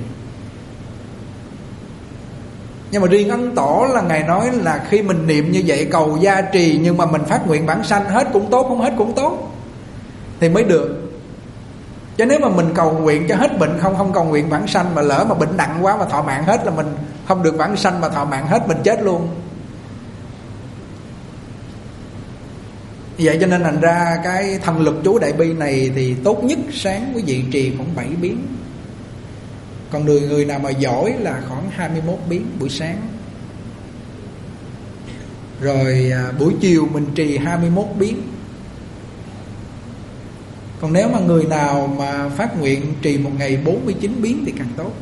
Nhưng mà riêng Ấn Tổ là Ngài nói là khi mình niệm như vậy cầu gia trì, nhưng mà mình phát nguyện bản sanh, hết cũng tốt, không hết cũng tốt, thì mới được. Chứ nếu mà mình cầu nguyện cho hết bệnh, không cầu nguyện bản sanh, mà lỡ mà bệnh nặng quá mà thọ mạng hết là mình không được bản sanh, mà thọ mạng hết mình chết luôn. Vậy cho nên thành ra cái thần lực chú Đại Bi này thì tốt nhất sáng quý vị trì khoảng 7 biến. Còn người nào mà giỏi là khoảng 21 biến buổi sáng. Rồi buổi chiều mình trì 21 biến. Còn nếu mà người nào mà phát nguyện trì một ngày 49 biến thì càng tốt.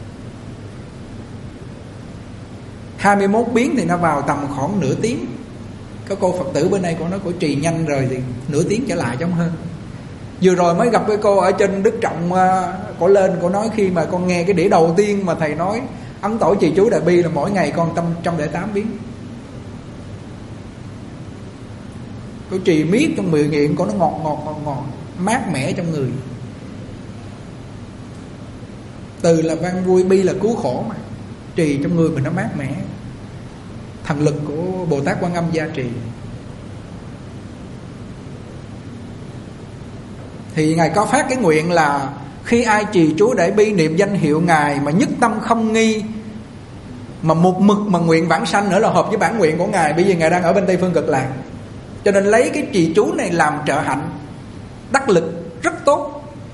21 biến thì nó vào tầm khoảng nửa tiếng. Có cô Phật tử bên đây cô nói cô trì nhanh rồi thì nửa tiếng trở lại giống hơn. Vừa rồi mới gặp cái cô ở trên Đức Trọng, cô lên cô nói khi mà con nghe cái đĩa đầu tiên mà thầy nói Ấn Tổ trì chú Đại Bi là mỗi ngày con 108 biến. Cô trì miết trong miệng cô nó ngọt, mát mẻ trong người. Từ là văn vui, bi là cứu khổ mà. Trì trong người mình nó mát mẻ. Thần lực của Bồ Tát Quan Âm gia trì. Thì Ngài có phát cái nguyện là khi ai trì chú Đại Bi niệm danh hiệu Ngài mà nhất tâm không nghi, mà một mực mà nguyện vãng sanh nữa là hợp với bản nguyện của Ngài. Bởi vì Ngài đang ở bên Tây Phương Cực Lạc, cho nên lấy cái trì chú này làm trợ hạnh đắc lực rất tốt.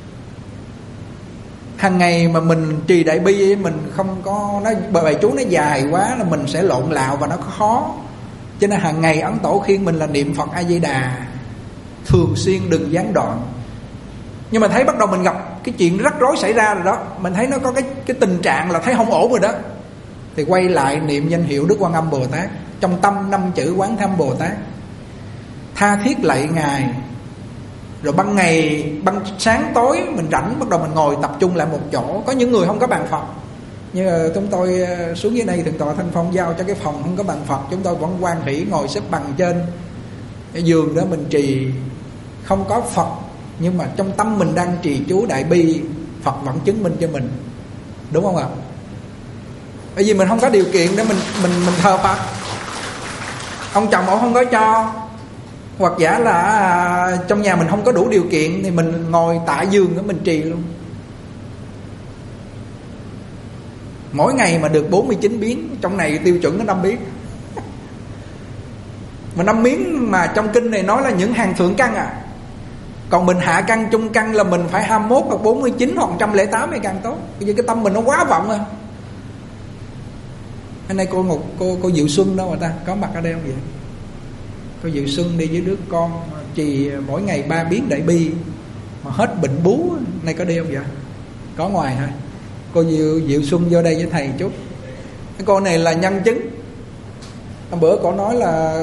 Hàng ngày mà mình trì Đại Bi, mình không có nó, bởi bài chú nó dài quá là mình sẽ lộn lạo và nó khó. Cho nên hàng ngày Ấn Tổ khuyên mình là niệm Phật A Di Đà thường xuyên, đừng gián đoạn. Nhưng mà thấy bắt đầu mình gặp cái chuyện rắc rối xảy ra rồi đó, mình thấy nó có cái tình trạng là thấy không ổn rồi đó, thì quay lại niệm danh hiệu Đức Quan Âm Bồ Tát, trong tâm 5 chữ Quán Thâm Bồ Tát, tha thiết lạy Ngài. Rồi ban ngày, ban sáng tối mình rảnh, bắt đầu mình ngồi tập trung lại một chỗ. Có những người không có bàn Phật, như chúng tôi xuống dưới đây Thượng tọa Thanh Phong giao cho cái phòng không có bàn Phật, chúng tôi vẫn hoan hỷ ngồi xếp bằng trên cái giường đó mình trì. Không có Phật, nhưng mà trong tâm mình đang trì chú Đại Bi, Phật vẫn chứng minh cho mình, đúng không ạ? Bởi vì mình không có điều kiện để mình thờ Phật. Ông chồng ông không có cho, hoặc giả là trong nhà mình không có đủ điều kiện, thì mình ngồi tại giường đó mình trì luôn. Mỗi ngày mà được 49 biến, trong này tiêu chuẩn nó 5 biến. Mà 5 biến mà trong kinh này nói là những hàng thượng căn à. Còn mình hạ căn, trung căn là mình phải 21 hoặc 49 hoặc 108 mới càng tốt. Bởi vì cái tâm mình nó quá vọng à. Hôm nay cô Diệu Xuân đâu mà ta có mặt ở đây không vậy? Cô Diệu Xuân đi với đứa con trì mỗi ngày 3 biến Đại Bi mà hết bệnh bú. Nay có đi không vậy? Có ngoài thôi. Cô Diệu Xuân vô đây với thầy chút. Cái cô này là nhân chứng. Hôm bữa cô nói là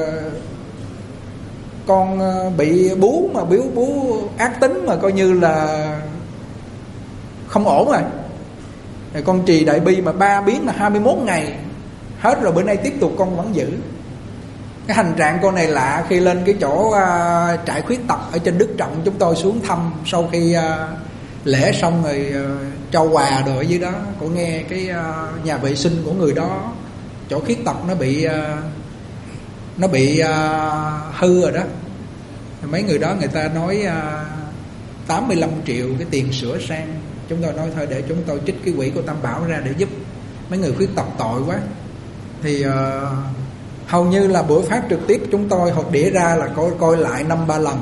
con bị bú, mà bú ác tính mà coi như là không ổn rồi. Rồi con trì Đại Bi mà 3 biến là 21 ngày hết rồi, bữa nay tiếp tục con vẫn giữ. Cái hành trạng cô này lạ. Khi lên cái chỗ trại khuyết tật ở trên Đức Trọng, chúng tôi xuống thăm sau khi lễ xong rồi cho quà đồ ở dưới đó. Cô nghe cái nhà vệ sinh của người đó, chỗ khuyết tật nó bị hư rồi đó. Mấy người đó người ta nói 85 triệu cái tiền sửa sang. Chúng tôi nói thôi để chúng tôi trích cái quỹ của Tam Bảo ra để giúp mấy người khuyết tật tội quá. Thì hầu như là bữa phát trực tiếp chúng tôi hột đĩa ra là coi lại 5-3 lần.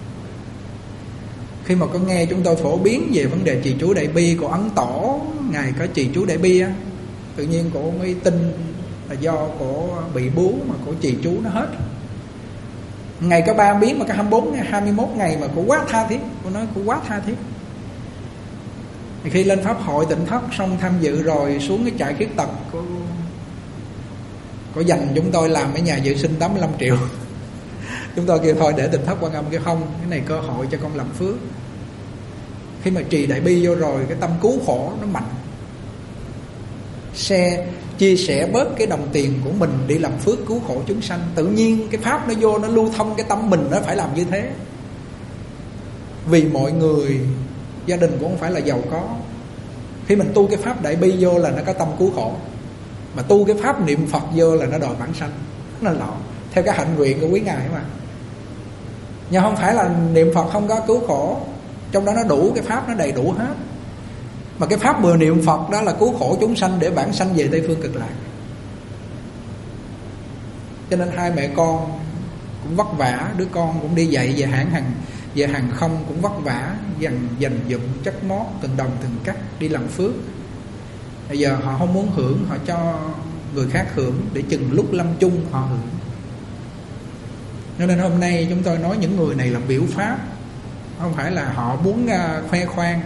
Khi mà có nghe chúng tôi phổ biến về vấn đề trì chú Đại Bi của Ấn Tổ, Ngài có trì chú Đại Bi á, tự nhiên cổ mới tin là do cổ bị bú mà cổ trì chú nó hết. Ngày có 3 biến mà có 21 ngày mà cổ quá tha thiết. Cổ nói cổ quá tha thiết. Thì khi lên pháp hội Tịnh Thất xong tham dự rồi xuống cái trại khuyết tật, có dành chúng tôi làm cái nhà vệ sinh 85 triệu. Chúng tôi kêu thôi để Tịnh Thất Quan Âm kêu không, cái này cơ hội cho con làm phước. Khi mà trì Đại Bi vô rồi, cái tâm cứu khổ nó mạnh. Chia sẻ bớt cái đồng tiền của mình đi làm phước cứu khổ chúng sanh. Tự nhiên cái pháp nó vô, nó lưu thông cái tâm mình, nó phải làm như thế. Vì mọi người, gia đình cũng không phải là giàu có. Khi mình tu cái pháp Đại Bi vô là nó có tâm cứu khổ. Mà tu cái pháp niệm Phật vô là nó đòi vãng sanh. Nó lọ theo cái hạnh nguyện của quý ngài mà. Nhưng không phải là niệm Phật không có cứu khổ. Trong đó nó đủ, cái pháp nó đầy đủ hết. Mà cái pháp vừa niệm Phật đó là cứu khổ chúng sanh để vãng sanh về Tây Phương Cực Lạc. Cho nên hai mẹ con cũng vất vả. Đứa con cũng đi dạy về hàng không cũng vất vả, dành dụm chất mót từng đồng từng cắt đi làm phước. Bây giờ họ không muốn hưởng, họ cho người khác hưởng để chừng lúc lâm chung họ hưởng. Cho nên hôm nay chúng tôi nói những người này là biểu pháp, không phải là họ muốn khoe khoang,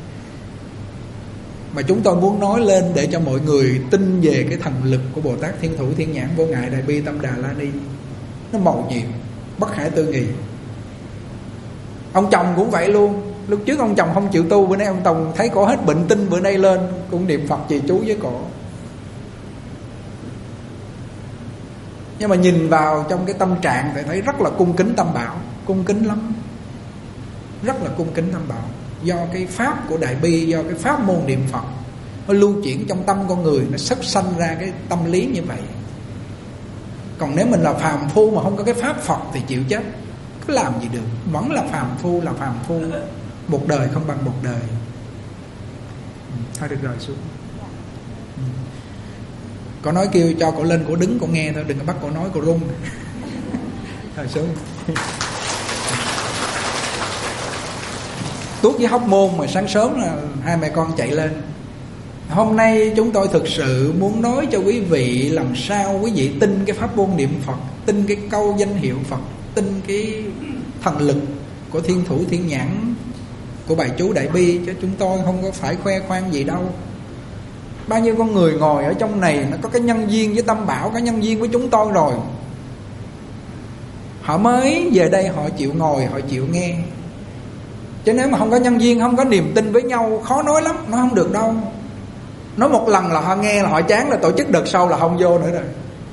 mà chúng tôi muốn nói lên để cho mọi người tin về cái thần lực của Bồ Tát Thiên Thủ Thiên Nhãn Vô Ngại Đại Bi Tâm Đà La Ni. Nó màu nhiệm, bất khả tư nghị. Ông chồng cũng vậy luôn. Lúc trước ông chồng không chịu tu, bữa nay ông chồng thấy cổ hết bệnh tinh, bữa nay lên cũng niệm Phật trì chú với cổ. Nhưng mà nhìn vào trong cái tâm trạng thì thấy rất là cung kính Tam Bảo, cung kính lắm, rất là cung kính Tam Bảo. Do cái pháp của Đại Bi, do cái pháp môn niệm Phật nó lưu chuyển trong tâm con người, nó sắp sanh ra cái tâm lý như vậy. Còn nếu mình là phàm phu mà không có cái pháp Phật thì chịu chết, cứ làm gì được, vẫn là phàm phu, là phàm phu. Một đời không bằng một đời. Thôi được rồi, xuống. Cô nói kêu cho cô lên, cô đứng cô nghe thôi, đừng có bắt cô nói cô run. Thôi xuống. Tuốt với Hóc Môn mà sáng sớm là hai mẹ con chạy lên. Hôm nay chúng tôi thực sự muốn nói cho quý vị làm sao quý vị tin cái pháp môn niệm Phật, tin cái câu danh hiệu Phật, tin cái thần lực của Thiên Thủ Thiên Nhãn, của bài chú Đại Bi, chứ chúng tôi không có phải khoe khoang gì đâu. Bao nhiêu con người ngồi ở trong này nó có cái nhân duyên với Tam Bảo, có nhân duyên với chúng tôi rồi, họ mới về đây họ chịu ngồi, họ chịu nghe. Chứ nếu mà không có nhân duyên, không có niềm tin với nhau, khó nói lắm, nó không được đâu. Nói một lần là họ nghe là họ chán, là tổ chức đợt sau là không vô nữa rồi.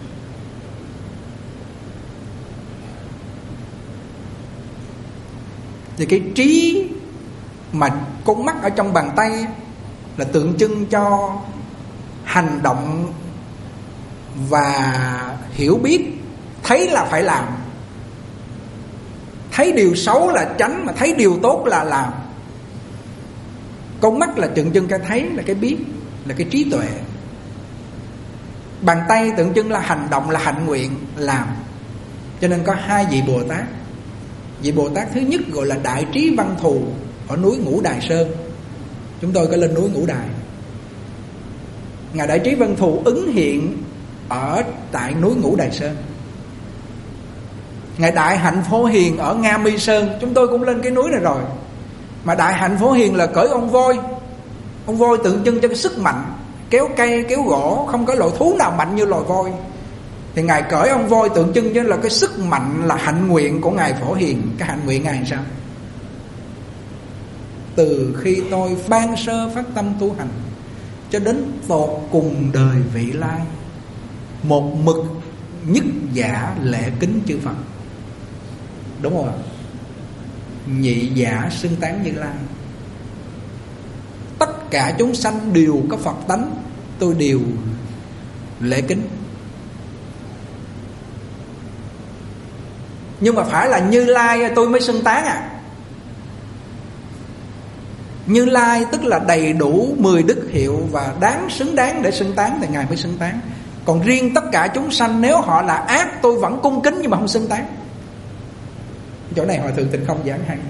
Thì cái trí mà con mắt ở trong bàn tay là tượng trưng cho hành động và hiểu biết. Thấy là phải làm, thấy điều xấu là tránh, mà thấy điều tốt là làm. Con mắt là tượng trưng cái thấy, là cái biết, là cái trí tuệ. Bàn tay tượng trưng là hành động, là hạnh nguyện, làm. Cho nên có hai vị Bồ Tát. Vị Bồ Tát thứ nhất gọi là Đại Trí Văn Thù ở núi Ngũ Đài Sơn. Chúng tôi có lên núi Ngũ Đài. Ngài Đại Trí Văn Thù ứng hiện ở tại núi Ngũ Đài Sơn. Ngài Đại Hạnh Phổ Hiền ở Nga Mi Sơn. Chúng tôi cũng lên cái núi này rồi. Mà Đại Hạnh Phổ Hiền là cởi ông voi. Ông voi tượng trưng cho cái sức mạnh, kéo cây, kéo gỗ. Không có loại thú nào mạnh như loài voi. Thì Ngài cởi ông voi tượng trưng cho là cái sức mạnh, là hạnh nguyện của Ngài Phổ Hiền. Cái hạnh nguyện Ngài sao? Từ khi tôi ban sơ phát tâm tu hành cho đến tột cùng đời vị lai, một mực nhất giả lễ kính chư Phật. Đúng không ạ? Nhị giả xưng tán Như Lai. Tất cả chúng sanh đều có Phật tánh, tôi đều lễ kính. Nhưng mà phải là Như Lai tôi mới xưng tán à? Như Lai tức là đầy đủ 10 đức hiệu và xứng đáng để xưng tán thì Ngài mới xưng tán. Còn riêng tất cả chúng sanh nếu họ là ác, tôi vẫn cung kính nhưng mà không xưng tán. Chỗ này Hòa Thượng Tịnh Không giảng hay.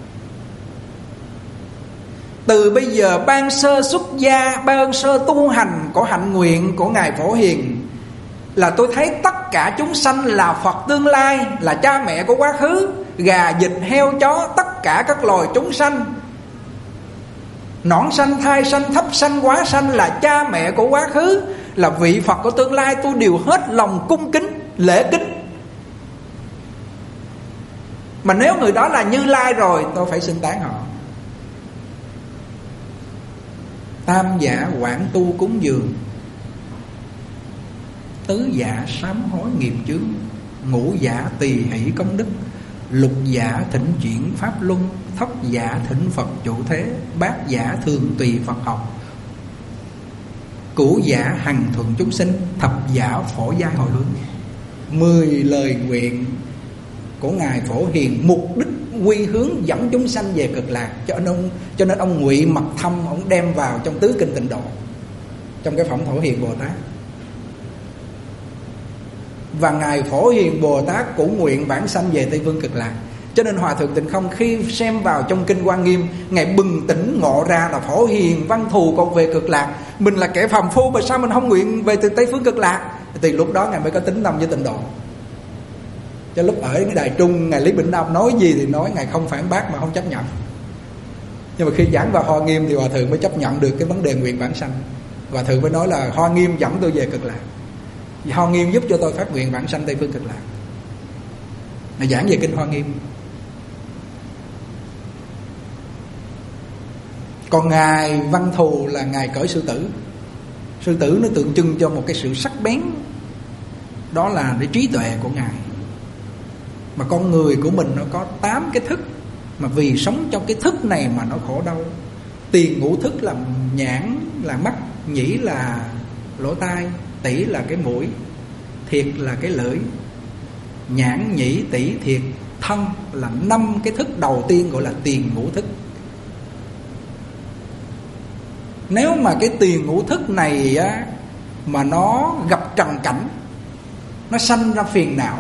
Từ bây giờ ban sơ xuất gia, ban sơ tu hành của hạnh nguyện của Ngài Phổ Hiền là tôi thấy tất cả chúng sanh là Phật tương lai, là cha mẹ của quá khứ. Gà, vịt, heo, chó, tất cả các loài chúng sanh, nõn sanh, thai sanh, thấp sanh, quá sanh là cha mẹ của quá khứ, là vị Phật của tương lai. Tôi đều hết lòng cung kính, lễ kính. Mà nếu người đó là Như Lai rồi, tôi phải xưng tán họ. Tam giả quảng tu cúng dường, tứ giả sám hối nghiệp chướng, ngũ giả tỳ hỷ công đức, lục giả thỉnh chuyển pháp luân, thất giả thỉnh Phật chủ thế, bát giả thường tùy Phật học, cửu giả hằng thuận chúng sinh, thập giả phổ giai hồi hướng. 10 lời nguyện của Ngài Phổ Hiền mục đích quy hướng dẫn chúng sanh về cực lạc. Cho nên ông Ngụy Mật Thâm ông đem vào trong Tứ Kinh Tịnh Độ, trong cái phẩm Phổ Hiền Bồ Tát. Và Ngài Phổ Hiền Bồ Tát cũng nguyện vãng sanh về Tây Phương Cực Lạc. Cho nên Hòa Thượng Tịnh Không khi xem vào trong Kinh Hoa Nghiêm, Ngài bừng tỉnh ngộ ra là Phổ Hiền Văn Thù còn về cực lạc. Mình là kẻ phàm phu mà sao mình không nguyện về từ Tây Phương Cực Lạc? Thì lúc đó Ngài mới có tính tâm với tịnh độ. Cho lúc ở cái Đài Trung, Ngài Lý Bỉnh Nam nói gì thì nói, Ngài không phản bác mà không chấp nhận. Nhưng mà khi giảng vào Hoa Nghiêm thì Hòa Thượng mới chấp nhận được cái vấn đề nguyện vãng sanh. Hòa Thượng mới nói là Hoa Nghiêm dẫn tôi về cực lạc, Hoa Nghiêm giúp cho tôi phát nguyện vãng sanh Tây Phương Cực Lạc. Ngài giảng về Kinh Hoa Nghiêm. Còn Ngài Văn Thù là Ngài cởi sư tử. Sư tử nó tượng trưng cho một cái sự sắc bén, Đó là cái trí tuệ của Ngài. Mà con người của mình nó có 8 cái thức, mà vì sống trong cái thức này mà nó khổ đau. Tiền ngũ thức là nhãn là mắt, nhĩ là lỗ tai, tỷ là cái mũi, thiệt là cái lưỡi. Nhãn, nhĩ, tỷ, thiệt, thân là 5 cái thức đầu tiên gọi là tiền ngũ thức. Nếu mà cái tiền ngũ thức này á, mà nó gặp trần cảnh, nó sanh ra phiền não,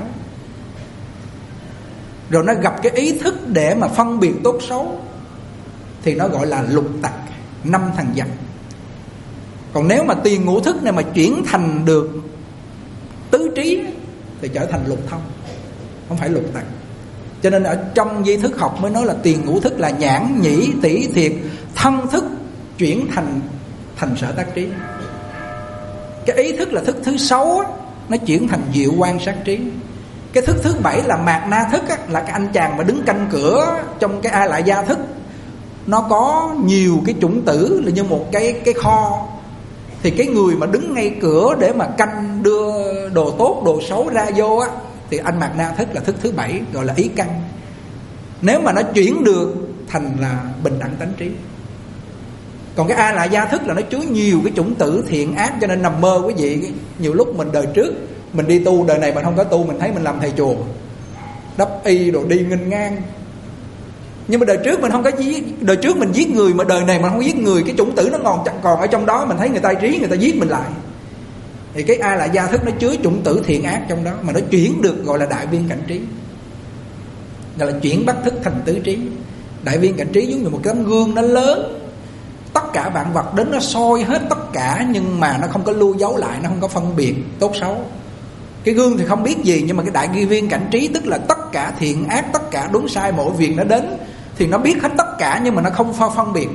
rồi nó gặp cái ý thức để mà phân biệt tốt xấu, thì nó gọi là lục tặc, 5 thằng giặc. Còn nếu mà tiền ngũ thức này mà chuyển thành được tứ trí thì trở thành lục thông, không phải lục tặc. Cho nên ở trong duy thức học mới nói là tiền ngũ thức là nhãn, nhĩ, tỷ, thiệt, thân thức chuyển thành sở tác trí. Cái ý thức là thức thứ 6 nó chuyển thành diệu quan sát trí. Cái thức thứ 7 là mạt na thức á, là cái anh chàng mà đứng canh cửa trong cái A Lại Gia thức. Nó có nhiều cái chủng tử là như một cái kho. Thì cái người mà đứng ngay cửa để mà canh đưa đồ tốt, đồ xấu ra vô á, thì anh mạt na thức là thức thứ 7, gọi là ý căn. Nếu mà nó chuyển được thành là bình đẳng tánh trí. Còn cái A Lại Gia thức là nó chứa nhiều cái chủng tử thiện ác. Cho nên nằm mơ quý vị, nhiều lúc mình đời trước mình đi tu, đời này mình không có tu, mình thấy mình làm thầy chùa, đắp y đồ đi nghênh ngang. Nhưng mà đời trước mình không có giết, đời trước mình giết người, mà đời này mình không giết người, cái chủng tử nó còn ở trong đó, mình thấy người ta trí, người ta giết mình lại. Thì cái A Lại Gia thức nó chứa chủng tử thiện ác trong đó, mà nó chuyển được gọi là đại viên cảnh trí, gọi là chuyển bắt thức thành tứ trí. Đại viên cảnh trí giống như một cái tấm gương nó lớn, tất cả vạn vật đến nó soi hết tất cả, nhưng mà nó không có lưu dấu lại, nó không có phân biệt tốt xấu. Cái gương thì không biết gì, nhưng mà cái đại viên cảnh trí tức là tất cả thiện ác, tất cả đúng sai, mọi việc nó đến thì nó biết hết tất cả, nhưng mà nó không phân biệt.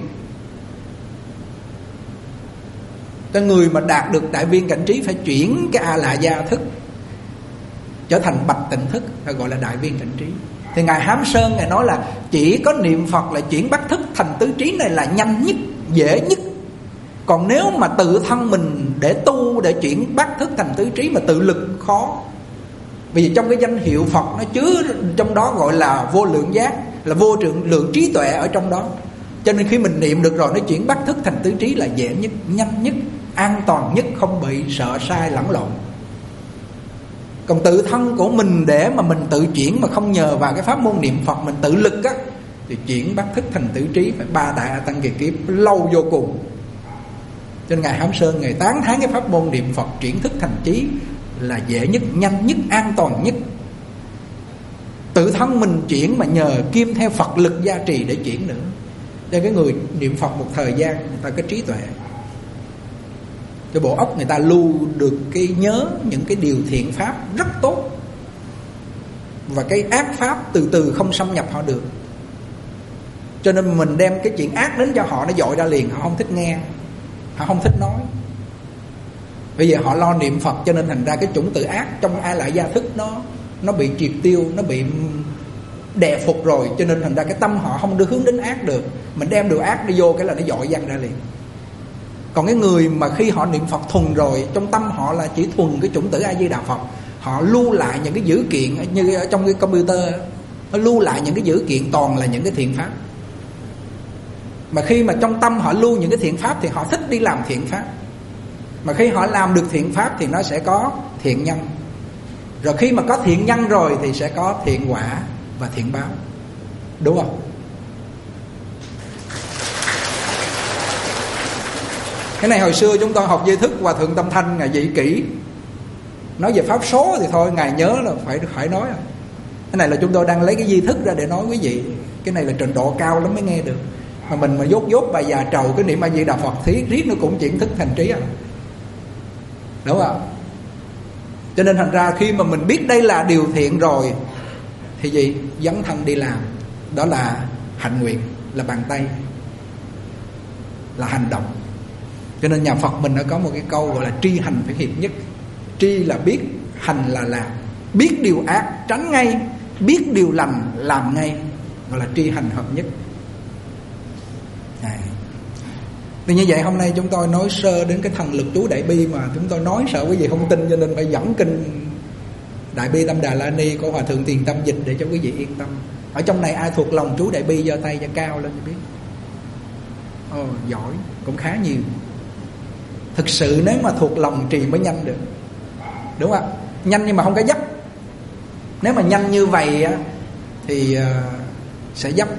Cái người mà đạt được đại viên cảnh trí phải chuyển cái A Lại Gia thức trở thành bạch tịnh thức, gọi là đại viên cảnh trí. Thì Ngài Hám Sơn Ngài nói là chỉ có niệm Phật là chuyển bắt thức thành tứ trí này là nhanh nhất, dễ nhất. Còn nếu mà tự thân mình để tu, để chuyển bắt thức thành tứ trí mà tự lực khó. Vì trong cái danh hiệu Phật nó chứa trong đó gọi là vô lượng giác, là vô lượng trí tuệ ở trong đó. Cho nên khi mình niệm được rồi, nó chuyển bắt thức thành tứ trí là dễ nhất, nhanh nhất, an toàn nhất, không bị sợ sai lẫn lộn. Còn tự thân của mình để mà mình tự chuyển mà không nhờ vào cái pháp môn niệm Phật, mình tự lực á, thì chuyển bắt thức thành tứ trí phải 3 đại A Tăng Kỳ Kiếp lâu vô cùng. Cho nên Ngài Hám Sơn Ngài tán thán cái pháp môn niệm Phật chuyển thức thành trí là dễ nhất, nhanh nhất, an toàn nhất. Tự thân mình chuyển mà nhờ kim theo Phật lực gia trì để chuyển nữa. Cho cái người niệm Phật một thời gian, người ta có trí tuệ, cái bộ óc người ta lưu được cái nhớ những cái điều thiện pháp rất tốt, và cái ác pháp từ từ không xâm nhập họ được. Cho nên mình đem cái chuyện ác đến cho họ, nó dội ra liền, họ không thích nghe, họ không thích nói. Bây giờ họ lo niệm Phật, cho nên thành ra cái chủng tử ác trong A Lại Gia thức nó bị triệt tiêu, nó bị đè phục rồi. Cho nên thành ra cái tâm họ không đưa hướng đến ác được. Mình đem đồ ác đi vô cái là nó dội văng ra liền. Còn cái người mà khi họ niệm Phật thuần rồi, trong tâm họ là chỉ thuần cái chủng tử A Di Đà Phật, họ lưu lại những cái dữ kiện như ở trong cái computer, nó lưu lại những cái dữ kiện toàn là những cái thiện pháp. Mà khi mà trong tâm họ lưu những cái thiện pháp thì họ thích đi làm thiện pháp. Mà khi họ làm được thiện pháp thì nó sẽ có thiện nhân. Rồi khi mà có thiện nhân rồi thì sẽ có thiện quả và thiện báo. Đúng không? Cái này hồi xưa chúng tôi học Duy Thức, Hòa Thượng Tâm Thanh Ngài dạy kỹ. Nói về pháp số thì thôi Ngài nhớ là phải nói. Cái này là chúng tôi đang lấy cái Duy Thức ra để nói quý vị. Cái này là trình độ cao lắm mới nghe được. Mà mình mà dốt bài già trầu cái niệm A Di Đà Phật thì riết nó cũng chuyển thức thành trí à. Đúng không? Cho nên thành ra khi mà mình biết đây là điều thiện rồi thì gì? Dấn thân đi làm. Đó là hạnh nguyện, là bàn tay, là hành động. Cho nên nhà Phật mình đã có một cái câu gọi là tri hành phải hiệp nhất. Tri là biết, hành là làm. Biết điều ác tránh ngay, biết điều lành làm ngay, gọi là tri hành hợp nhất. Thì như vậy hôm nay chúng tôi nói sơ đến cái thần lực chú Đại Bi, mà chúng tôi nói sợ quý vị không tin, cho nên phải dẫn kinh Đại Bi Tâm Đà La Ni của Hòa Thượng Tiền Tâm dịch để cho quý vị yên tâm. Ở trong này ai thuộc lòng chú Đại Bi giơ tay cho cao lên cho biết. Giỏi, cũng khá nhiều. Thực sự nếu mà thuộc lòng trì mới nhanh được, đúng không ạ? Nhanh nhưng mà không có dấp. Nếu mà nhanh như vậy á, thì sẽ dấp.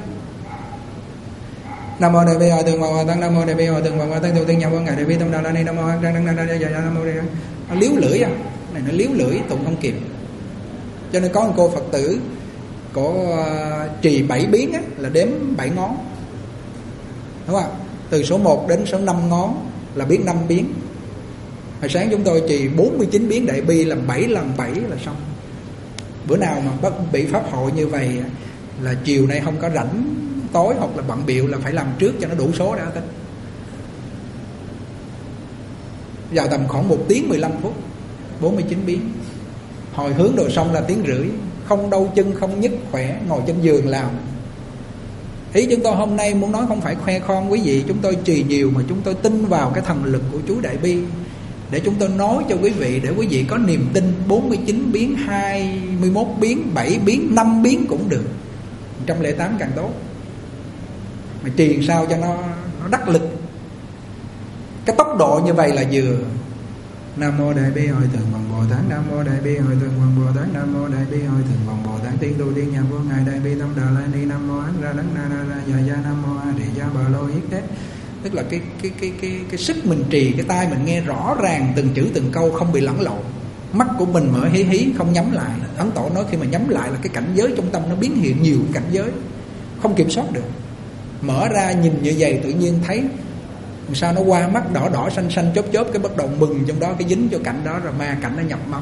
Nam mô Đại Bi Hội Thượng Phật Bồ Tát, Nam mô Đại Bi Hội Thượng Phật Bồ Tát, tu tiên nhân vô ngài Đại Bi Tâm Đà La Ni, Nam mô A Di Đà Phật, Nam mô Đại Bi. Nó liếu lưỡi à, này nó liếu lưỡi tụng không kịp. Cho nên có một cô Phật tử có trì 7 biến á, là đếm 7 ngón, đúng không? Từ số 1 đến số 5 ngón là biết 5 biến. Hồi sáng chúng tôi trì 49 biến Đại Bi, làm 7 lần 7 là xong. Bữa nào mà bị pháp hội như vậy là chiều nay không có rảnh tối hoặc là bận bịu là phải làm trước cho nó đủ số đã tính. Vào tầm khoảng 1 tiếng 15 phút 49 biến. Hồi hướng đồ xong là 1 tiếng rưỡi. Không đau chân, không nhức, khỏe, ngồi trên giường làm. Ý chúng tôi hôm nay muốn nói không phải khoe khoang quý vị, chúng tôi trì nhiều mà chúng tôi tin vào cái thần lực của chú Đại Bi, để chúng tôi nói cho quý vị, để quý vị có niềm tin. 49 biến, 21 biến, 7 biến, 5 biến cũng được, 108 càng tốt. Mà trì sao cho nó đắc lực. Cái tốc độ như vậy là vừa. Nam mô Đại Bi Hội Thượng Phật Bồ Tát, Nam mô Đại Bi Hội Thượng Phật Bồ Tát, Nam mô Đại Bi Hội Thượng Phật Bồ Tát, tiên tu tiên nhân vô ngài Đại Bi Tâm Đà La Ni, Nam mô Ấn Ra Đấng Na Na Ra Dạ Dạ, Nam mô A Di Đà Bà Lô Yết Đế. Tức là cái sức mình trì, cái tai mình nghe rõ ràng từng chữ từng câu, không bị lẫn lộn. Mắt của mình mở hí hí, không nhắm lại. Ấn Tổ nói khi mà nhắm lại là cái cảnh giới trong tâm nó biến hiện nhiều cảnh giới, không kiểm soát được. Mở ra nhìn như vậy tự nhiên thấy sao nó qua mắt đỏ đỏ xanh xanh chớp chớp, cái bắt đầu mừng trong đó, cái dính cho cảnh đó rồi ma cảnh nó nhập mắt.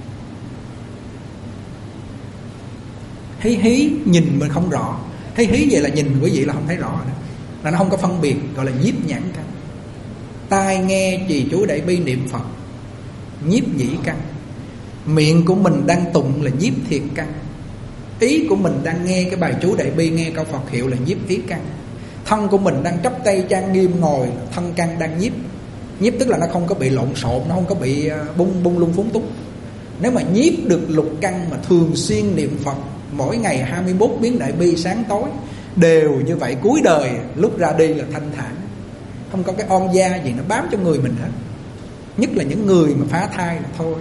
Hí hí nhìn mình không rõ, hí hí vậy là nhìn quý vị là không thấy rõ nữa, là nó không có phân biệt, gọi là nhiếp nhãn căn. Tai nghe trì chú Đại Bi niệm Phật, nhiếp nhĩ căn. Miệng của mình đang tụng là nhiếp thiệt căn. Ý của mình đang nghe cái bài chú Đại Bi, nghe câu Phật hiệu là nhiếp ý căn. Thân của mình đang chắp tay trang nghiêm ngồi, thân căn đang nhiếp. Nhiếp tức là nó không có bị lộn xộn, nó không có bị bung lung phúng túng. Nếu mà nhiếp được lục căn mà thường xuyên niệm Phật, mỗi ngày 21 biến Đại Bi sáng tối đều như vậy, cuối đời lúc ra đi là thanh thản, không có cái on da gì nó bám trong người mình hết. Nhất là những người mà phá thai là thôi.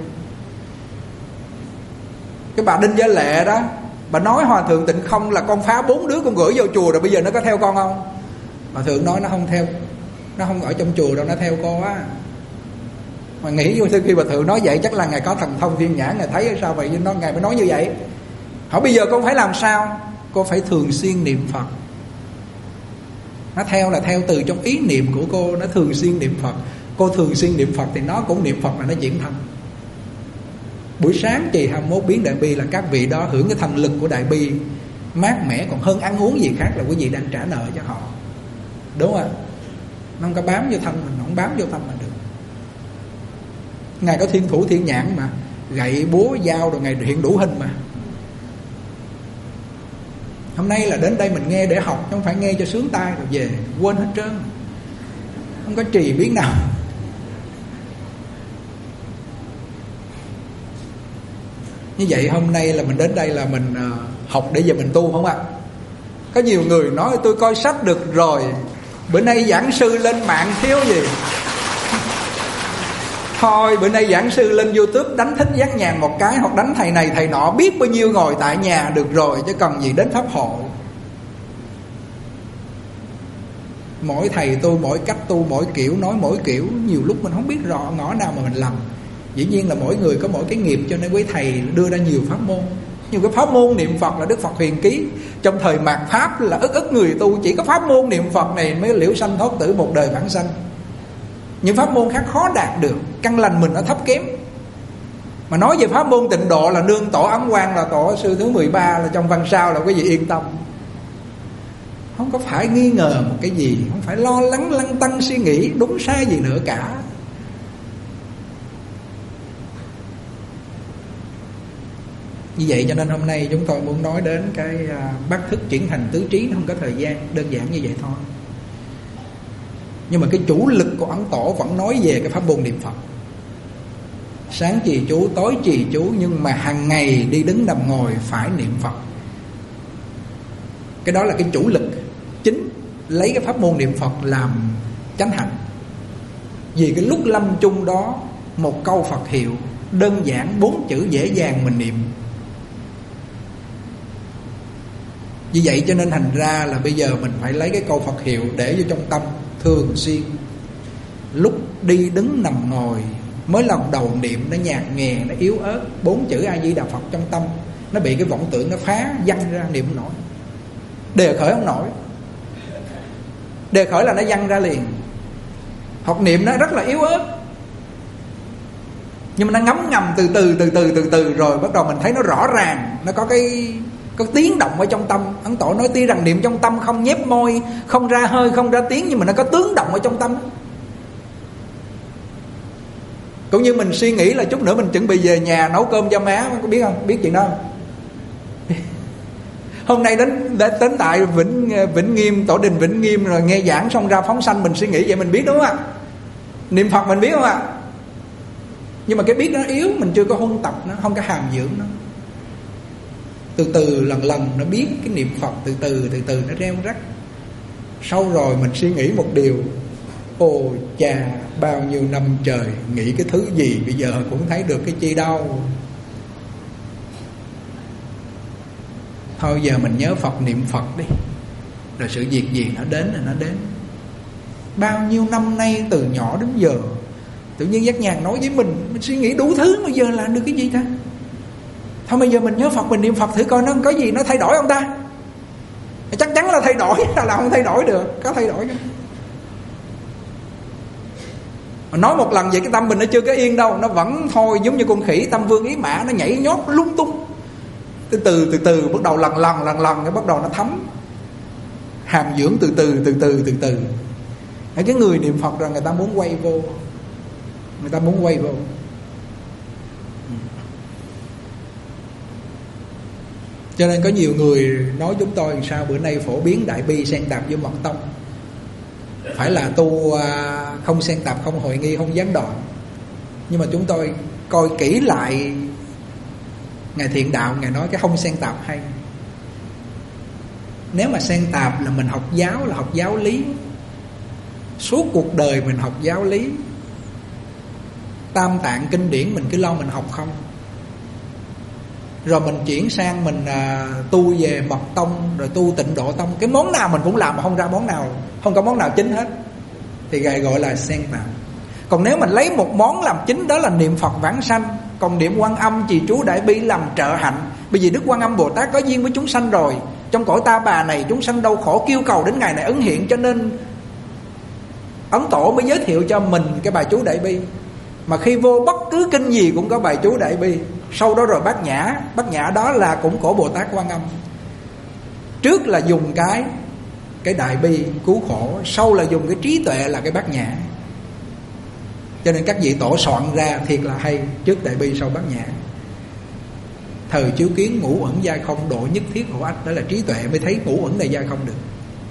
Cái bà Đinh Gia Lệ đó, bà nói Hòa Thượng Tịnh Không là con phá 4 đứa con gửi vô chùa rồi, bây giờ nó có theo con không? Hòa Thượng nói nó không theo, nó không ở trong chùa đâu, nó theo cô á. Mà nghĩ vô khi bà Thượng nói vậy chắc là ngài có thần thông thiên nhãn, ngài thấy sao vậy, ngài mới nói như vậy. Hỏi bây giờ con phải làm sao? Cô phải thường xuyên niệm Phật. Nó theo là theo từ trong ý niệm của cô, nó thường xuyên niệm Phật. Cô thường xuyên niệm Phật thì nó cũng niệm Phật, là nó chuyển thành. Buổi sáng trì 21 biến Đại Bi là các vị đó hưởng cái thần lực của Đại Bi mát mẻ, còn hơn ăn uống gì khác là quý vị đang trả nợ cho họ, đúng không? Nó không có bám vô thân mình, không bám vô tâm mình được. Ngài có thiên thủ thiên nhãn mà, gậy búa dao rồi ngài hiện đủ hình mà. Hôm nay là đến đây mình nghe để học, không phải nghe cho sướng tai rồi về quên hết trơn, không có trì biến nào. Như vậy hôm nay là mình đến đây là mình học để giờ mình tu, không ạ? Có nhiều người nói tôi coi sách được rồi, bữa nay giảng sư lên mạng thiếu gì. Thôi bữa nay giảng sư lên YouTube đánh Thích Giác Nhàn một cái, hoặc đánh thầy này thầy nọ biết bao nhiêu ngồi tại nhà được rồi, chứ cần gì đến pháp hội. Mỗi thầy tu mỗi cách tu mỗi kiểu, nói mỗi kiểu, nhiều lúc mình không biết rõ ngõ nào mà mình lầm. Dĩ nhiên là mỗi người có mỗi cái nghiệp, cho nên quý thầy đưa ra nhiều pháp môn. Nhiều cái pháp môn niệm Phật là Đức Phật huyền ký trong thời mạt Pháp là ức người tu, chỉ có pháp môn niệm Phật này mới liễu sanh thoát tử, một đời vãng sanh. Những pháp môn khác khó đạt được, căn lành mình nó thấp kém. Mà nói về pháp môn tịnh độ là nương tổ Ấn Quang, là tổ sư thứ 13 là trong văn sao, là quý vị yên tâm. Không có phải nghi ngờ một cái gì, không phải lo lắng lăn tăn suy nghĩ đúng sai gì nữa cả. Như vậy cho nên hôm nay chúng tôi muốn nói đến cái bát thức chuyển thành tứ trí, nó không có thời gian, đơn giản như vậy thôi. Nhưng mà cái chủ lực của Ấn Tổ vẫn nói về cái pháp môn niệm Phật. sáng trì chú, tối trì chú, nhưng mà hàng ngày đi đứng nằm ngồi phải niệm Phật. Cái đó là cái chủ lực chính, lấy cái pháp môn niệm Phật làm chánh hạnh. Vì cái lúc lâm chung đó, một câu Phật hiệu đơn giản 4 chữ dễ dàng mình niệm. Vì vậy cho nên thành ra là bây giờ mình phải lấy cái câu Phật hiệu để vô trong tâm thường xuyên. Lúc đi đứng nằm ngồi, mới lần đầu niệm nó nhạt nhẹ, nó yếu ớt, 4 chữ A Di Đà Phật trong tâm, nó bị cái vọng tưởng nó phá văng ra, niệm không nổi, đề khởi không nổi. Đề khởi là nó văng ra liền. Học niệm nó rất là yếu ớt, nhưng mà nó ngấm ngầm từ từ rồi bắt đầu mình thấy nó rõ ràng, nó có tiếng động ở trong tâm. Ấn Tổ nói tuy rằng niệm trong tâm không nhép môi, không ra hơi, không ra tiếng, nhưng mà nó có tướng động ở trong tâm. Cũng như mình suy nghĩ là chút nữa mình chuẩn bị về nhà nấu cơm cho má, có biết không? Biết chuyện đó không? Hôm nay đến tại Vĩnh Nghiêm, tổ đình Vĩnh Nghiêm rồi nghe giảng xong ra phóng sanh, mình suy nghĩ vậy mình biết đúng không ạ? Niệm Phật mình biết không ạ? Nhưng mà cái biết nó yếu, mình chưa có huân tập nó, không có hàm dưỡng nó. Từ từ lần nó biết cái niệm Phật, từ từ nó reo rắc. Sau rồi mình suy nghĩ một điều, ồ chà, bao nhiêu năm trời nghĩ cái thứ gì bây giờ cũng thấy được cái chi đâu. Thôi giờ mình nhớ Phật, niệm Phật đi, rồi sự việc gì nó đến là nó đến. Bao nhiêu năm nay từ nhỏ đến giờ, tự nhiên Giác Nhàn nói với mình suy nghĩ đủ thứ, bây giờ làm được cái gì ta? Thôi bây giờ mình nhớ Phật, mình niệm Phật thử coi nó có gì nó thay đổi không ta? Chắc chắn là thay đổi, là không thay đổi được, có thay đổi không? Mà nói một lần vậy cái tâm mình nó chưa có yên đâu, nó vẫn thôi giống như con khỉ tâm vương ý mã, nó nhảy nhót lung tung. Từ từ bắt đầu lần cái bắt đầu nó thấm, hàm dưỡng từ từ. Cái người niệm Phật rồi người ta muốn quay vô, Cho nên có nhiều người nói chúng tôi sao bữa nay phổ biến đại bi xen tạp vô mật tông, phải là tu không xen tạp, không hội nghi, không gián đoạn. Nhưng mà chúng tôi coi kỹ lại Ngài Thiện Đạo, Ngài nói cái không xen tạp hay. Nếu mà xen tạp là mình học giáo, là học giáo lý, suốt cuộc đời mình học giáo lý, tam tạng kinh điển mình cứ lo mình học không, rồi mình chuyển sang mình tu về mật tông, rồi tu Tịnh Độ tông, cái món nào mình cũng làm mà không ra món nào, không có món nào chính hết, thì gọi là xen tạp. Còn nếu mình lấy một món làm chính, đó là niệm Phật vãng sanh, còn niệm Quan Âm trì chú đại bi làm trợ hạnh. Bởi vì Đức Quan Âm Bồ Tát có duyên với chúng sanh rồi, trong cõi ta bà này chúng sanh đau khổ kêu cầu đến ngày này ứng hiện, cho nên Ấn Tổ mới giới thiệu cho mình cái bài chú đại bi. Mà khi vô bất cứ kinh gì cũng có bài chú đại bi. Sau đó rồi Bát Nhã đó là cũng của Bồ Tát Quan Âm. Trước là dùng cái đại bi cứu khổ, sau là dùng cái trí tuệ là cái Bát Nhã. Cho nên các vị tổ soạn ra thiệt là hay, trước đại bi sau Bát Nhã. Thời chiếu kiến ngũ ẩn giai không, độ nhất thiết hữu ách, đó là trí tuệ mới thấy ngũ ẩn này giai không được.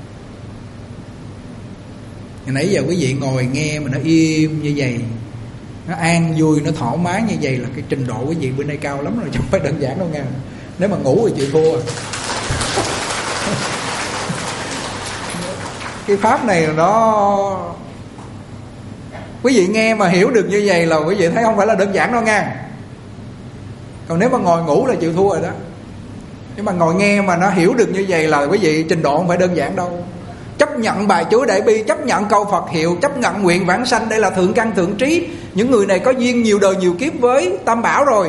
Nãy giờ quý vị ngồi nghe mà nó im như vậy, nó an vui, nó thoải mái như vậy là cái trình độ quý vị bữa nay cao lắm rồi, chứ không phải đơn giản đâu nha. Nếu mà ngủ thì chịu thua. Cái pháp này nó quý vị nghe mà hiểu được như vậy là quý vị thấy không phải là đơn giản đâu nha. Còn nếu mà ngồi ngủ là chịu thua rồi đó. Nếu mà ngồi nghe mà nó hiểu được như vậy là quý vị trình độ không phải đơn giản đâu. Chấp nhận bài chú đại bi, chấp nhận câu Phật hiệu, chấp nhận nguyện vãng sanh, đây là thượng căn thượng trí. Những người này có duyên nhiều đời nhiều kiếp với Tam Bảo rồi.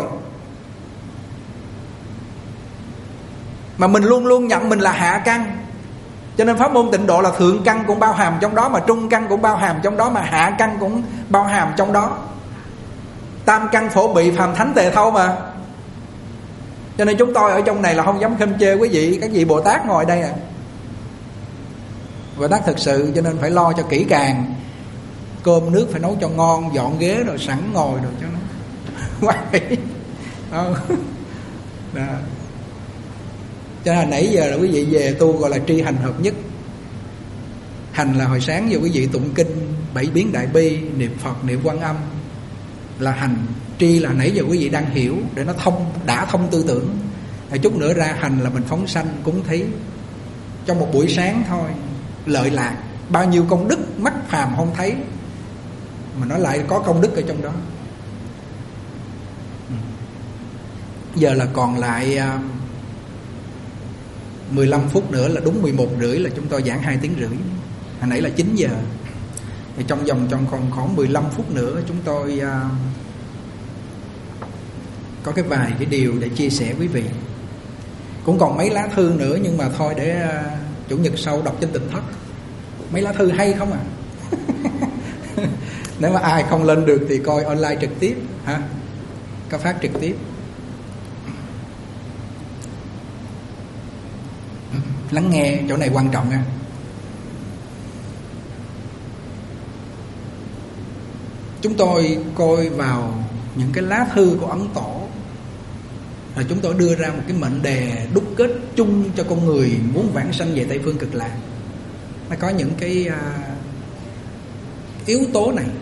Mà mình luôn luôn nhận mình là hạ căn. Cho nên pháp môn Tịnh Độ là thượng căn cũng bao hàm trong đó, mà trung căn cũng bao hàm trong đó, mà hạ căn cũng bao hàm trong đó. Tam căn phổ bị phàm thánh tề thâu mà. Cho nên chúng tôi ở trong này là không dám khinh chê quý vị, các vị Bồ Tát ngồi đây à. Bồ Tát thực sự, cho nên phải lo cho kỹ càng. Cơm nước phải nấu cho ngon, dọn ghế rồi sẵn ngồi rồi cho nó quay. Cho nên nãy giờ là quý vị về tu gọi là tri hành hợp nhất. Hành là hồi sáng giờ quý vị tụng kinh 7 biến đại bi, niệm Phật, niệm Quan Âm, là hành, tri là nãy giờ quý vị đang hiểu để nó đã thông tư tưởng. Rồi chút nữa ra hành là mình phóng sanh cũng thấy trong một buổi sáng thôi, lợi lạc bao nhiêu công đức mắt phàm không thấy mà nó lại có công đức ở trong đó. Giờ là còn lại 15 phút nữa là đúng 11 rưỡi là chúng tôi giảng 2 tiếng rưỡi. Hồi nãy là 9 giờ. Thì trong còn khoảng 15 phút nữa chúng tôi có vài cái điều để chia sẻ quý vị. Cũng còn mấy lá thư nữa nhưng mà thôi để chủ nhật sau đọc trên Tịnh Thất. Mấy lá thư hay không à? Nếu mà ai không lên được thì coi online trực tiếp ha, có phát trực tiếp. Lắng nghe chỗ này quan trọng nha. Chúng tôi coi vào những cái lá thư của Ấn Tổ, rồi chúng tôi đưa ra một cái mệnh đề đúc kết chung cho con người muốn vãng sanh về Tây Phương Cực Lạc. Nó có những cái yếu tố này.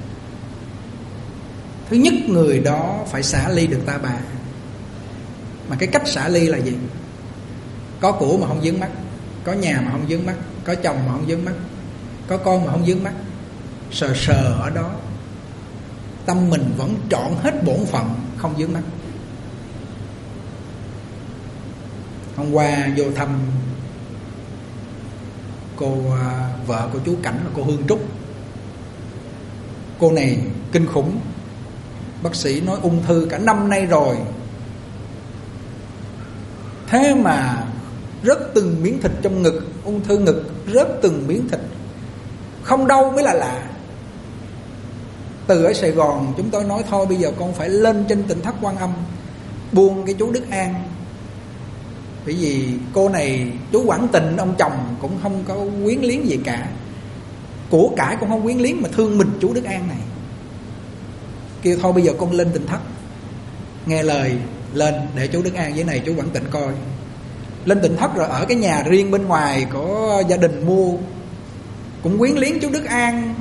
Thứ nhất, người đó phải xả ly được ta bà. Mà cái cách xả ly là gì? Có của mà không vướng mắc, có nhà mà không vướng mắc, có chồng mà không vướng mắc, có con mà không vướng mắc, sờ ở đó, tâm mình vẫn trọn hết bổn phận, không vướng mắc. Hôm qua vô thăm cô vợ của chú Cảnh là cô Hương Trúc. Cô này kinh khủng. Bác sĩ nói ung thư cả năm nay rồi, thế mà rớt từng miếng thịt trong ngực. Ung thư ngực rớt từng miếng thịt, không đau mới là lạ. Từ ở Sài Gòn chúng tôi nói thôi bây giờ con phải lên trên Tịnh Thất Quan Âm buông cái chú Đức An. Bởi vì cô này, chú Quảng Tịnh ông chồng cũng không có quyến liếng gì cả, của cải cũng không quyến liếng, mà thương mình chú Đức An này. Kêu thôi bây giờ con lên Tịnh Thất, nghe lời lên để chú Đức An với này chú Quảng Tịnh coi. Lên Tịnh Thất rồi ở cái nhà riêng bên ngoài của gia đình mua, cũng quyến liếng chú Đức An.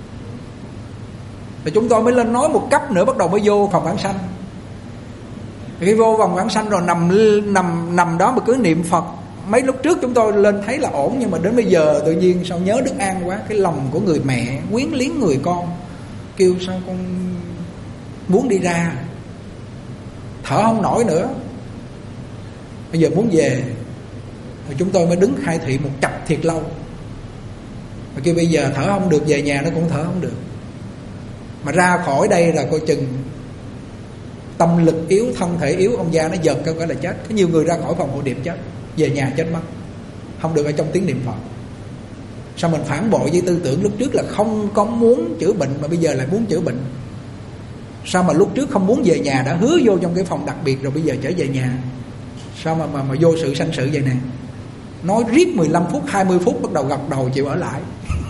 Rồi chúng tôi mới lên nói một cấp nữa, bắt đầu mới vô phòng vãng sanh. Khi vô phòng vãng sanh rồi nằm đó mà cứ niệm Phật. Mấy lúc trước chúng tôi lên thấy là ổn, nhưng mà đến bây giờ tự nhiên sao nhớ Đức An quá. Cái lòng của người mẹ quyến liếng người con, kêu sao con muốn đi ra, thở không nổi nữa, bây giờ muốn về. Rồi chúng tôi mới đứng khai thị một chập thiệt lâu. Rồi kêu bây giờ thở không được về nhà nó cũng thở không được. Mà ra khỏi đây là coi chừng tâm lực yếu, thân thể yếu, ông già nó giật coi là chết. Có nhiều người ra khỏi phòng hộ niệm chết, về nhà chết mất, không được ở trong tiếng niệm Phật. Sao mình phản bội với tư tưởng lúc trước là không có muốn chữa bệnh mà bây giờ lại muốn chữa bệnh? Sao mà lúc trước không muốn về nhà đã hứa vô trong cái phòng đặc biệt rồi bây giờ trở về nhà? Sao mà vô sự sanh sự vậy nè? Nói riết 15 phút 20 phút bắt đầu gật đầu chịu ở lại.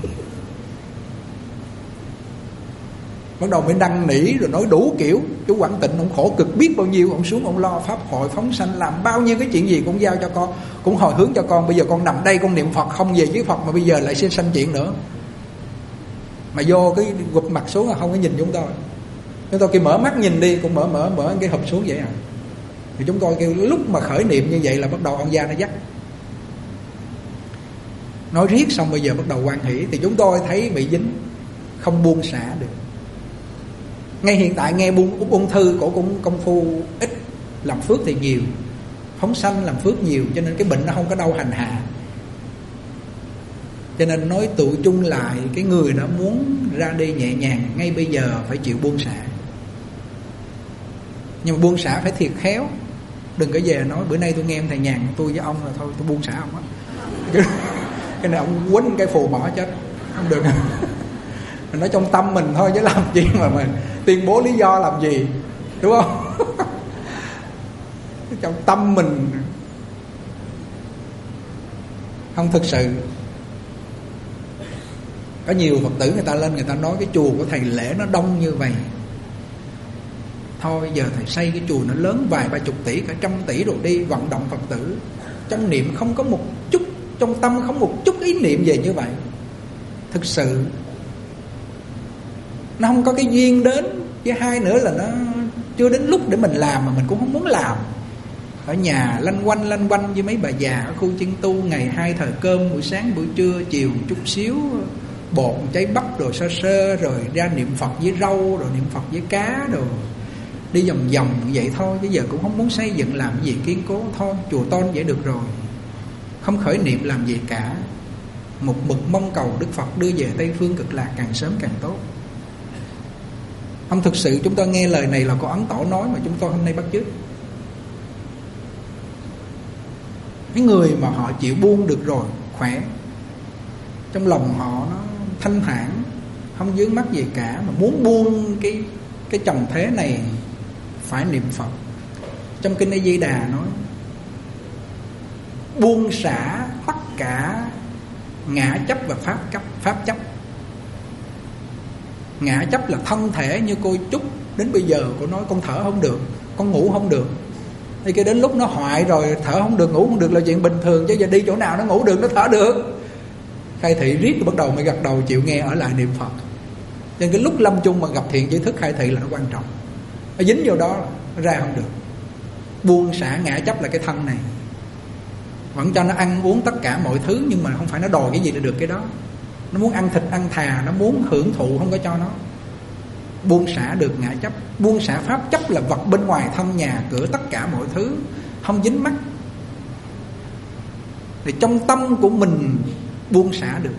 Bắt đầu mới năn nỉ rồi nói đủ kiểu. Chú Quảng Tịnh ông khổ cực biết bao nhiêu, ông xuống ông lo pháp hội phóng sanh, làm bao nhiêu cái chuyện gì cũng giao cho con, cũng hồi hướng cho con. Bây giờ con nằm đây con niệm Phật không về với Phật, mà bây giờ lại xin sanh chuyện nữa. Mà vô cái gục mặt xuống là không có nhìn chúng tôi. Chúng tôi kêu mở mắt nhìn đi, cũng mở cái hộp xuống vậy à. Thì chúng tôi kêu lúc mà khởi niệm như vậy là bắt đầu ông gia nó dắt. Nói riết xong bây giờ bắt đầu hoan hỷ. Thì chúng tôi thấy bị dính, không buông xả được. Ngay hiện tại nghe ung thư cổ cũng công phu ít, làm phước thì nhiều, phóng sanh làm phước nhiều, cho nên cái bệnh nó không có đau hành hạ. Cho nên nói tụ chung lại, cái người đó muốn ra đi nhẹ nhàng ngay bây giờ phải chịu buông xả. Nhưng mà buông xả phải thiệt khéo. Đừng có về nói bữa nay tôi nghe thầy Nhàn tôi với ông là thôi tôi buông xả ông á. Cái này ông quýnh cái phù bỏ chết, không được. Mình nói trong tâm mình thôi chứ làm gì mà mình tuyên bố lý do làm gì, đúng không? Trong tâm mình không thực sự. Có nhiều Phật tử người ta lên người ta nói cái chùa của thầy lễ nó đông như vậy, thôi giờ thầy xây cái chùa nó lớn vài 30 tỷ, cả 100 tỷ rồi đi vận động Phật tử. Trong niệm không có một chút, trong tâm không một chút ý niệm về như vậy. Thực sự nó không có cái duyên đến. Với hai nữa là nó chưa đến lúc để mình làm, mà mình cũng không muốn làm. Ở nhà lanh quanh với mấy bà già ở khu chân tu, ngày 2 thời cơm, buổi sáng buổi trưa chiều chút xíu bột cháy bắp rồi sơ rồi ra niệm Phật với rau, rồi niệm Phật với cá, rồi đi vòng vậy thôi. Chứ giờ cũng không muốn xây dựng làm gì kiên cố. Thôi chùa tôn vậy được rồi, không khởi niệm làm gì cả, một mực mong cầu Đức Phật đưa về Tây Phương Cực Lạc càng sớm càng tốt. Không, thực sự chúng tôi nghe lời này là có Ấn Tổ nói mà chúng tôi hôm nay bắt chước. Cái người mà họ chịu buông được rồi khỏe, trong lòng họ nó thanh thản, không vướng mắc gì cả, mà muốn buông cái trần thế này phải niệm Phật. Trong kinh A Di Đà nói buông xả tất cả ngã chấp và pháp chấp. Ngã chấp là thân thể, như cô Trúc đến bây giờ cô nói con thở không được, con ngủ không được. Thì cái đến lúc nó hoại rồi, thở không được, ngủ không được là chuyện bình thường. Chứ giờ đi chỗ nào nó ngủ được, nó thở được. Khai thị riết rồi bắt đầu mới gật đầu chịu nghe ở lại niệm Phật. Nên cái lúc lâm chung mà gặp thiện giới thức khai thị là nó quan trọng. Nó dính vô đó nó ra không được. Buông xả ngã chấp là cái thân này, vẫn cho nó ăn uống tất cả mọi thứ, nhưng mà không phải nó đòi cái gì để được cái đó. Nó muốn ăn thịt ăn thà, nó muốn hưởng thụ, không có cho nó. Buông xả được ngã chấp. Buông xả pháp chấp là vật bên ngoài thân nhà cửa, tất cả mọi thứ không dính mắc. Thì trong tâm của mình buông xả được.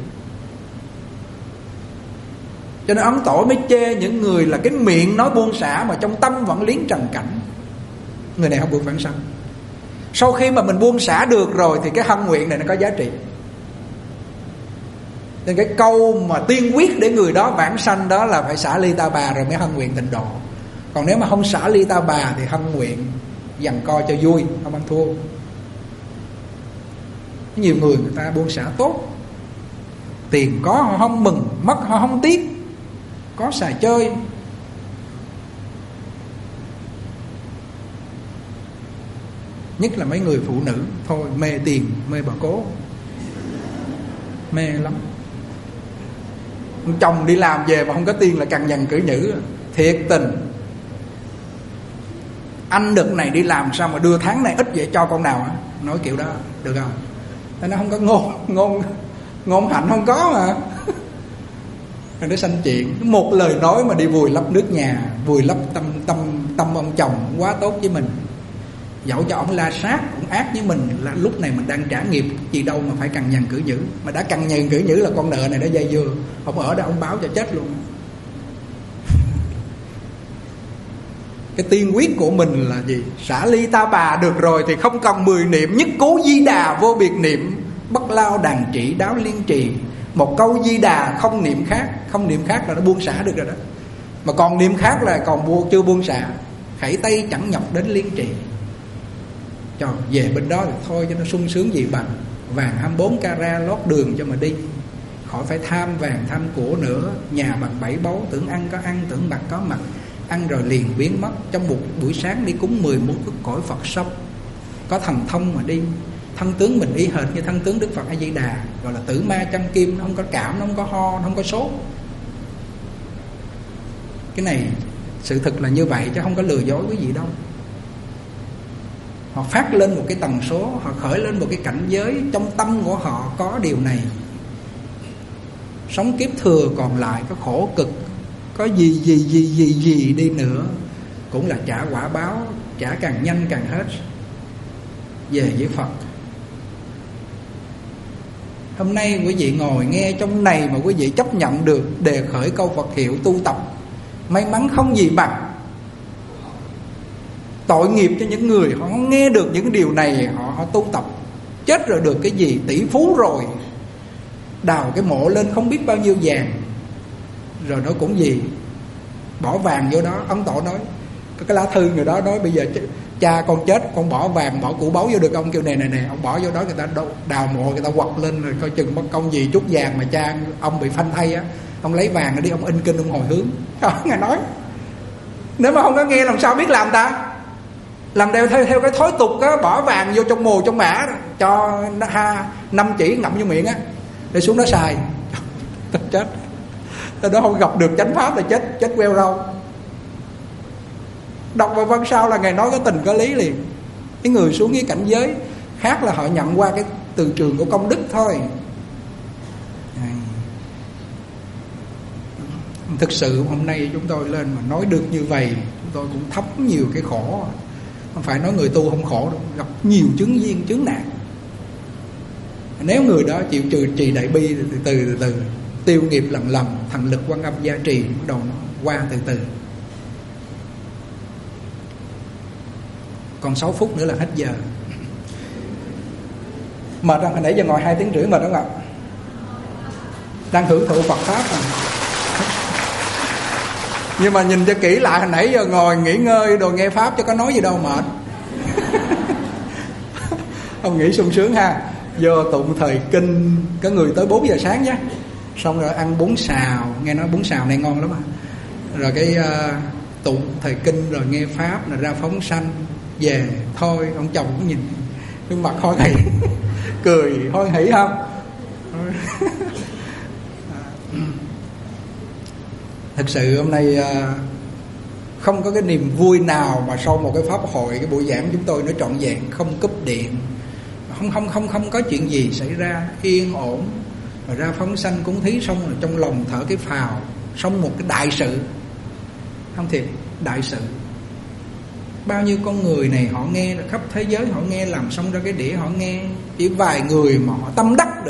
Cho nên Ấn Tổ mới chê những người là cái miệng nói buông xả mà trong tâm vẫn liếng trần cảnh. Người này không được vãng sanh. Sau khi mà mình buông xả được rồi thì cái hân nguyện này nó có giá trị. Nên cái câu mà tiên quyết để người đó vãng sanh đó là phải xả ly ta bà rồi mới hân nguyện tịnh độ. Còn nếu mà không xả ly ta bà thì hân nguyện giằng co cho vui, không ăn thua. Nhiều người ta buông xả tốt, tiền có họ không mừng, mất họ không tiếc, có xài chơi. Nhất là mấy người phụ nữ, thôi mê tiền, mê bà cố, mê lắm. Chồng đi làm về mà không có tiền là cằn nhằn cử nhữ. Thiệt tình, anh đợt này đi làm sao mà đưa tháng này ít vậy, cho con nào hả? Nói kiểu đó được không? Nó không có ngôn hạnh không có mà. Rồi nó sanh chuyện. Một lời nói mà đi vùi lấp nước nhà, vùi lấp tâm ông chồng quá tốt với mình. Dẫu cho ông la sát cũng ác với mình, là lúc này mình đang trả nghiệp gì đâu mà phải cằn nhằn cử nhữ. Mà đã cằn nhằn cử nhữ là con nợ này nó dây dưa, ông ở đó ông báo cho chết luôn. Cái tiên quyết của mình là gì? Xả ly ta bà được rồi thì không cần 10 niệm. Nhất cố Di Đà vô biệt niệm, bất lao đàn trị đáo liên trì. Một câu Di Đà không niệm khác. Không niệm khác là nó buông xả được rồi đó. Mà còn niệm khác là còn chưa buông xả. Khẩy tay chẳng nhọc đến liên trì. Cho về bên đó thì thôi cho nó sung sướng gì bằng vàng 24 carat lót đường cho mà đi. Khỏi phải tham vàng tham của nữa. Nhà bằng 7 báu, tưởng ăn có ăn, tưởng mặc có mặc. Ăn rồi liền biến mất. Trong một buổi sáng đi cúng 11 cước cõi Phật sông, có thần thông mà đi. Thân tướng mình y hệt như thân tướng Đức Phật A Di Đà, gọi là tử ma trăm kim. Nó không có cảm, nó không có ho, nó không có sốt. Cái này sự thực là như vậy, chứ không có lừa dối cái gì đâu. Họ phát lên một cái tần số, họ khởi lên một cái cảnh giới, trong tâm của họ có điều này. Sống kiếp thừa còn lại có khổ cực, có gì đi nữa cũng là trả quả báo, trả càng nhanh càng hết về với Phật. Hôm nay quý vị ngồi nghe trong này mà quý vị chấp nhận được đề khởi câu Phật hiệu tu tập, may mắn không gì bằng. Tội nghiệp cho những người họ nghe được những điều này, họ tu tập. Chết rồi được cái gì? Tỷ phú rồi, đào cái mộ lên không biết bao nhiêu vàng, rồi nó cũng gì bỏ vàng vô đó. Ấn Tổ nói, có cái lá thư người đó nói bây giờ cha con chết, con bỏ vàng bỏ củ báu vô được không? Kêu nè ông bỏ vô đó, người ta đào mộ, người ta quật lên rồi coi chừng mất công gì chút vàng mà cha ông bị phanh thay á, ông lấy vàng rồi đi ông in kinh ông hồi hướng. Ngài nói nếu mà không có nghe làm sao biết làm ta? Làm theo cái thói tục á, bỏ vàng vô trong mồ trong mã, cho 5 chỉ ngậm vô miệng á, để xuống đó xài. Chết. Tới đó không gặp được chánh pháp là chết queo rau. Đọc vào văn sau là Ngài nói có tình có lý liền. Cái người xuống cái cảnh giới khác là họ nhận qua cái từ trường của công đức thôi. Thực sự hôm nay chúng tôi lên mà nói được như vậy, chúng tôi cũng thấm nhiều cái khổ. Không phải nói người tu không khổ đâu, gặp nhiều chướng duyên, chướng nạn. Nếu người đó chịu trì đại bi từ từ tiêu nghiệp lần lần, thần lực Quan Âm gia trì, bắt đầu nó qua từ từ. Còn 6 phút nữa là hết giờ. Mà hồi nãy giờ ngồi 2 tiếng rưỡi mà đúng không ạ? Đang hưởng thụ Phật Pháp à. Nhưng mà nhìn cho kỹ lại, hồi nãy giờ ngồi nghỉ ngơi đồ nghe Pháp chứ có nói gì đâu mệt. Không nghĩ sung sướng ha. Vô tụng thời kinh, có người tới 4 giờ sáng nhé. Xong rồi ăn bún xào, nghe nói bún xào này ngon lắm à. Rồi cái tụng thời kinh rồi nghe Pháp là ra phóng sanh. Về thôi, ông chồng cũng nhìn gương mặt hoan hỉ, cười hoan hỉ không? Thật sự hôm nay không có cái niềm vui nào mà sau một cái pháp hội, cái buổi giảng chúng tôi nó trọn vẹn, không cúp điện, không có chuyện gì xảy ra, yên ổn, rồi ra phóng sanh cúng thí xong rồi trong lòng thở cái phào, xong một cái đại sự, không thiệt, đại sự. Bao nhiêu con người này họ nghe là khắp thế giới, họ nghe làm xong ra cái đĩa họ nghe, chỉ vài người mà họ tâm đắc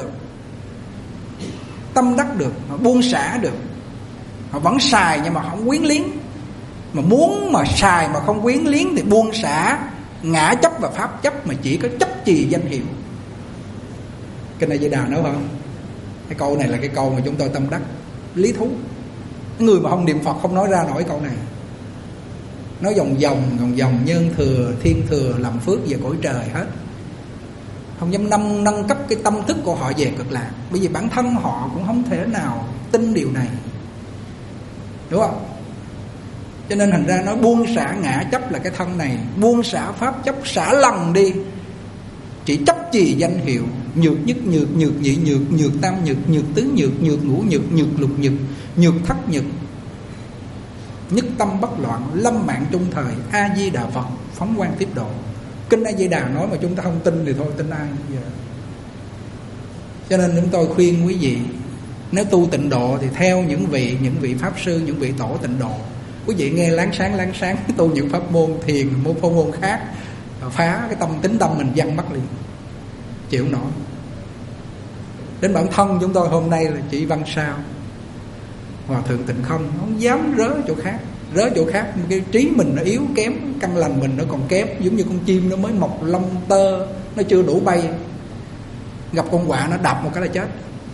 được, họ buông xả được. Họ vẫn xài nhưng mà không quyến liếng. Mà muốn mà xài mà không quyến liếng thì buông xả ngã chấp và pháp chấp, mà chỉ có chấp trì danh hiệu. Kinh A Di Đà nói không? Cái câu này là cái câu mà chúng tôi tâm đắc, lý thú. Người mà không niệm Phật không nói ra nổi câu này. Nói vòng vòng nhân thừa, thiên thừa, làm phước về cõi trời hết. Không dám nâng cấp cái tâm thức của họ về cực lạc. Bởi vì bản thân họ cũng không thể nào tin điều này, đúng không? Cho nên thành ra nói buông xả ngã chấp là cái thân này, buông xả pháp chấp, xả lần đi. Chỉ chấp trì danh hiệu, nhược nhất nhược, nhược nhị nhược, nhược tam nhược, nhược tứ nhược, nhược ngũ nhược, nhược lục nhược, nhược thất nhược, nhất tâm bất loạn, lâm mạng trung thời, A Di Đà Phật, phóng quang tiếp độ. Kinh A Di Đà nói mà chúng ta không tin thì thôi, tin ai giờ. Cho nên chúng tôi khuyên quý vị, nếu tu tịnh độ thì theo những vị pháp sư, những vị tổ tịnh độ. Quý vị nghe láng sáng tu những pháp môn thiền, một pháp môn khác, phá cái tính tâm mình văng mất liền, chịu nổi. Đến bản thân chúng tôi hôm nay là chỉ văn sao, Hòa Thượng Tịnh không dám rớ chỗ khác. Cái trí mình nó yếu kém, căn lành mình nó còn kém, giống như con chim nó mới mọc lông tơ, nó chưa đủ bay, gặp con quạ nó đập một cái là chết.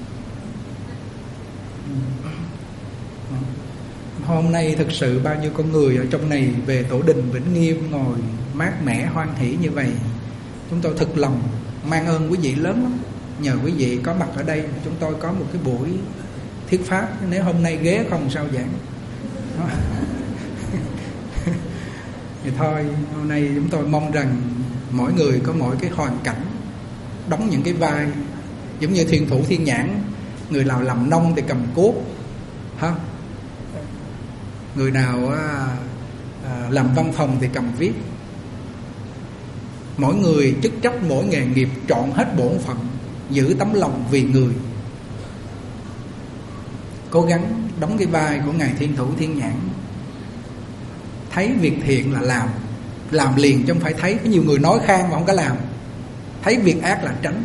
Hôm nay thực sự bao nhiêu con người ở trong này về Tổ Đình Vĩnh Nghiêm ngồi mát mẻ hoan hỷ như vậy, chúng tôi thực lòng mang ơn quý vị lớn lắm. Nhờ quý vị có mặt ở đây chúng tôi có một cái buổi thuyết pháp. Nếu hôm nay ghé không sao giảng. Thì thôi, hôm nay chúng tôi mong rằng mỗi người có mỗi cái hoàn cảnh, đóng những cái vai. Giống như Thiên Thủ Thiên Nhãn, người nào làm nông thì cầm cuốc, ha? Người nào làm văn phòng thì cầm viết. Mỗi người chức trách, mỗi nghề nghiệp trọn hết bổn phận, giữ tấm lòng vì người. Cố gắng đóng cái vai của Ngài Thiên Thủ Thiên Nhãn. Thấy việc thiện là làm liền chứ không phải thấy. Có nhiều người nói khang mà không có làm. Thấy việc ác là tránh.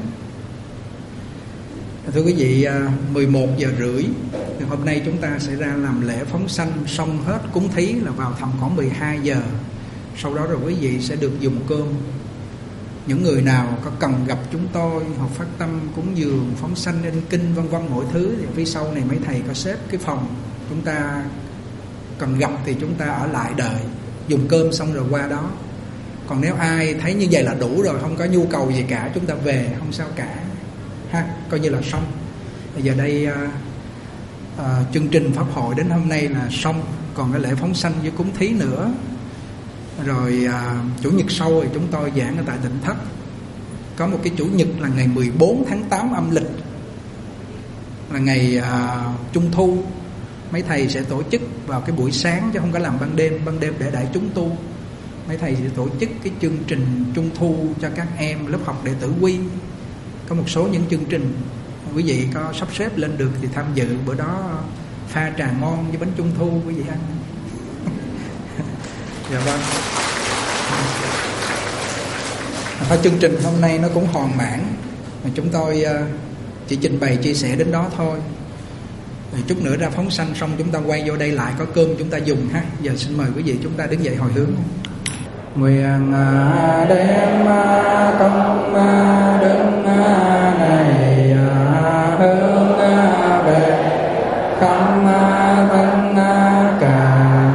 Thưa quý vị, 11 giờ rưỡi thì hôm nay chúng ta sẽ ra làm lễ phóng sanh, xong hết cúng thí là vào tầm khoảng 12 giờ. Sau đó rồi quý vị sẽ được dùng cơm. Những người nào có cần gặp chúng tôi hoặc phát tâm cúng dường, phóng sanh, in kinh vân vân mọi thứ thì phía sau này mấy thầy có xếp cái phòng. Chúng ta cần gặp thì chúng ta ở lại đợi, dùng cơm xong rồi qua đó. Còn nếu ai thấy như vậy là đủ rồi, không có nhu cầu gì cả, chúng ta về không sao cả, ha, coi như là xong. Bây giờ đây chương trình pháp hội đến hôm nay là xong. Còn cái lễ phóng sanh với cúng thí nữa. Rồi chủ nhật sau thì chúng tôi giảng ở tại Tịnh Thất. Có một cái chủ nhật là ngày 14 tháng 8 âm lịch, là ngày Trung Thu. mấy thầy sẽ tổ chức vào cái buổi sáng chứ không có làm ban đêm để đại chúng tu. Mấy thầy sẽ tổ chức cái chương trình trung thu cho các em lớp học đệ tử quy. Có một số những chương trình quý vị có sắp xếp lên được thì tham dự, bữa đó pha trà ngon với bánh trung thu quý vị ăn. Dạ vâng. Thôi chương trình hôm nay nó cũng hoàn mãn, mà chúng tôi chỉ trình bày chia sẻ đến đó thôi. Rồi chút nữa ra phóng sanh xong chúng ta quay vô đây lại có cơm chúng ta dùng ha. Giờ xin mời quý vị chúng ta đứng dậy hồi hướng. Nguyện đem công đức này hướng về khắp thân cả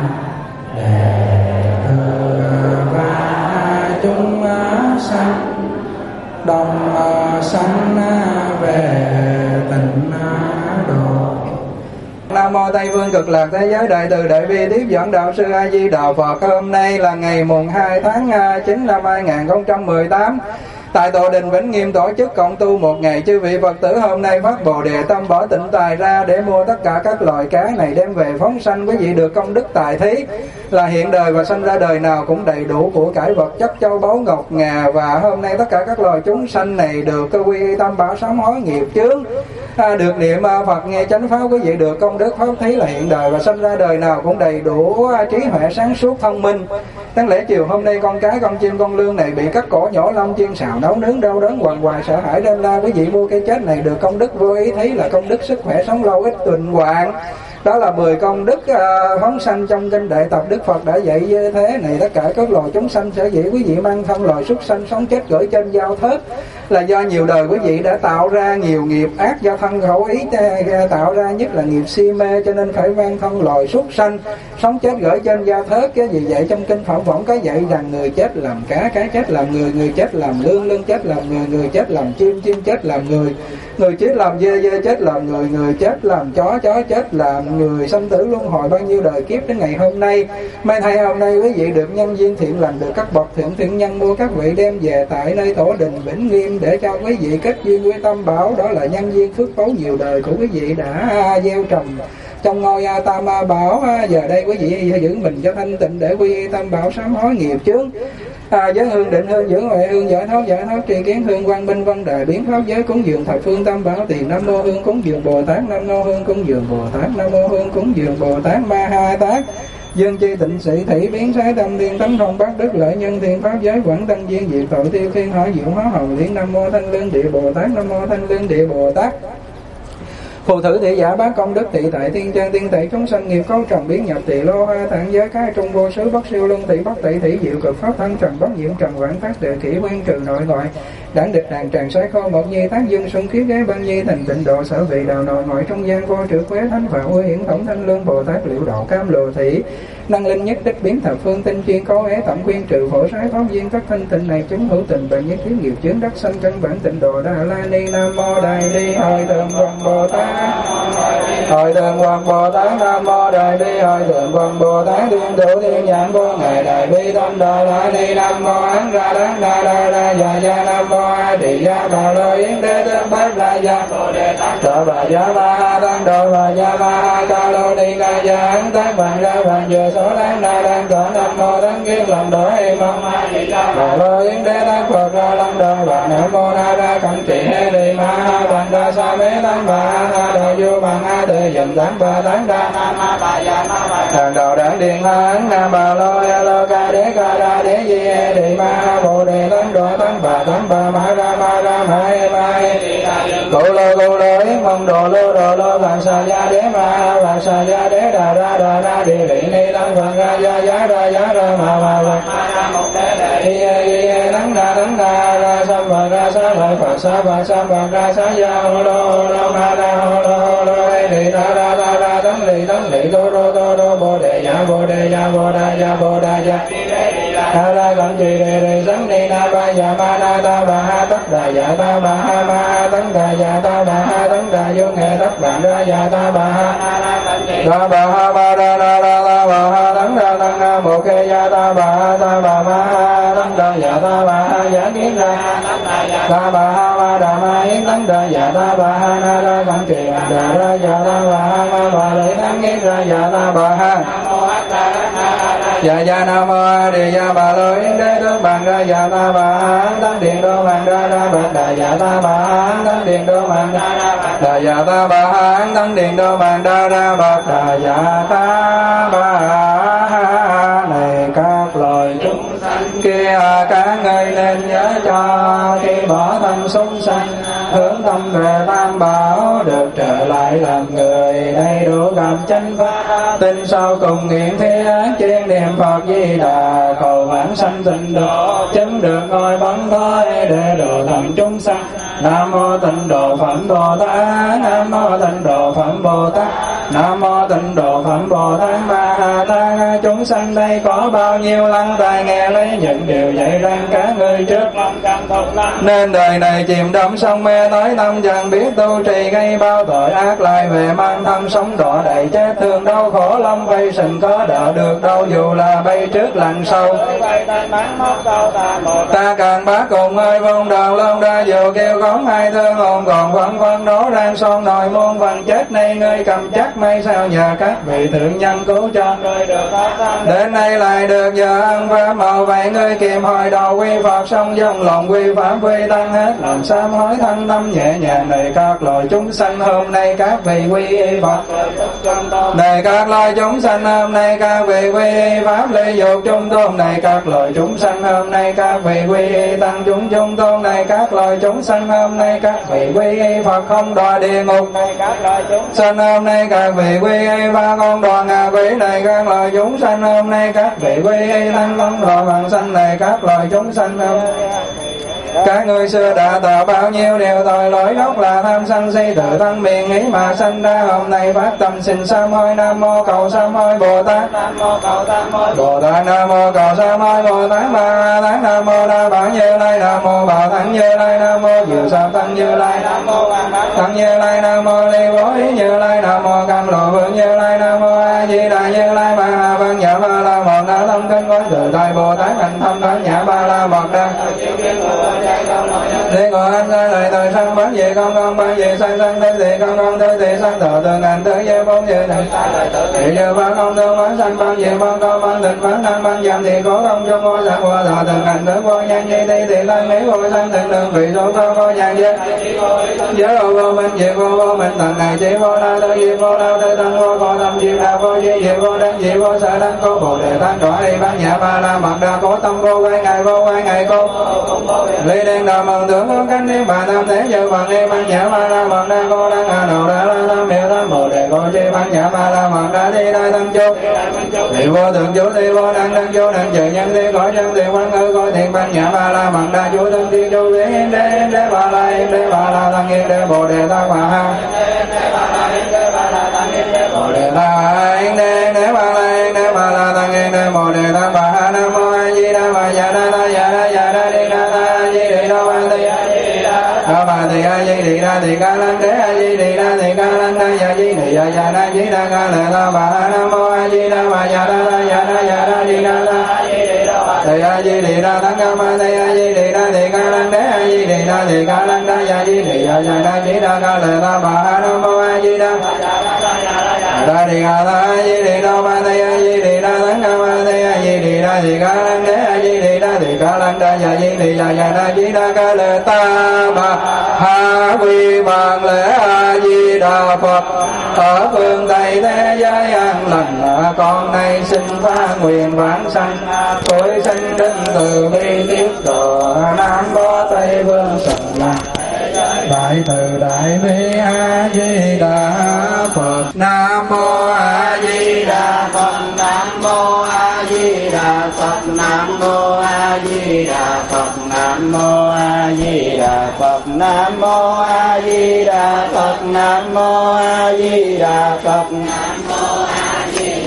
đệ tử và chúng sanh đồng sanh về tịnh độ. Nam mô Tây Phương Cực Lạc Thế Giới Đại Từ Đại Bi Tiếp Dẫn Đạo Sư A Di Đà Phật. Hôm nay là ngày mùng 2 tháng 9 năm 2018. Tại Tổ Đình Vĩnh Nghiêm tổ chức cộng tu một ngày. Chư vị Phật tử hôm nay phát Bồ Đề Tâm bỏ tịnh tài ra để mua tất cả các loại cá này đem về phóng sanh. Quý vị được công đức tài thí là hiện đời và sanh ra đời nào cũng đầy đủ của cải vật chất châu báu ngọc ngà. Và hôm nay tất cả các loài chúng sanh này được cơ quy tâm bảo sám hối nghiệp chướng, được niệm Phật nghe chánh pháp. Quý vị được công đức pháp thí là hiện đời và sanh ra đời nào cũng đầy đủ trí huệ sáng suốt thông minh. Đáng lẽ chiều hôm nay con cái con chim con lương này bị cắt cổ nhổ lông chiên xào nấu nướng đau đớn quằn quại sợ hãi đêm la. Quý vị mua cái chết này được công đức vô ý thí là công đức sức khỏe sống lâu ít tuần hoàn. Đó là 10 công đức phóng sanh trong kinh Đại Tập Đức Phật đã dạy như thế này. Tất cả các loài chúng sanh sở dĩ quý vị mang thân loài súc sanh sống chết gửi trên giao thớt là do nhiều đời quý vị đã tạo ra nhiều nghiệp ác do thân khẩu ý tạo ra, nhất là nghiệp si mê, cho nên phải mang thân loài súc sanh sống chết gửi trên giao thớt. Cái gì vậy trong kinh Phật võng có dạy rằng người chết làm cá, cá chết làm người, người chết làm lương, lương chết làm người, người chết làm chim, chim chết làm người, người chết làm dê, dê chết làm người, người chết làm chó, chó chết làm người. Sanh tử luân hồi bao nhiêu đời kiếp đến ngày hôm nay. May thay hôm nay quý vị được nhân duyên thiện lành, được các bậc thượng thiện nhân mua các vị đem về tại nơi Tổ Đình Vĩnh Nghiêm để cho quý vị kết duyên với Tam Bảo. Đó là nhân duyên phước báu nhiều đời của quý vị đã gieo trồng trong ngôi Tam Bảo. Giờ đây quý vị giữ mình cho thanh tịnh để quy Tam Bảo sám hối nghiệp chướng. Giới hương định hương dưỡng huệ hương giải thoát tri kiến hương quang minh văn đại biến pháp giới cúng dường thập phương Tam Bảo tiền. Nam mô hương cúng dường Bồ Tát, nam mô hương cúng dường Bồ Tát, nam mô hương cúng dường Bồ Tát Ma Ha Tát. Dương chi tịnh sĩ thủy biến sái tâm thiên tấn thông bát đức lợi nhân thiên pháp giới quẩn tăng duyên diệt tội tiêu thiên hỏi diệu hóa hầu liên. Nam mô thanh lương địa Bồ Tát, nam mô thanh lương địa Bồ Tát. Phù thử thị giả bá công đức thị tại thiên trang tiên tẩy chúng sanh nghiệp cấu trồng biến nhập thị lô hoa thạng giới khai trung vô xứ bất siêu luân thị bất tẩy thị diệu cực pháp thân trần bất nhiễm trần vạn tác đệ kỷ nguyên trừ nội ngoại đảng địch đàn tràng sai khô một nhi tác dương xuân khiết ghé ban nhi thành tịnh độ sở vị đào nội ngoại trong gian vô trừ quế thánh phạm uy hiển tổng thanh lương Bồ Tát liệu độ cam lồ thị năng linh nhất đích biến thập phương tinh chuyên cố ế tổng quyên trừ phổ sái pháp duyên các thanh tịnh này chứng hữu tình bệnh nhất thiếu nghiệp chướng đắc sanh căn bản tịnh độ đà la ni. Nam mô đại bi hội thượng quang Bồ Tát, hội thượng quang Bồ Tát. Nam mô đại bi hội thượng quang Bồ Tát thiên thủ thiên nhãn vô ngài đại bi tâm đà la ni. Nam mô án ra đắng đa đa đa dạ dạ. Nam mô a di đà bà lo yến đế tương bát la dạ bồ đề tát thọ bà dạ ba ha tăng độ bà dạ ba ha ca lô ni ca dạ ấn tác bàn ra bàn vừa số đáng đa đang thọ. Nam mô đắng kiến lòng đổi em mong a di đà bà lo yến đế tác phật ra lâm đời bà. Nam mô na ra cẩn trị hê đi ma ha bàn đa sa mê tăng bà ha đồ vô bằng a tự dùm tăng bà tán đa nam ha bà dạ ma bà thằng đầu đảng điện ha ấn nam bà lo ya lo ca đế ca ra đế di hê đi ma ha bồ đề tăng độ tăng bà ma ra ma e ma e cô lô yến mong đồ lô vàng sa gia đế ma vàng sa gia đế đà ra địa vị ni tăng phật ra giá ra ma hi nắng đa ra sam phật ra sa phật sam phật ra sa gia hô lô ma ra hô lô e đi ra tấn lì tô bồ đề ya bồ đà ya ha ra cẩn trì đề sắn ni na ba ya ma na ta bà ha tất đà ya ta bà ha ma tấn đà ya ta bà ha tấn đà vô nghệ tất bản ra ya ta bà ha ta bà ha ba ra ta bà ha tấn ra tăng na mô kê ya ta bà ma ha tăng đa ya ta bà ha ya kiến ra ta bà ha ma đà ma yến tăng đa ya ta bà ha na ra tăng kỳ đà ra ya ta bà ha ma bà lợi tăng kiến ra ya ta bà ha ya nam mô a di đà bà lô yến đế tướng bằng ra ya ta bà ha tăng điện đô bằng ra ra bậc đà ya ta bà ha tăng điện đô bằng ra đà ya ta bà ha tăng điện đô bằng ra ra bậc đà ya ta bà ha. Này các loài chúng sanh kia các ngươi nên nhớ cho khi bỏ thân súng sanh hướng tâm về tam bảo được trở lại làm người đầy đủ gặp chánh pháp tin sau cùng nguyện thế án chuyên niệm Phật Di Đà cầu vãng sanh tịnh độ chứng được ngôi bóng thối để độ thần chúng sanh. Nam mô Tịnh Độ Phẩm Bồ Tát, Nam mô Tịnh Độ Phẩm Bồ Tát, Nam mô Tịnh Độ Phẩm Bồ Tát Ma Ha Tát. Chúng sanh đây có bao nhiêu lắng tai nghe lấy những điều dạy rằng các ngươi trước nên đời này chìm đắm sông mê tối tâm chẳng biết tu trì gây bao tội ác lại về mang thân sống đọa đầy chết thương đau khổ long vây sừng có đỡ được đâu dù là bay trước lặn sâu. Ta càng bác cùng ơi vong đòn lông đa dù kêu khốn hai thương hồn còn vẫn phân đố đang son nồi muôn phần chết nay ngươi cầm chắc may sao nhờ các vị thượng nhân cứu cho ngươi được đến nay lại được giờ ăn pháp màu vậy ngươi kiềm hồi đầu quy Phật xong dòng lòng quy pháp quy tăng hết làm sám hối thân tâm nhẹ nhàng. Này các loài chúng sanh hôm nay các vị quy y Phật, này các loài chúng sanh hôm nay các vị quy y pháp lễ dục chung tôn. Này các loài chúng sanh hôm nay các vị quy y tăng chúng chung tôn. Này các loài chúng sanh hôm nay các vị quy y Phật không đọa địa ngục. Này các loài chúng sanh hôm nay các vị quy y Phật không đọa ngạ quỷ. Này các loài chúng sanh hôm nay các vị quy y tăng không đọa bằng sanh. Này các loài chúng sanh hôm nay các ngươi xưa đã tạo bao nhiêu điều tội lỗi gốc là tham sân si tự thân miệng nghĩ mà sanh ra hôm nay phát tâm xin sám hối. Nam mô cầu sám hối Bồ Tát, Nam mô cầu sám hối Bồ Tát, Nam mô cầu sám hối Bồ Tát Ma Tát. Nam mô Đa Bảo Như Lai, Nam mô Bảo Thắng Như Lai, Nam mô Diệu Sa Tăng Như Lai, Nam mô Thắng Như Lai, Nam mô Ly Bố Ý Như Lai, Nam mô Cam Lộ Vương Như Lai, Nam mô A Di Đà Như Lai. Ma Văn Nhã Ba La Mật Đa Thông Kinh Quán Tự Tại Bồ Tát Hành Thâm Thắng Nhã Ba La Mật Đa thế còn anh ra lời từ sanh bán về con bán về sanh thế thì con thế thì sanh thọ từ ngàn tới giới bốn về này thì giờ bán con thương bán sanh bán về con bán tình bán năng bán giảm thì có không cho con sanh qua thọ từ ngàn tới vô nhân như thế thì lan nghĩ vô sanh tình đường vị số con vô nhân giới vô minh về vô minh tầng này chỉ vô đa tới gì vô đau tới tăng vô con tâm gì đa vô gì về vô đăng gì vô sợ đăng có bồ đề tăng đỏ đi bán nhã ba la mật đa có tâm vô quay ngày cô lý đen đạo mong tưởng có cánh niết bàn tam thế giờ bằng em ban nhã ba la mật đa cô đăng hà đầu đa la tam miệu tam bồ đề cô chi ban nhã ba la mật đa đi đại tăng chu thì vô thượng chủ thì vô đăng đăng chu đăng trừ nhân thì cõi nhân thì quan ngư coi thiện ban nhã ba la mật đa chu thân thiên chu thế em đế ba la tăng yên đế bồ đề tăng bà ha bồ đề tăng yên đế ba la tăng yên đế bồ đề tăng bà ha. Nam mô A Di Đà Phật. Ya đa đi đa ta di đi đô a di đa bà thì a di đi đa thì ca lăng đế a di đi đa thì ca lăng đa ya di đi ya na di đa ca lệ ta bà ha. Nam mô A Di Đà Phật. Ya đa đi đa ta thì a di đi đa tăng ca ma thì a di đi đa thì ca lăng đế a di đi đa thì ca lăng đa ya di đi ya na di đa ca lệ ta bà ha. Nam mô A Di Đà đa đi ca ta a di đi đô ma thì a di đi đa tăng ca ma thì a di đi đa thì ca lăng đế a di đi đa thì ca lăng đa ya di đi ya na di đa ca lệ ta bà ha. Quy bằng lễ A Di Đà Phật ở phương Tây thế giới an lành con nay xin phá nguyện vãng sanh cuối sinh đến từ bi tiếp độ Nam Mô Tây Phương Sầm La Đại từ Đại Bi A Di Đà Phật. Nam mô A Di Đà Phật. Nam mô A Di Đà Phật. Nam mô A Di Đà Phật. Nam mô A Di Đà Phật. Nam mô A Di Đà Phật. Nam mô A Di Đà Phật. Nam mô A Di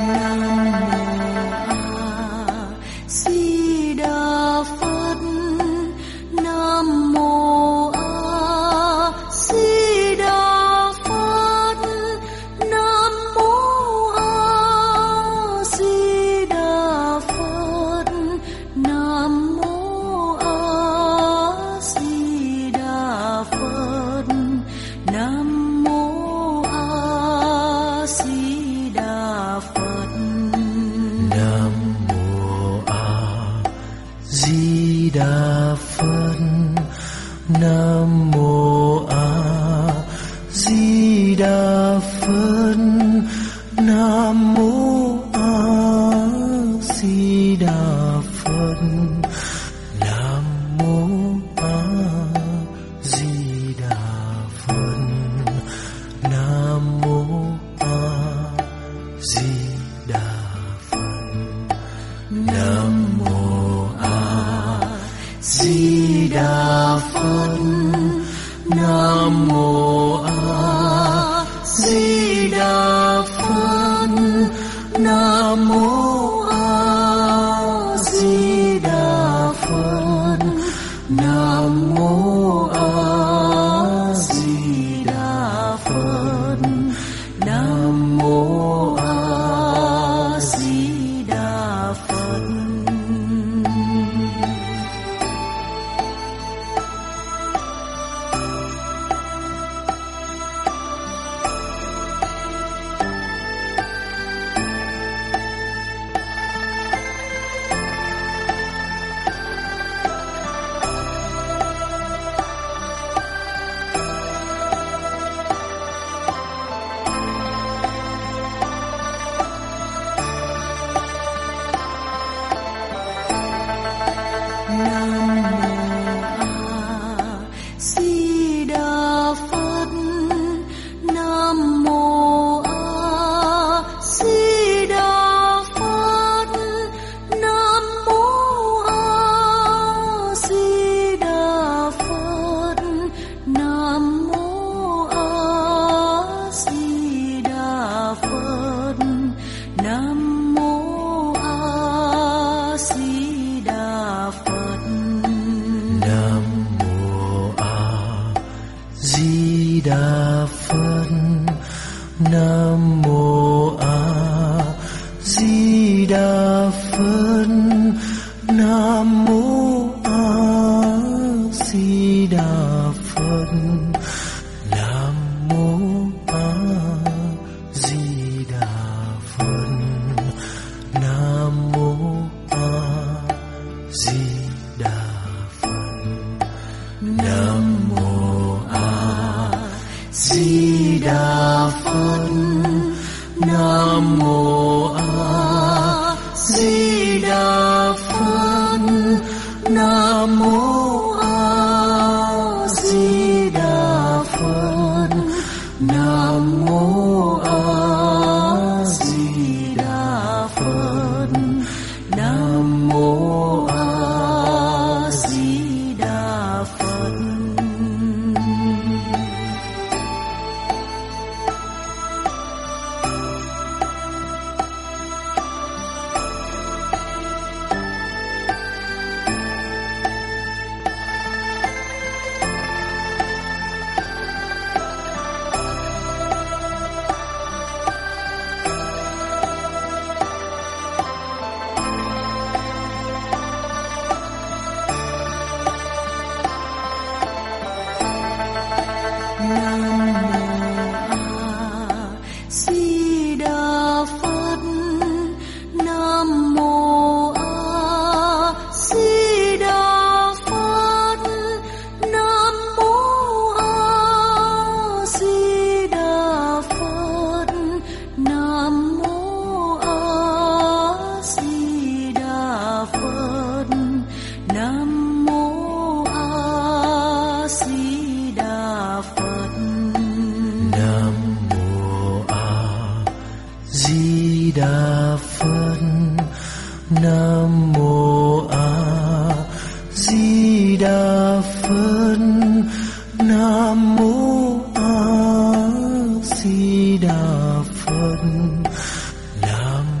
Nam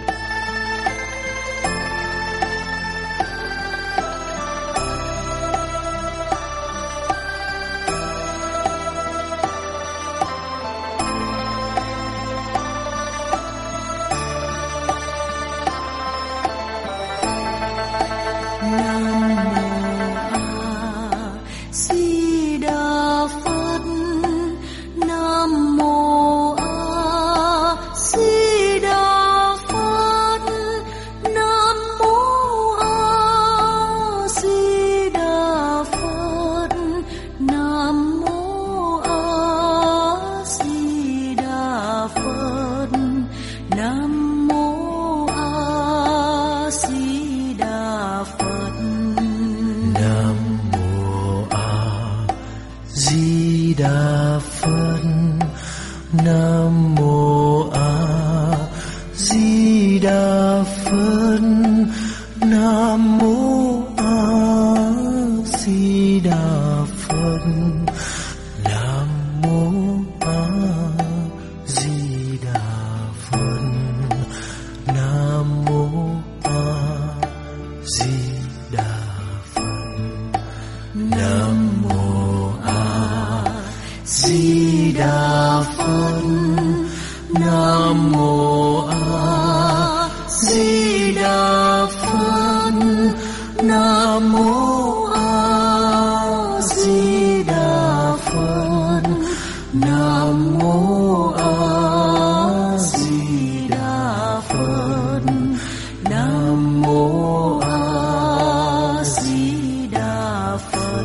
Di Đà Phật. Nam mô A Di Đà Phật. Nam mô A Di Đà Phật. Nam mô A Di Đà Phật. Nam mô A Di Đà Phật. Nam mô A Di Đà Phật. Nam mô A Di Đà Phật. Nam mô A Di Đà Phật. Nam mô A Di Đà Phật. Nam mô A Di Đà Phật.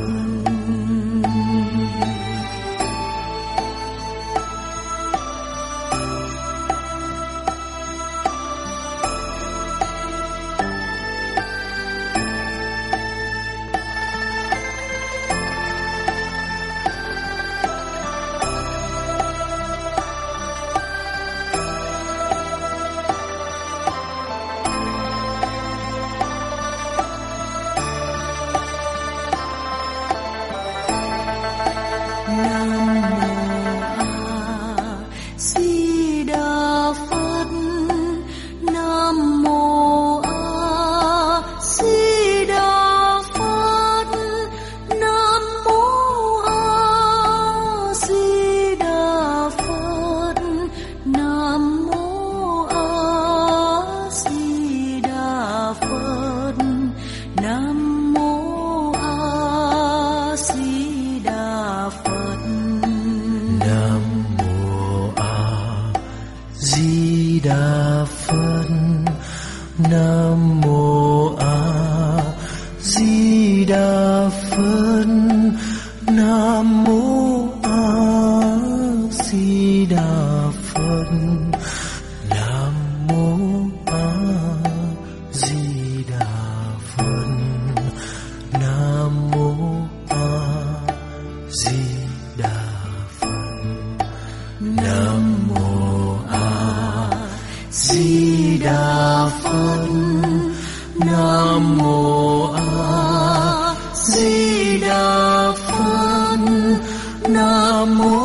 Nam mô A Di Đà Phật. Nam mô A Di Đà Phật. Nam mô A Di Đà Phật. Nam mô A Di Đà Phật. Nam mô A Di Đà Phật. Nam mô A Di Đà Phật. Nam mô